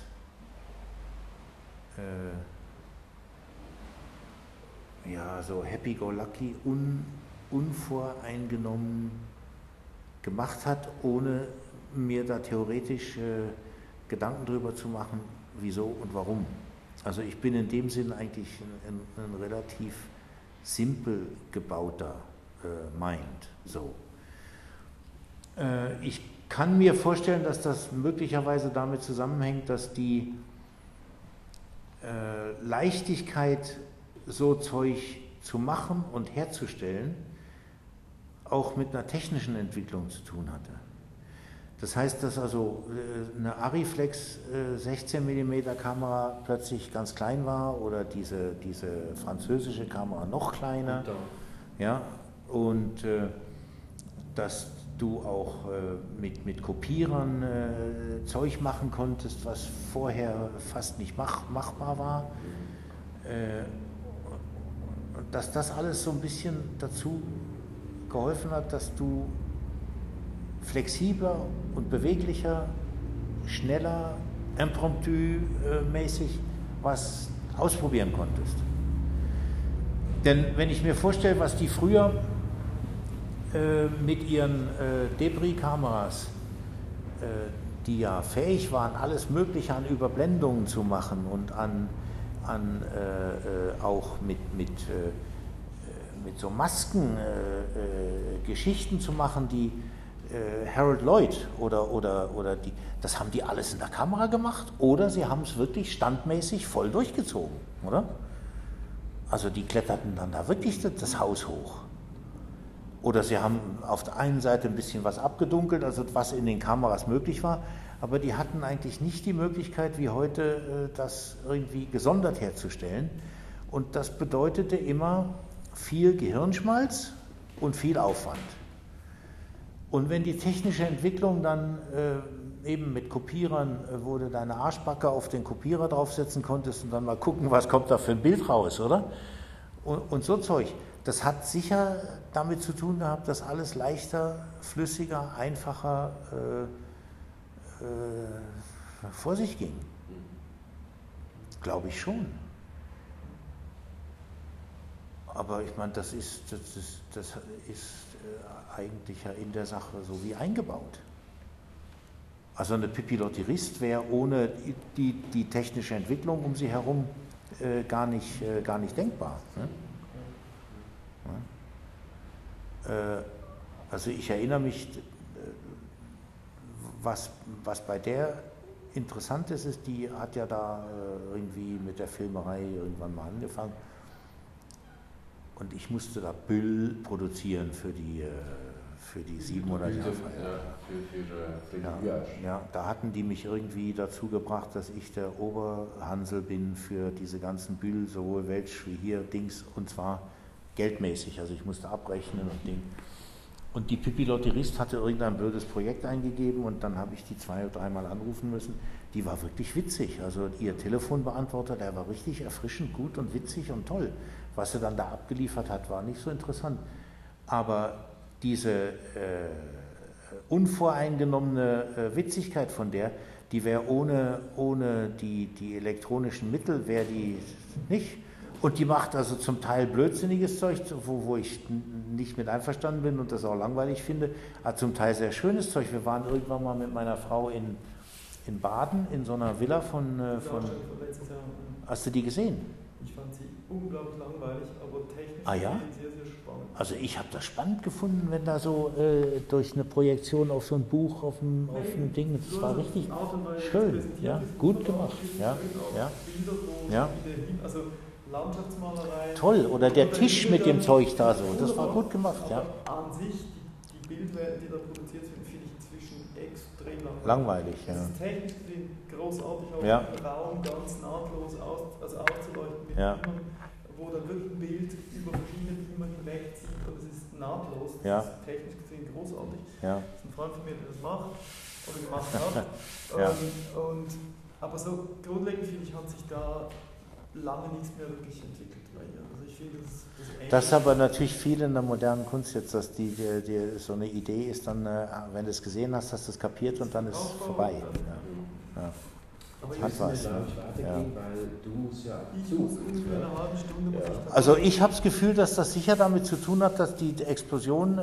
so happy-go-lucky, unvoreingenommen gemacht hat, ohne mir da theoretisch Gedanken drüber zu machen, wieso und warum. Also ich bin in dem Sinn eigentlich ein relativ simpel gebauter Mind. So. Ich kann mir vorstellen, dass das möglicherweise damit zusammenhängt, dass die Leichtigkeit, so Zeug zu machen und herzustellen, auch mit einer technischen Entwicklung zu tun hatte. Das heißt, dass also eine Arriflex 16 mm Kamera plötzlich ganz klein war oder diese französische Kamera noch kleiner. Ja, und dass du auch mit Kopierern Zeug machen konntest, was vorher fast nicht machbar war. Dass das alles so ein bisschen dazu geholfen hat, dass du flexibler und beweglicher, schneller, impromptu-mäßig was ausprobieren konntest. Denn wenn ich mir vorstelle, was die früher mit ihren Debris-Kameras, die ja fähig waren, alles Mögliche an Überblendungen zu machen und auch mit so Masken Geschichten zu machen, die Harold Lloyd oder die, das haben die alles in der Kamera gemacht oder sie haben es wirklich standmäßig voll durchgezogen, oder? Also die kletterten dann da wirklich das Haus hoch. Oder sie haben auf der einen Seite ein bisschen was abgedunkelt, also was in den Kameras möglich war, aber die hatten eigentlich nicht die Möglichkeit, wie heute, das irgendwie gesondert herzustellen. Und das bedeutete immer viel Gehirnschmalz und viel Aufwand. Und wenn die technische Entwicklung dann eben mit Kopierern, wo du deine Arschbacke auf den Kopierer draufsetzen konntest und dann mal gucken, was kommt da für ein Bild raus, oder? Und so Zeug. Das hat sicher damit zu tun gehabt, dass alles leichter, flüssiger, einfacher vor sich ging. Glaube ich schon. Aber ich meine, das ist eigentlich ja in der Sache so wie eingebaut. Also eine Pipilotirist wäre ohne die technische Entwicklung um sie herum gar nicht denkbar. Ne? Ja. Also ich erinnere mich, was bei der interessant ist, die hat ja da irgendwie mit der Filmerei irgendwann mal angefangen. Und ich musste da Büll produzieren für die 700 Jahre Feier. Ja, da hatten die mich irgendwie dazu gebracht, dass ich der Oberhansel bin für diese ganzen Büll, sowohl Welsch wie hier Dings, und zwar geldmäßig. Also ich musste abrechnen und Ding. Und die Pipilotirist hatte irgendein blödes Projekt eingegeben und dann habe ich die 2 oder 3 Mal anrufen müssen. Die war wirklich witzig. Also ihr Telefonbeantworter, der war richtig erfrischend gut und witzig und toll. Was sie dann da abgeliefert hat, war nicht so interessant. Aber diese unvoreingenommene Witzigkeit von der, die wäre ohne die elektronischen Mittel, wäre die nicht. Und die macht also zum Teil blödsinniges Zeug, wo ich nicht mit einverstanden bin und das auch langweilig finde, aber zum Teil sehr schönes Zeug. Wir waren irgendwann mal mit meiner Frau in Baden, in so einer Villa von hast du die gesehen? Ich fand sie unglaublich langweilig, aber technisch ja? sehr, sehr spannend. Also ich habe das spannend gefunden, wenn da so durch eine Projektion auf so ein Buch, auf dem Ding, das war richtig schön, ja, gut gemacht. Ja. Also Landschaftsmalerei. Toll, oder der Tisch mit dem Zeug da so, das war gut gemacht. Ja. An sich, die Bildwelt, die da produziert sind, finde ich extrem langweilig. Ja. Es ist technisch gesehen großartig, auch im Raum ganz nahtlos auszuleuchten mit Beamern, wo dann wirklich ein Bild über verschiedene Beamer hinwegzieht und es ist nahtlos. Das ist technisch gesehen großartig. Ja. Das ist ein Freund von mir, der das macht oder gemacht hat. Aber so grundlegend, finde ich, hat sich da lange nichts mehr wirklich entwickelt. Also ich finde, das ist aber natürlich viel in der modernen Kunst jetzt, dass die so eine Idee ist, dann, wenn du es gesehen hast, hast du es kapiert und dann ist es vorbei. Aber ich muss weitergehen, weil du musst ja ungefähr eine halbe Stunde. Also ich habe das Gefühl, dass das sicher damit zu tun hat, dass die Explosion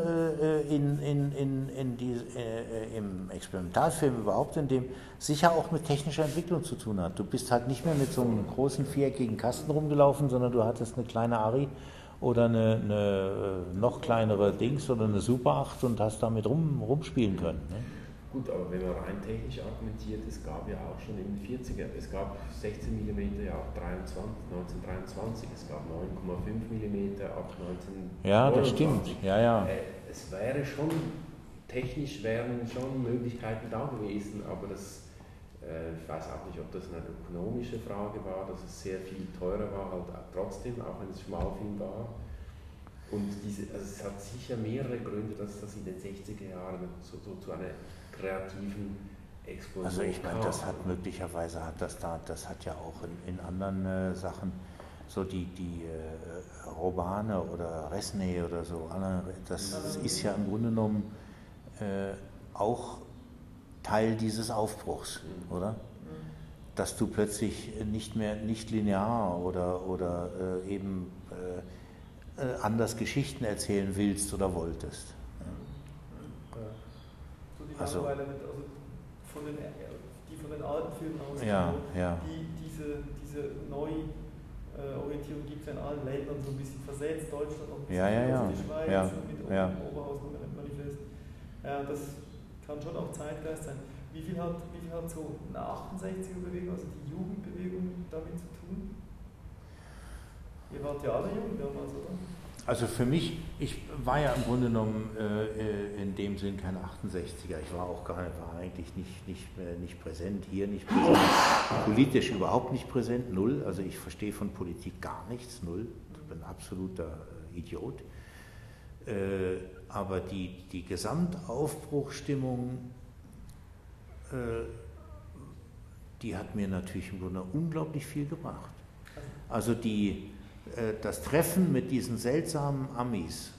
im Experimentalfilm überhaupt in dem sicher auch mit technischer Entwicklung zu tun hat. Du bist halt nicht mehr mit so einem großen viereckigen Kasten rumgelaufen, sondern du hattest eine kleine Ari oder eine noch kleinere Dings oder eine Super 8 und hast damit rumspielen können. Ne? Gut, aber wenn man rein technisch argumentiert, es gab ja auch schon in den 40er, es gab 16 mm ja ab 1923, es gab 9,5 mm ab 1929. Ja, das stimmt. Ja. Es wäre schon, technisch wären schon Möglichkeiten da gewesen, aber das, ich weiß auch nicht, ob das eine ökonomische Frage war, dass es sehr viel teurer war, halt trotzdem, auch wenn es Schmalfilm war. Und es hat sicher mehrere Gründe, dass das in den 60er Jahren so zu einer kreativen Explosion. Also ich meine, das hat möglicherweise, das hat ja auch in anderen Sachen, so die Robane oder Resnay oder so, das ist ja im Grunde genommen auch Teil dieses Aufbruchs, oder? Dass du plötzlich nicht linear oder eben anders Geschichten erzählen willst oder wolltest. Also von den alten Filmen aus, diese Neuorientierung gibt es in allen Ländern so ein bisschen versetzt, Deutschland noch ein bisschen die Schweiz mit Oberhausen und Manifest. Das kann schon auch Zeitgeist sein. Wie viel hat so eine 68er-Bewegung, also die Jugendbewegung, damit zu tun? Ihr wart ja alle jung damals, oder? Also für mich, ich war ja im Grunde genommen in dem Sinn kein 68er. Ich war eigentlich nicht präsent, hier nicht präsent, politisch überhaupt nicht präsent, null. Also ich verstehe von Politik gar nichts, null. Ich bin ein absoluter Idiot. Aber die Gesamtaufbruchstimmung, die hat mir natürlich im Grunde unglaublich viel gebracht. Also das Treffen mit diesen seltsamen Amis,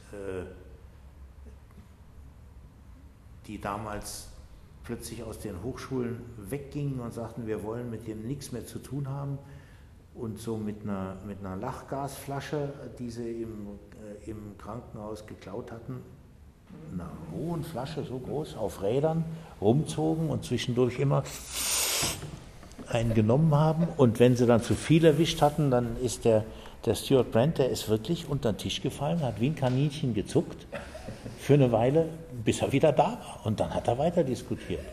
die damals plötzlich aus den Hochschulen weggingen und sagten, wir wollen mit dem nichts mehr zu tun haben, und so mit einer Lachgasflasche, die sie im Krankenhaus geklaut hatten, einer hohen Flasche, so groß, auf Rädern rumzogen und zwischendurch immer einen genommen haben, und wenn sie dann zu viel erwischt hatten, dann ist der Stuart Brand, der ist wirklich unter den Tisch gefallen, hat wie ein Kaninchen gezuckt für eine Weile, bis er wieder da war, und dann hat er weiter diskutiert.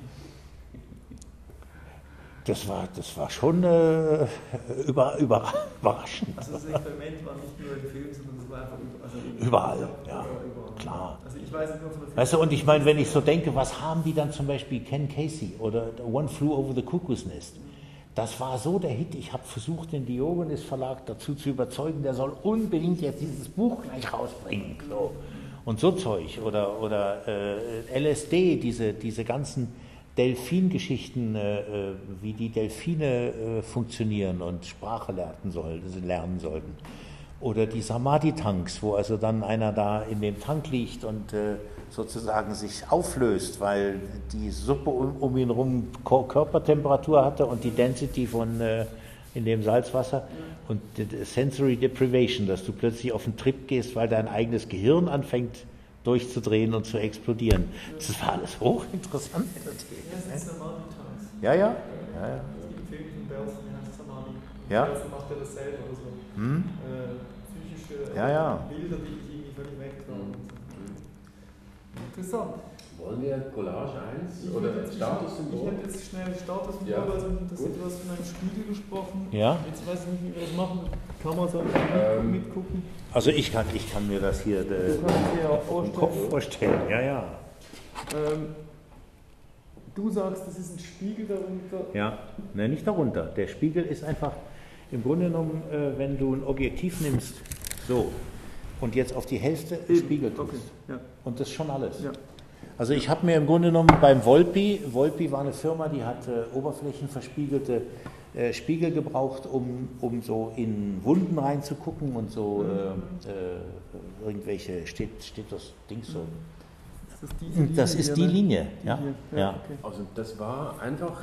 Das war schon überraschend. Also das Experiment war nicht nur im Film, sondern es war einfach überall, ja, klar. Also ich weiß nicht noch von der Film. Weißt du, und ich meine, wenn ich so denke, was haben die dann zum Beispiel Ken Casey oder One Flew Over the Cuckoo's Nest? Das war so der Hit. Ich habe versucht, den Diogenes Verlag dazu zu überzeugen, der soll unbedingt jetzt dieses Buch gleich rausbringen. So. Und so Zeug. Oder LSD, diese ganzen Delfingeschichten, wie die Delfine funktionieren und Sprache lernen sollten. Oder die Samadhi-Tanks, wo also dann einer da in dem Tank liegt und sozusagen sich auflöst, weil die Suppe um ihn herum Körpertemperatur hatte und die Density in dem Salzwasser, und Sensory Deprivation, dass du plötzlich auf einen Trip gehst, weil dein eigenes Gehirn anfängt durchzudrehen und zu explodieren. Das war alles hochinteressant. Ja, das sind Samadhi-Tanks. Ja. Es gibt einen Film von Belson, der heißt Samadhi. Ja. Belson macht ja dasselbe oder so. Psychische Bilder, die irgendwie völlig wegtragen. Interessant. Wollen wir Collage 1 oder Statussymbol? Ich habe jetzt schnell Statussymbol, also das du hast von einem Spiegel gesprochen. Ja. Jetzt weiß ich nicht, wie wir das machen. Kann man so mitgucken? Also ich kann mir das hier im Kopf vorstellen. Ja. Du sagst, das ist ein Spiegel darunter. Ja, ne, nicht darunter. Der Spiegel ist einfach, im Grunde genommen, wenn du ein Objektiv nimmst, so, und jetzt auf die Hälfte Spiegel tust. Okay. Ja. Und das ist schon alles. Ja. Also ich habe mir im Grunde genommen beim Volpi war eine Firma, die hat oberflächenverspiegelte Spiegel gebraucht, um so in Wunden reinzugucken und so irgendwelche, steht das Ding so. Das ist die Linie, ja. Ja. Okay. Also das war einfach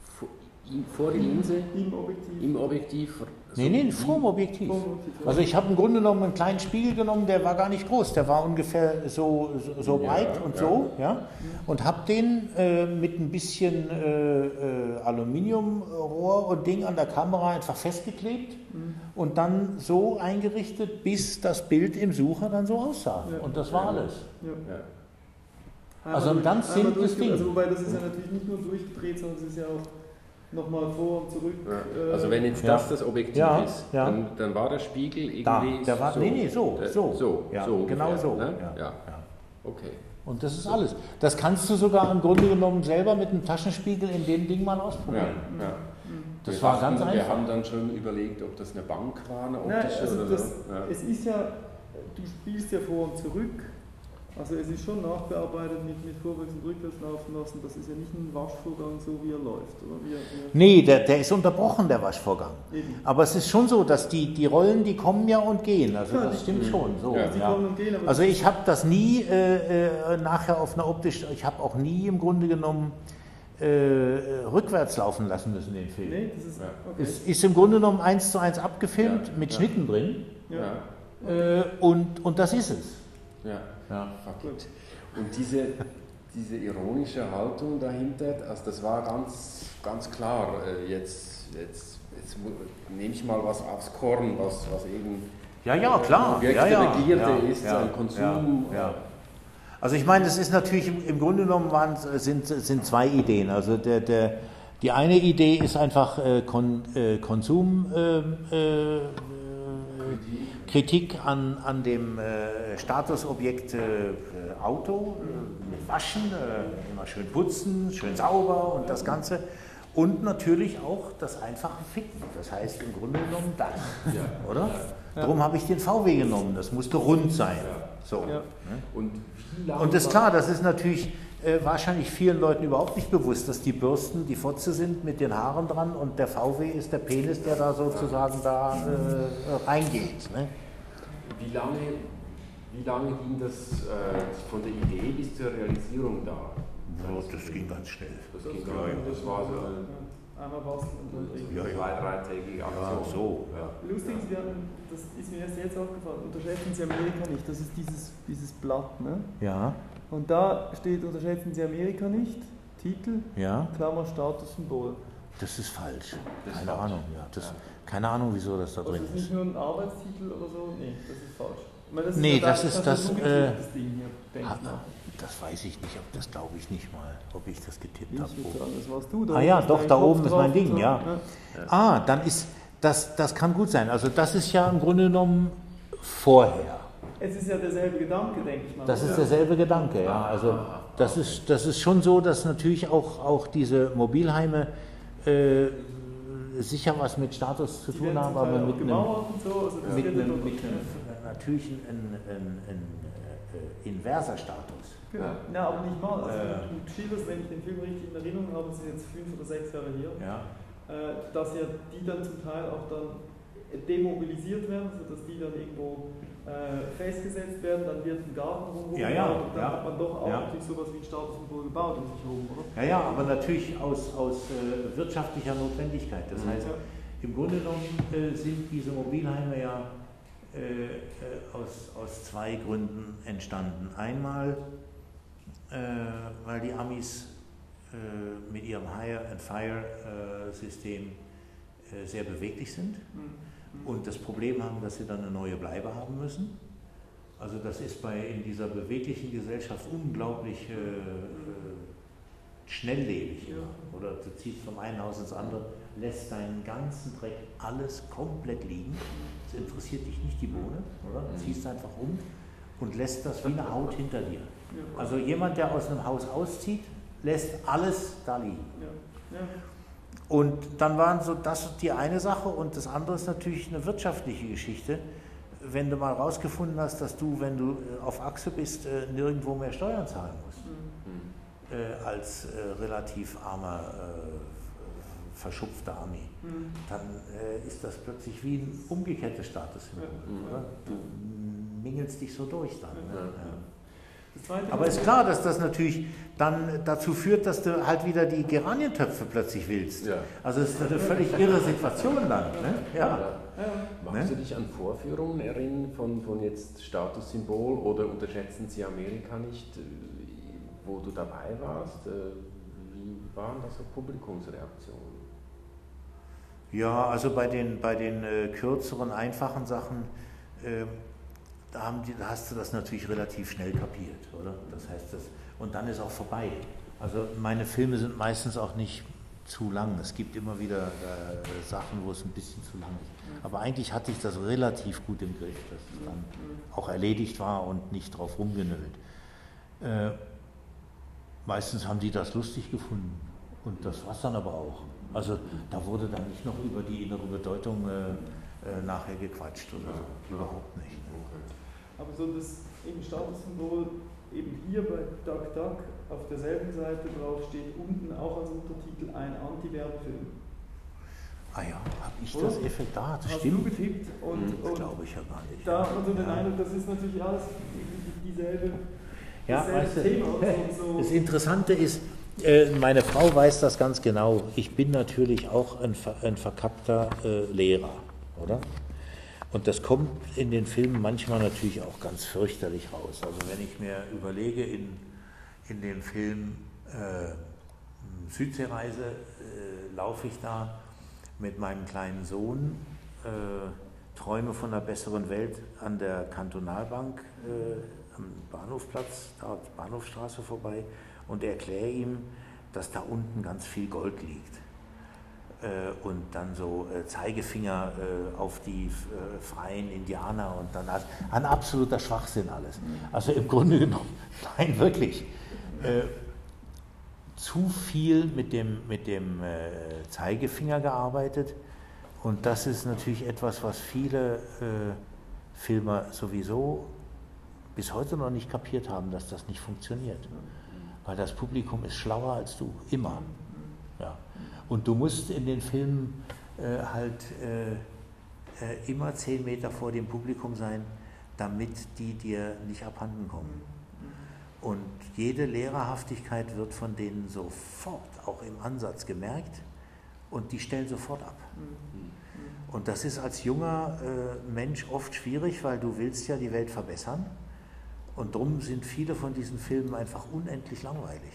vor die Linse, im Objektiv. So nee, vor dem Objektiv. Also ich habe im Grunde genommen einen kleinen Spiegel genommen, der war gar nicht groß, der war ungefähr so breit und so, ja. Und habe den mit ein bisschen Aluminiumrohr und Ding an der Kamera einfach festgeklebt und dann so eingerichtet, bis das Bild im Sucher dann so aussah. Ja. Und das war alles. Ja. Also ein ganz simples Ding. Also wobei das ist ja natürlich nicht nur durchgedreht, sondern es ist ja auch nochmal vor und zurück. Ja. Also wenn jetzt das Objektiv ist, dann war der Spiegel irgendwie der war, so. Ja, so genau ungefähr, so. Ne? Ja. Okay. Und das ist alles. Das kannst du sogar im Grunde genommen selber mit einem Taschenspiegel in dem Ding mal ausprobieren. Ja. Das war ganz einfach. Wir haben dann schon überlegt, ob das eine Bank war, eine optische oder so. Es ist ja, du spielst ja vor und zurück. Also es ist schon nachbearbeitet mit Vorwärts- und Rückwärtslaufen lassen. Das ist ja nicht ein Waschvorgang, so wie er läuft, oder? Nee, der ist unterbrochen, der Waschvorgang. Eben. Aber es ist schon so, dass die Rollen, die kommen ja und gehen. Also ja, das stimmt schon. So, die kommen und gehen, aber also ich habe das nie nachher auf einer ich habe auch nie im Grunde genommen rückwärts laufen lassen müssen, den Film. Nee, das ist, okay. Es ist im Grunde genommen 1:1 abgefilmt, mit Schnitten drin. Ja. Und das ist es. Ja. Gut. Und diese ironische Haltung dahinter, also das war ganz klar, jetzt nehme ich mal was aufs Korn, was eben klar. Begierde ist, ein Konsum. Ja. Also ich meine, das ist natürlich im Grunde genommen sind zwei Ideen. Also die eine Idee ist einfach Kritik an dem Statusobjekt Auto, mit Waschen, immer schön putzen, schön sauber und das Ganze. Und natürlich auch das einfache Ficken, das heißt im Grunde genommen das, oder? Ja. Darum habe ich den VW genommen, das musste rund sein. So. Ja. Und das ist klar, das ist natürlich wahrscheinlich vielen Leuten überhaupt nicht bewusst, dass die Bürsten die Fotze sind mit den Haaren dran und der VW ist der Penis, der da sozusagen reingeht. Ne? Wie lange ging das von der Idee bis zur Realisierung da? Das ging ganz schnell. Das war so einmal basteln und dann irgendwie 2-3-tägige Aktion. Lustig ist, das ist mir erst jetzt aufgefallen, unterschätzen Sie Amerika nicht, das ist dieses Blatt, ne? Ja. Und da steht, unterschätzen Sie Amerika nicht, Titel, Klammer, Statussymbol. Das ist falsch. Keine Ahnung, keine Ahnung, wieso das da drin ist. Das ist nicht nur ein Arbeitstitel oder so? Nee, das ist falsch. Ich meine, das ist das Ding hier, das weiß ich nicht, das glaube ich nicht mal, ob ich das getippt habe. Das warst du. Doch, da oben ist mein Ding, dann ist, das kann gut sein. Also das ist ja im Grunde genommen vorher. Es ist ja derselbe Gedanke, denke ich mal. Das ist derselbe Gedanke, ja. Also das ist schon so, dass natürlich auch diese Mobilheime sicher was mit Status zu tun haben, aber mit einem natürlichen inverser Status. Genau. Ja, aber nicht mal. Also du schilderst, wenn ich den Film richtig in Erinnerung habe, das sind jetzt 5 oder 6 Jahre her, dass ja die dann zum Teil auch dann demobilisiert werden, sodass die dann irgendwo festgesetzt werden, dann wird ein Garten rumgebaut und dann hat man doch auch natürlich sowas wie ein Statussymbol gebaut um sich herum, oder? Ja, aber natürlich aus wirtschaftlicher Notwendigkeit. Das heißt, im Grunde genommen sind diese Mobilheime aus 2 Gründen entstanden. Einmal, weil die Amis mit ihrem Hire-and-Fire-System sehr beweglich sind und das Problem haben, dass sie dann eine neue Bleibe haben müssen. Also das ist in dieser beweglichen Gesellschaft unglaublich schnelllebig. Oder du ziehst vom einen Haus ins andere, lässt deinen ganzen Dreck alles komplett liegen. Es interessiert dich nicht die Bohne, oder? Du ziehst einfach um und lässt das wie eine Haut hinter dir. Also jemand, der aus einem Haus auszieht, lässt alles da liegen. Ja. Ja. Und dann waren so das die eine Sache und das andere ist natürlich eine wirtschaftliche Geschichte. Wenn du mal rausgefunden hast, dass du, wenn du auf Achse bist, nirgendwo mehr Steuern zahlen musst, als relativ armer, verschupfter Ami, dann ist das plötzlich wie ein umgekehrtes Statussymbol. Oder? Du mingelst dich so durch dann. Aber ist klar, dass das natürlich dann dazu führt, dass du halt wieder die Geranientöpfe plötzlich willst. Ja. Also es ist eine völlig irre Situation dann. Ne? Ja. Magst du dich an Vorführungen erinnern von jetzt Statussymbol oder unterschätzen Sie Amerika nicht, wo du dabei warst? Wie waren das so Publikumsreaktionen? Ja, also bei den kürzeren, einfachen Sachen, da hast du das natürlich relativ schnell kapiert, oder? Das heißt, und dann ist auch vorbei. Also meine Filme sind meistens auch nicht zu lang. Es gibt immer wieder Sachen, wo es ein bisschen zu lang ist. Aber eigentlich hatte ich das relativ gut im Griff, dass es dann auch erledigt war und nicht drauf rumgenölt. Meistens haben die das lustig gefunden und das war es dann aber auch. Also da wurde dann nicht noch über die innere Bedeutung nachher gequatscht oder so. Überhaupt nicht. Aber so das eben Statussymbol eben hier bei Duck Duck auf derselben Seite drauf steht unten auch als Untertitel ein Anti-Werbefilm. Ah ja, habe ich das Effekt da? Das hast stimmt. Du getippt und glaube ich ja gar nicht. Da und so den Eindruck, das ist natürlich alles dieselbe. Ja, weißt du, Thema. So. Das Interessante ist, meine Frau weiß das ganz genau. Ich bin natürlich auch ein verkappter Lehrer, oder? Und das kommt in den Filmen manchmal natürlich auch ganz fürchterlich raus. Also wenn ich mir überlege, in dem Film Südseereise laufe ich da mit meinem kleinen Sohn, träume von einer besseren Welt an der Kantonalbank am Bahnhofplatz, da Bahnhofstraße vorbei und erkläre ihm, dass da unten ganz viel Gold liegt. Und dann so Zeigefinger auf die freien Indianer und dann ein absoluter Schwachsinn alles. Also im Grunde genommen, nein, wirklich, zu viel mit dem Zeigefinger gearbeitet und das ist natürlich etwas, was viele Filmer sowieso bis heute noch nicht kapiert haben, dass das nicht funktioniert. Weil das Publikum ist schlauer als du, immer. Ja. Und du musst in den Filmen immer 10 Meter vor dem Publikum sein, damit die dir nicht abhanden kommen. Und jede Lehrerhaftigkeit wird von denen sofort, auch im Ansatz, gemerkt und die stellen sofort ab. Und das ist als junger Mensch oft schwierig, weil du willst ja die Welt verbessern und darum sind viele von diesen Filmen einfach unendlich langweilig.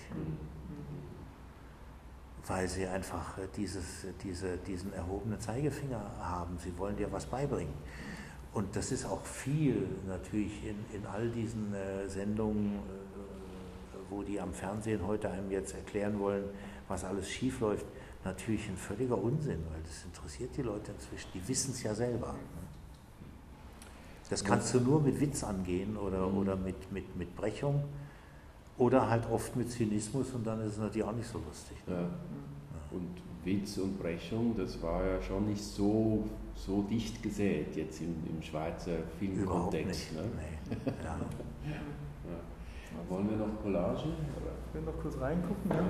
Weil sie einfach diesen erhobenen Zeigefinger haben. Sie wollen dir was beibringen. Und das ist auch viel natürlich in all diesen Sendungen, wo die am Fernsehen heute einem jetzt erklären wollen, was alles schief läuft, natürlich ein völliger Unsinn, weil das interessiert die Leute inzwischen. Die wissen es ja selber. Das kannst du nur mit Witz angehen oder mit Brechung. Oder halt oft mit Zynismus und dann ist es natürlich auch nicht so lustig. Ne? Ja. Und Witz und Brechung, das war ja schon nicht so dicht gesät jetzt im Schweizer Filmkontext. Ne? Nee. Ja. Ja. Wollen wir noch Collagen? Ich will noch kurz reingucken. Ja.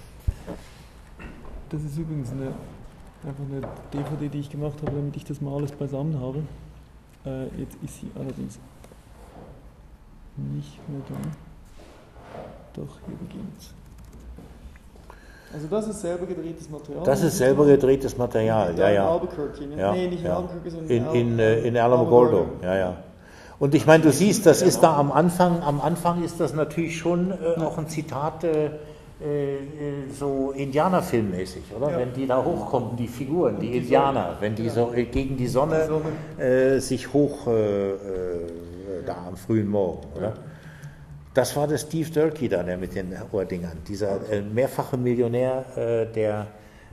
Das ist übrigens einfach eine DVD, die ich gemacht habe, damit ich das mal alles beisammen habe. Jetzt ist sie allerdings nicht mehr da. Doch, hier beginnt's. Also das ist selber gedrehtes Material. Das ist selber gedrehtes Material, ja. In Albuquerque, ne? Ja, nee, nicht in ja. Albuquerque, sondern in Alamogordo, ja. Und ich meine, du siehst, das ist da am Anfang ist das natürlich schon auch ein Zitat so Indianerfilmmäßig, oder? Ja. Wenn die da hochkommen, die Figuren, die Indianer, wenn die so gegen die Sonne sich hoch da am frühen Morgen, oder? Ja. Das war der Steve Durkee da, der mit den Ohrdingern, dieser mehrfache Millionär, der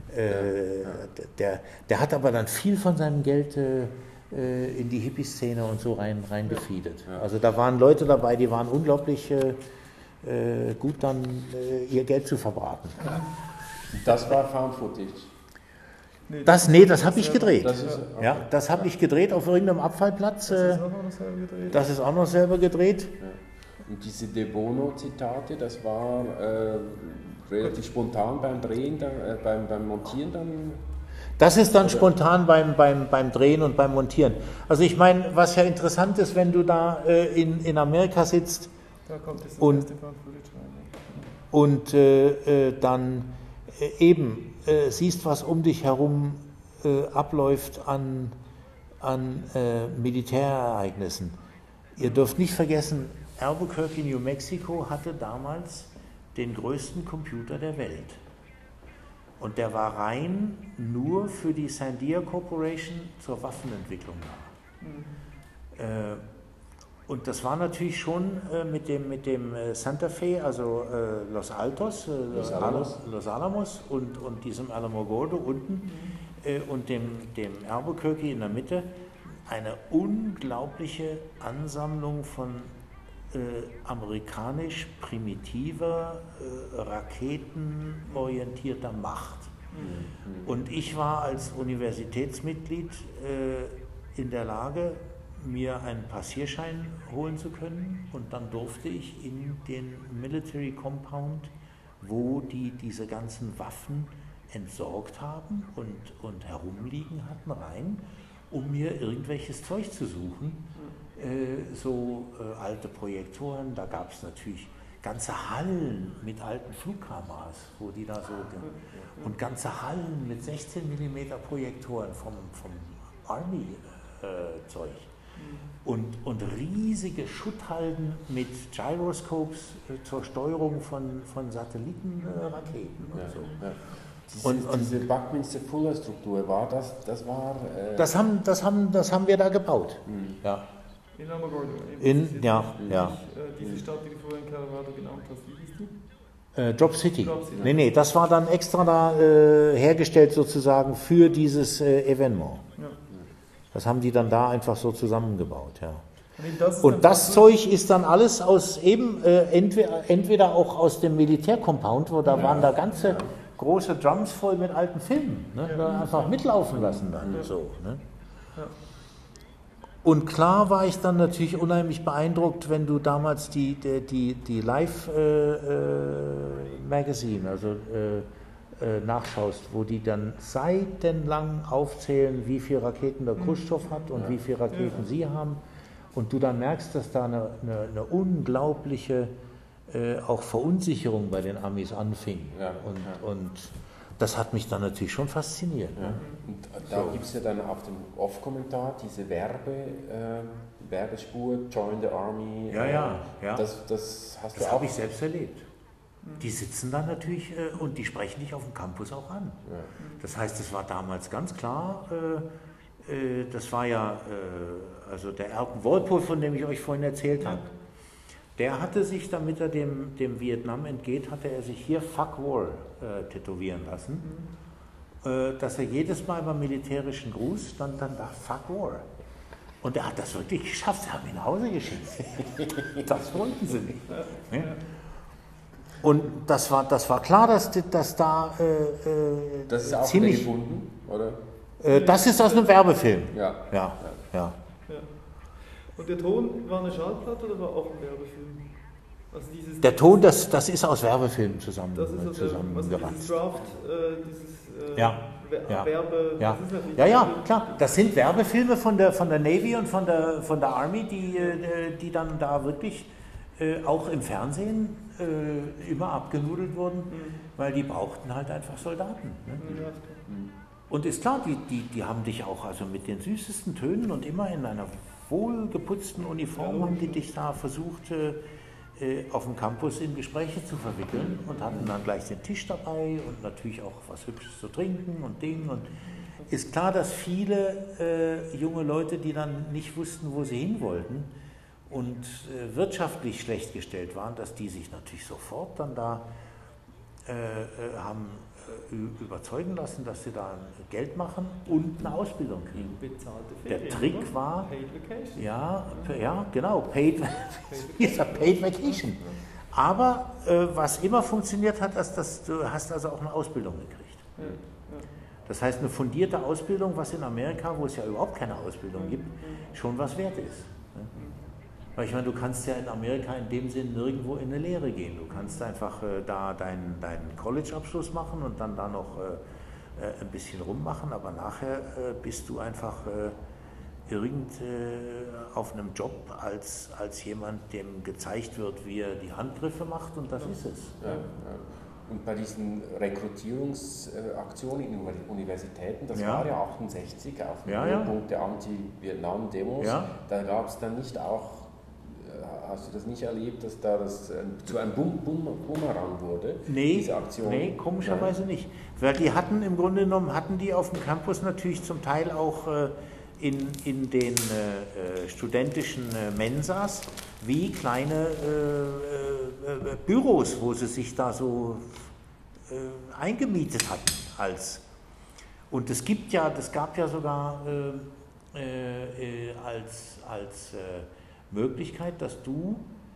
hat aber dann viel von seinem Geld in die Hippie-Szene und so reingefeedet. Ja. Also da waren Leute dabei, die waren unglaublich gut dann ihr Geld zu verbraten. Das war Found Footage? Das habe ich gedreht. Ja, das habe ich gedreht auf irgendeinem Abfallplatz. Das ist auch noch selber gedreht. Ja. Und diese De Bono-Zitate, das war relativ spontan beim Drehen, beim Montieren dann? Das ist dann spontan beim Drehen und beim Montieren. Also ich meine, was ja interessant ist, wenn du da in Amerika sitzt und dann eben siehst, was um dich herum abläuft an Militärereignissen. Ihr dürft nicht vergessen, Albuquerque, New Mexico hatte damals den größten Computer der Welt. Und der war rein nur für die Sandia Corporation zur Waffenentwicklung da. Und das war natürlich schon mit dem Santa Fe, also Los Alamos und diesem Alamogordo unten und dem Albuquerque in der Mitte eine unglaubliche Ansammlung von amerikanisch primitiver, raketenorientierter Macht. Und ich war als Universitätsmitglied in der Lage, mir einen Passierschein holen zu können, und dann durfte ich in den Military Compound, wo die diese ganzen Waffen entsorgt haben und herumliegen hatten, rein, um mir irgendwelches Zeug zu suchen. Alte Projektoren, da gab es natürlich ganze Hallen mit alten Flugkameras, wo die da so, und ganze Hallen mit 16 mm Projektoren vom Army-Zeug und riesige Schutthalden mit Gyroscopes zur Steuerung von Satellitenraketen und so. Ja. Diese Buckminster-Fuller-Struktur, war das? Das haben wir da gebaut. Ja. In Alamogordo. Diese Stadt, die du vorhin in Colorado genannt hast, wie hieß die? Drop City. Nee, das war dann extra da hergestellt sozusagen für dieses Evenement. Ja. Das haben die dann da einfach so zusammengebaut, ja. Und das Zeug ist dann alles aus eben entweder auch aus dem Militärcompound, wo da waren da ganze große Drums voll mit alten Filmen, ne? Einfach mitlaufen lassen dann so. Ne? Ja. Und klar war ich dann natürlich unheimlich beeindruckt, wenn du damals die Live Magazine, also nachschaust, wo die dann seitenlang aufzählen, wie viele Raketen der Khrushchev hat und wie viele Raketen sie haben. Und du dann merkst, dass da eine unglaubliche auch Verunsicherung bei den Amis anfing. Ja. Und das hat mich dann natürlich schon fasziniert. Ja. Ne? Und da gibt es ja dann auf dem Off-Kommentar diese Werbespur, Join the Army. Ja. Das habe ich selbst erlebt. Die sitzen da natürlich und die sprechen dich auf dem Campus auch an. Ja. Das heißt, es war damals ganz klar, das war ja, also der Elton Walpole, von dem ich euch vorhin erzählt habe, der hatte sich, damit er dem Vietnam entgeht, hatte er sich hier Fuck War tätowieren lassen, dass er jedes Mal beim militärischen Gruß stand dann da Fuck War. Und er hat das wirklich geschafft, sie haben ihn nach Hause geschickt. Das wollten sie nicht. Ne? Und das war klar, dass da das ist auch ziemlich gefunden, oder? Das ist aus einem Werbefilm. Ja. Und der Ton war eine Schallplatte oder war auch ein Werbefilm? Also der Ton, das ist aus Werbefilmen zusammengeratzt. Dieses Draft, Werbe... Ja, klar. Das sind Werbefilme von der Navy und von der Army, die dann da wirklich auch im Fernsehen immer abgenudelt wurden, weil die brauchten halt einfach Soldaten. Ne? Und ist klar, die haben dich auch also mit den süßesten Tönen und immer in einer wohlgeputzten Uniform haben die dich da versucht, auf dem Campus in Gespräche zu verwickeln und hatten dann gleich den Tisch dabei und natürlich auch was Hübsches zu trinken und Ding. Und ist klar, dass viele junge Leute, die dann nicht wussten, wo sie hin wollten und wirtschaftlich schlecht gestellt waren, dass die sich natürlich sofort dann da haben überzeugen lassen, dass sie da Geld machen und eine Ausbildung kriegen. Bezahlte Ferien, der Trick war, Paid Vacation. Ja, genau, Paid Vacation. Aber was immer funktioniert hat, du hast also auch eine Ausbildung gekriegt. Ja. Das heißt, eine fundierte Ausbildung, was in Amerika, wo es ja überhaupt keine Ausbildung gibt, schon was wert ist. Weil ich meine, du kannst ja in Amerika in dem Sinn nirgendwo in eine Lehre gehen. Du kannst einfach da deinen College-Abschluss machen und dann da noch ein bisschen rummachen, aber nachher bist du einfach auf einem Job als jemand, dem gezeigt wird, wie er die Handgriffe macht, und das ist es. Ja. Und bei diesen Rekrutierungsaktionen in Universitäten, das war ja 68 auf dem Höhepunkt der Anti-Vietnam-Demos, da gab es dann nicht auch, hast du das nicht erlebt, dass da das zu einem Bumerang wurde, diese Aktion? Nee, komischerweise nicht. Weil die hatten im Grunde genommen, auf dem Campus natürlich zum Teil auch in den studentischen Mensas wie kleine Büros, wo sie sich da so eingemietet hatten. Und das gab ja sogar als Möglichkeit, dass du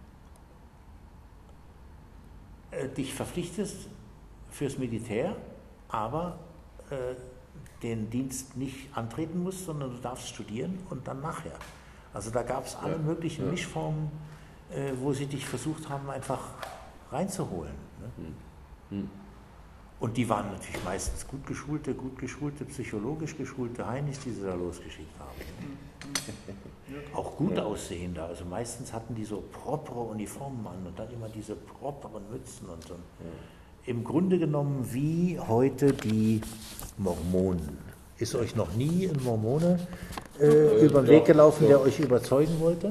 dich verpflichtest fürs Militär, aber den Dienst nicht antreten musst, sondern du darfst studieren und dann nachher. Also da gab es alle möglichen Mischformen, wo sie dich versucht haben, einfach reinzuholen. Ne? Und die waren natürlich meistens gut geschulte, psychologisch geschulte Heinis, die sie da losgeschickt haben. Auch gut aussehende. Also meistens hatten die so propere Uniformen an und dann immer diese properen Mützen und so. Im Grunde genommen wie heute die Mormonen. Ist euch noch nie ein Mormone über den Weg gelaufen, der euch überzeugen wollte?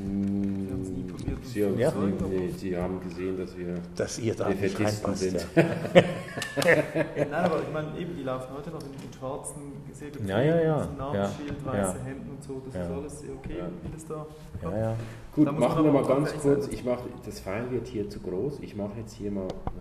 Sie haben gesehen, dass ihr da nicht reinpasst. Sind. Nein, aber ich meine, eben, die laufen heute noch in schwarzen Säbelzeugen, Namensschild, weiße Hemden und so, das ist alles sehr okay, wie das da. Gut, machen wir mal ganz kurz, das Feiern wird hier zu groß, ich mache jetzt hier mal